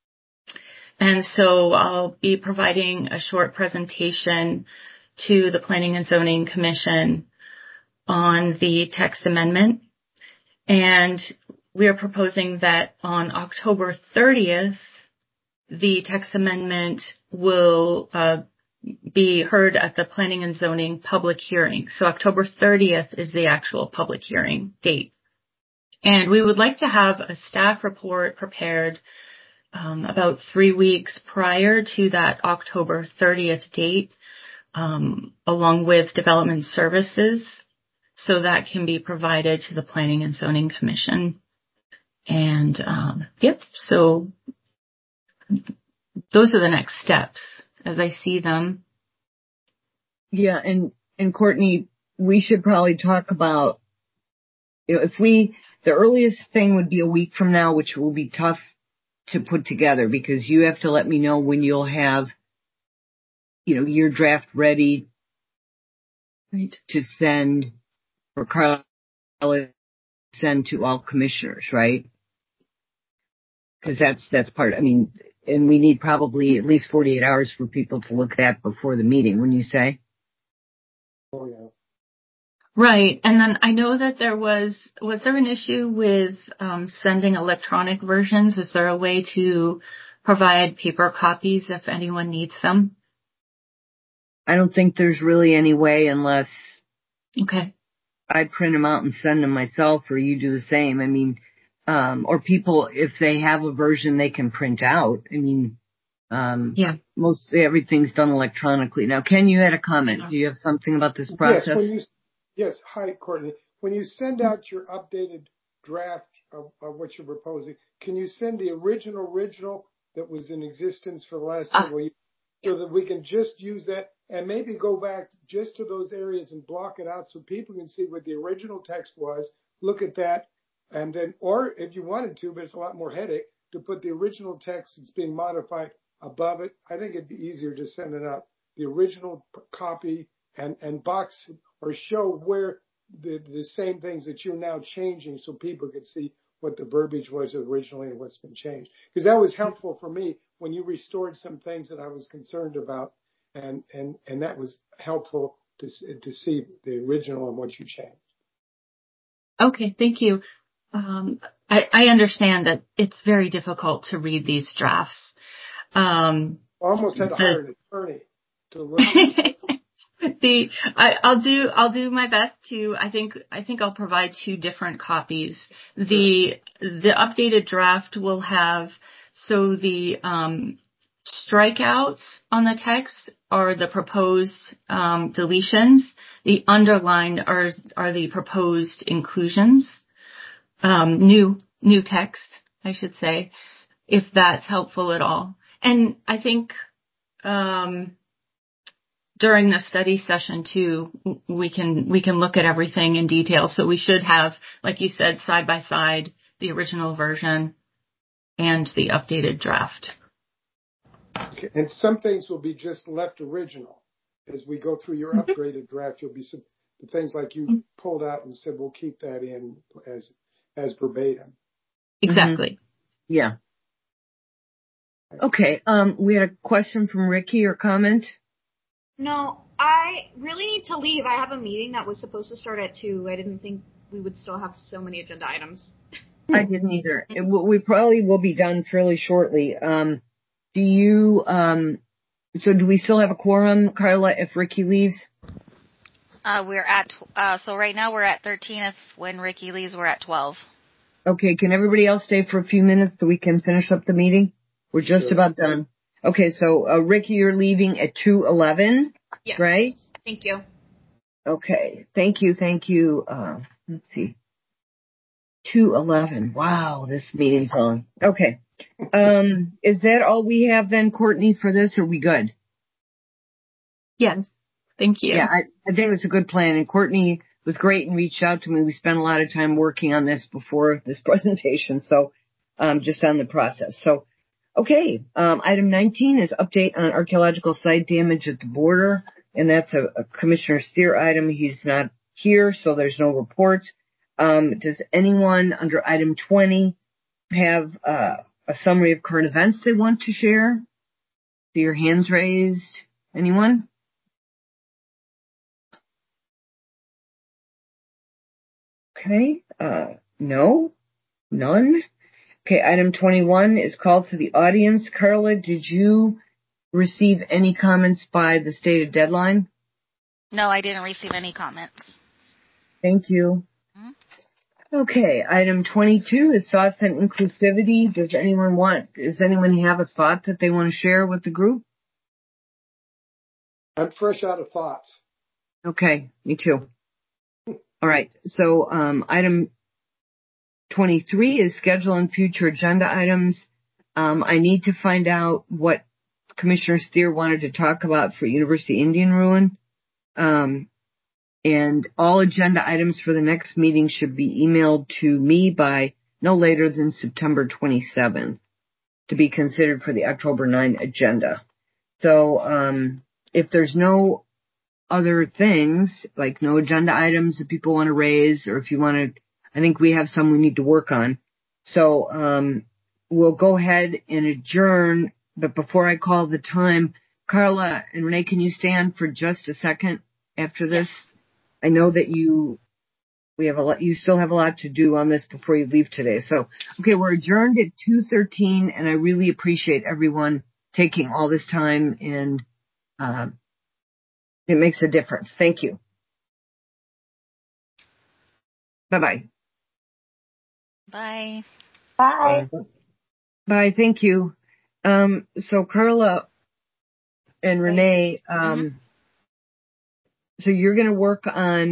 And so I'll be providing a short presentation to the Planning and Zoning Commission on the text amendment. And we are proposing that on October thirtieth, the text amendment will uh, be heard at the Planning and Zoning public hearing. So October thirtieth is the actual public hearing date. And we would like to have a staff report prepared um, about three weeks prior to that October thirtieth date, um, along with development services, so that can be provided to the Planning and Zoning Commission. And um, yep, so those are the next steps as I see them. Yeah, and, and Courtney, we should probably talk about, you know, if we, the earliest thing would be a week from now, which will be tough to put together because you have to let me know when you'll have, you know, your draft ready right. to send, or Carla to send to all commissioners, right? Because that's, that's part, I mean, and we need probably at least forty-eight hours for people to look at before the meeting, wouldn't you say? Oh, yeah. Right. And then I know that there was, was there an issue with um, sending electronic versions? Is there a way to provide paper copies if anyone needs them? I don't think there's really any way unless okay. I print them out and send them myself or you do the same. I mean, um, or people, if they have a version they can print out. I mean, um, yeah. most everything's done electronically. Now, Ken, you had a comment. Do you have something about this process? Yes, when you, yes. Hi, Courtney. When you send out your updated draft of, of what you're proposing, can you send the original original that was in existence for the last uh, several years so that we can just use that and maybe go back just to those areas and block it out so people can see what the original text was, look at that, and then, or if you wanted to, but it's a lot more headache, to put the original text that's being modified above it. I think it'd be easier to send it out, the original copy, and, and box or show where the, the same things that you're now changing so people could see what the verbiage was originally and what's been changed. Because that was helpful for me when you restored some things that I was concerned about, and, and, and that was helpful to, to see the original and what you changed. Okay, thank you. Um, I, I understand that it's very difficult to read these drafts. Um, I almost had to hire an attorney to look at the I, I'll do I'll do my best to I think I think I'll provide two different copies. The the updated draft will have so the um, strikeouts on the text are the proposed um, deletions. The underlined are are the proposed inclusions. Um, new new text, I should say, if that's helpful at all. And I think um, during the study session too, we can we can look at everything in detail. So we should have, like you said, side by side the original version and the updated draft. Okay. And some things will be just left original. As we go through your mm-hmm. upgraded draft, you'll be some the things like you pulled out and said we'll keep that in as as verbatim. Exactly. Mm-hmm. Yeah. Okay. Um, we had a question from Ricky or comment. No, I really need to leave. I have a meeting that was supposed to start at two. I didn't think we would still have so many agenda items. I didn't either. It, we probably will be done fairly shortly. Um, do you, um, so do we still have a quorum, Carla, if Ricky leaves? Uh, we're at, uh, so right now we're at thirteen. If when Ricky leaves, we're at twelve. Okay. Can everybody else stay for a few minutes so we can finish up the meeting? We're just sure. about done. Okay, so uh, Ricky, you're leaving at two eleven, yes. right? Thank you. Okay, thank you, thank you. Uh, let's see, two eleven. Wow, this meeting's on. Okay, um, is that all we have then, Courtney, for this? Or are we good? Yes, thank you. Yeah, I, I think it's a good plan. And Courtney was great and reached out to me. We spent a lot of time working on this before this presentation, so um, just on the process. So, okay, um, item nineteen is update on archaeological site damage at the border, and that's a, a Commissioner Steer item. He's not here, so there's no report. Um, does anyone under item twenty have uh, a summary of current events they want to share? See your hands raised. Anyone? Okay, uh, no, none. Okay, item twenty-one is called for the audience. Carla, did you receive any comments by the stated deadline? No, I didn't receive any comments. Thank you. Mm-hmm. Okay, item twenty-two is thoughts on inclusivity. Does anyone want, does anyone have a thought that they want to share with the group? I'm fresh out of thoughts. Okay, me too. All right, so um, item twenty-three is schedule and future agenda items. Um, I need to find out what Commissioner Steer wanted to talk about for University Indian Ruin. Um, and all agenda items for the next meeting should be emailed to me by no later than September twenty-seventh to be considered for the October ninth agenda. So um, if there's no other things, like no agenda items that people want to raise, or if you want to, I think we have some we need to work on. So um, we'll go ahead and adjourn, but before I call the time, Carla and Renee, can you stand for just a second after this? Yes. I know that you, we have a lot, you still have a lot to do on this before you leave today. So, okay, we're adjourned at two thirteen, and I really appreciate everyone taking all this time, and uh, it makes a difference. Thank you. Bye-bye. Bye. Bye. Bye. Thank you. Um, so Carla and Renee, um, mm-hmm. so you're going to work on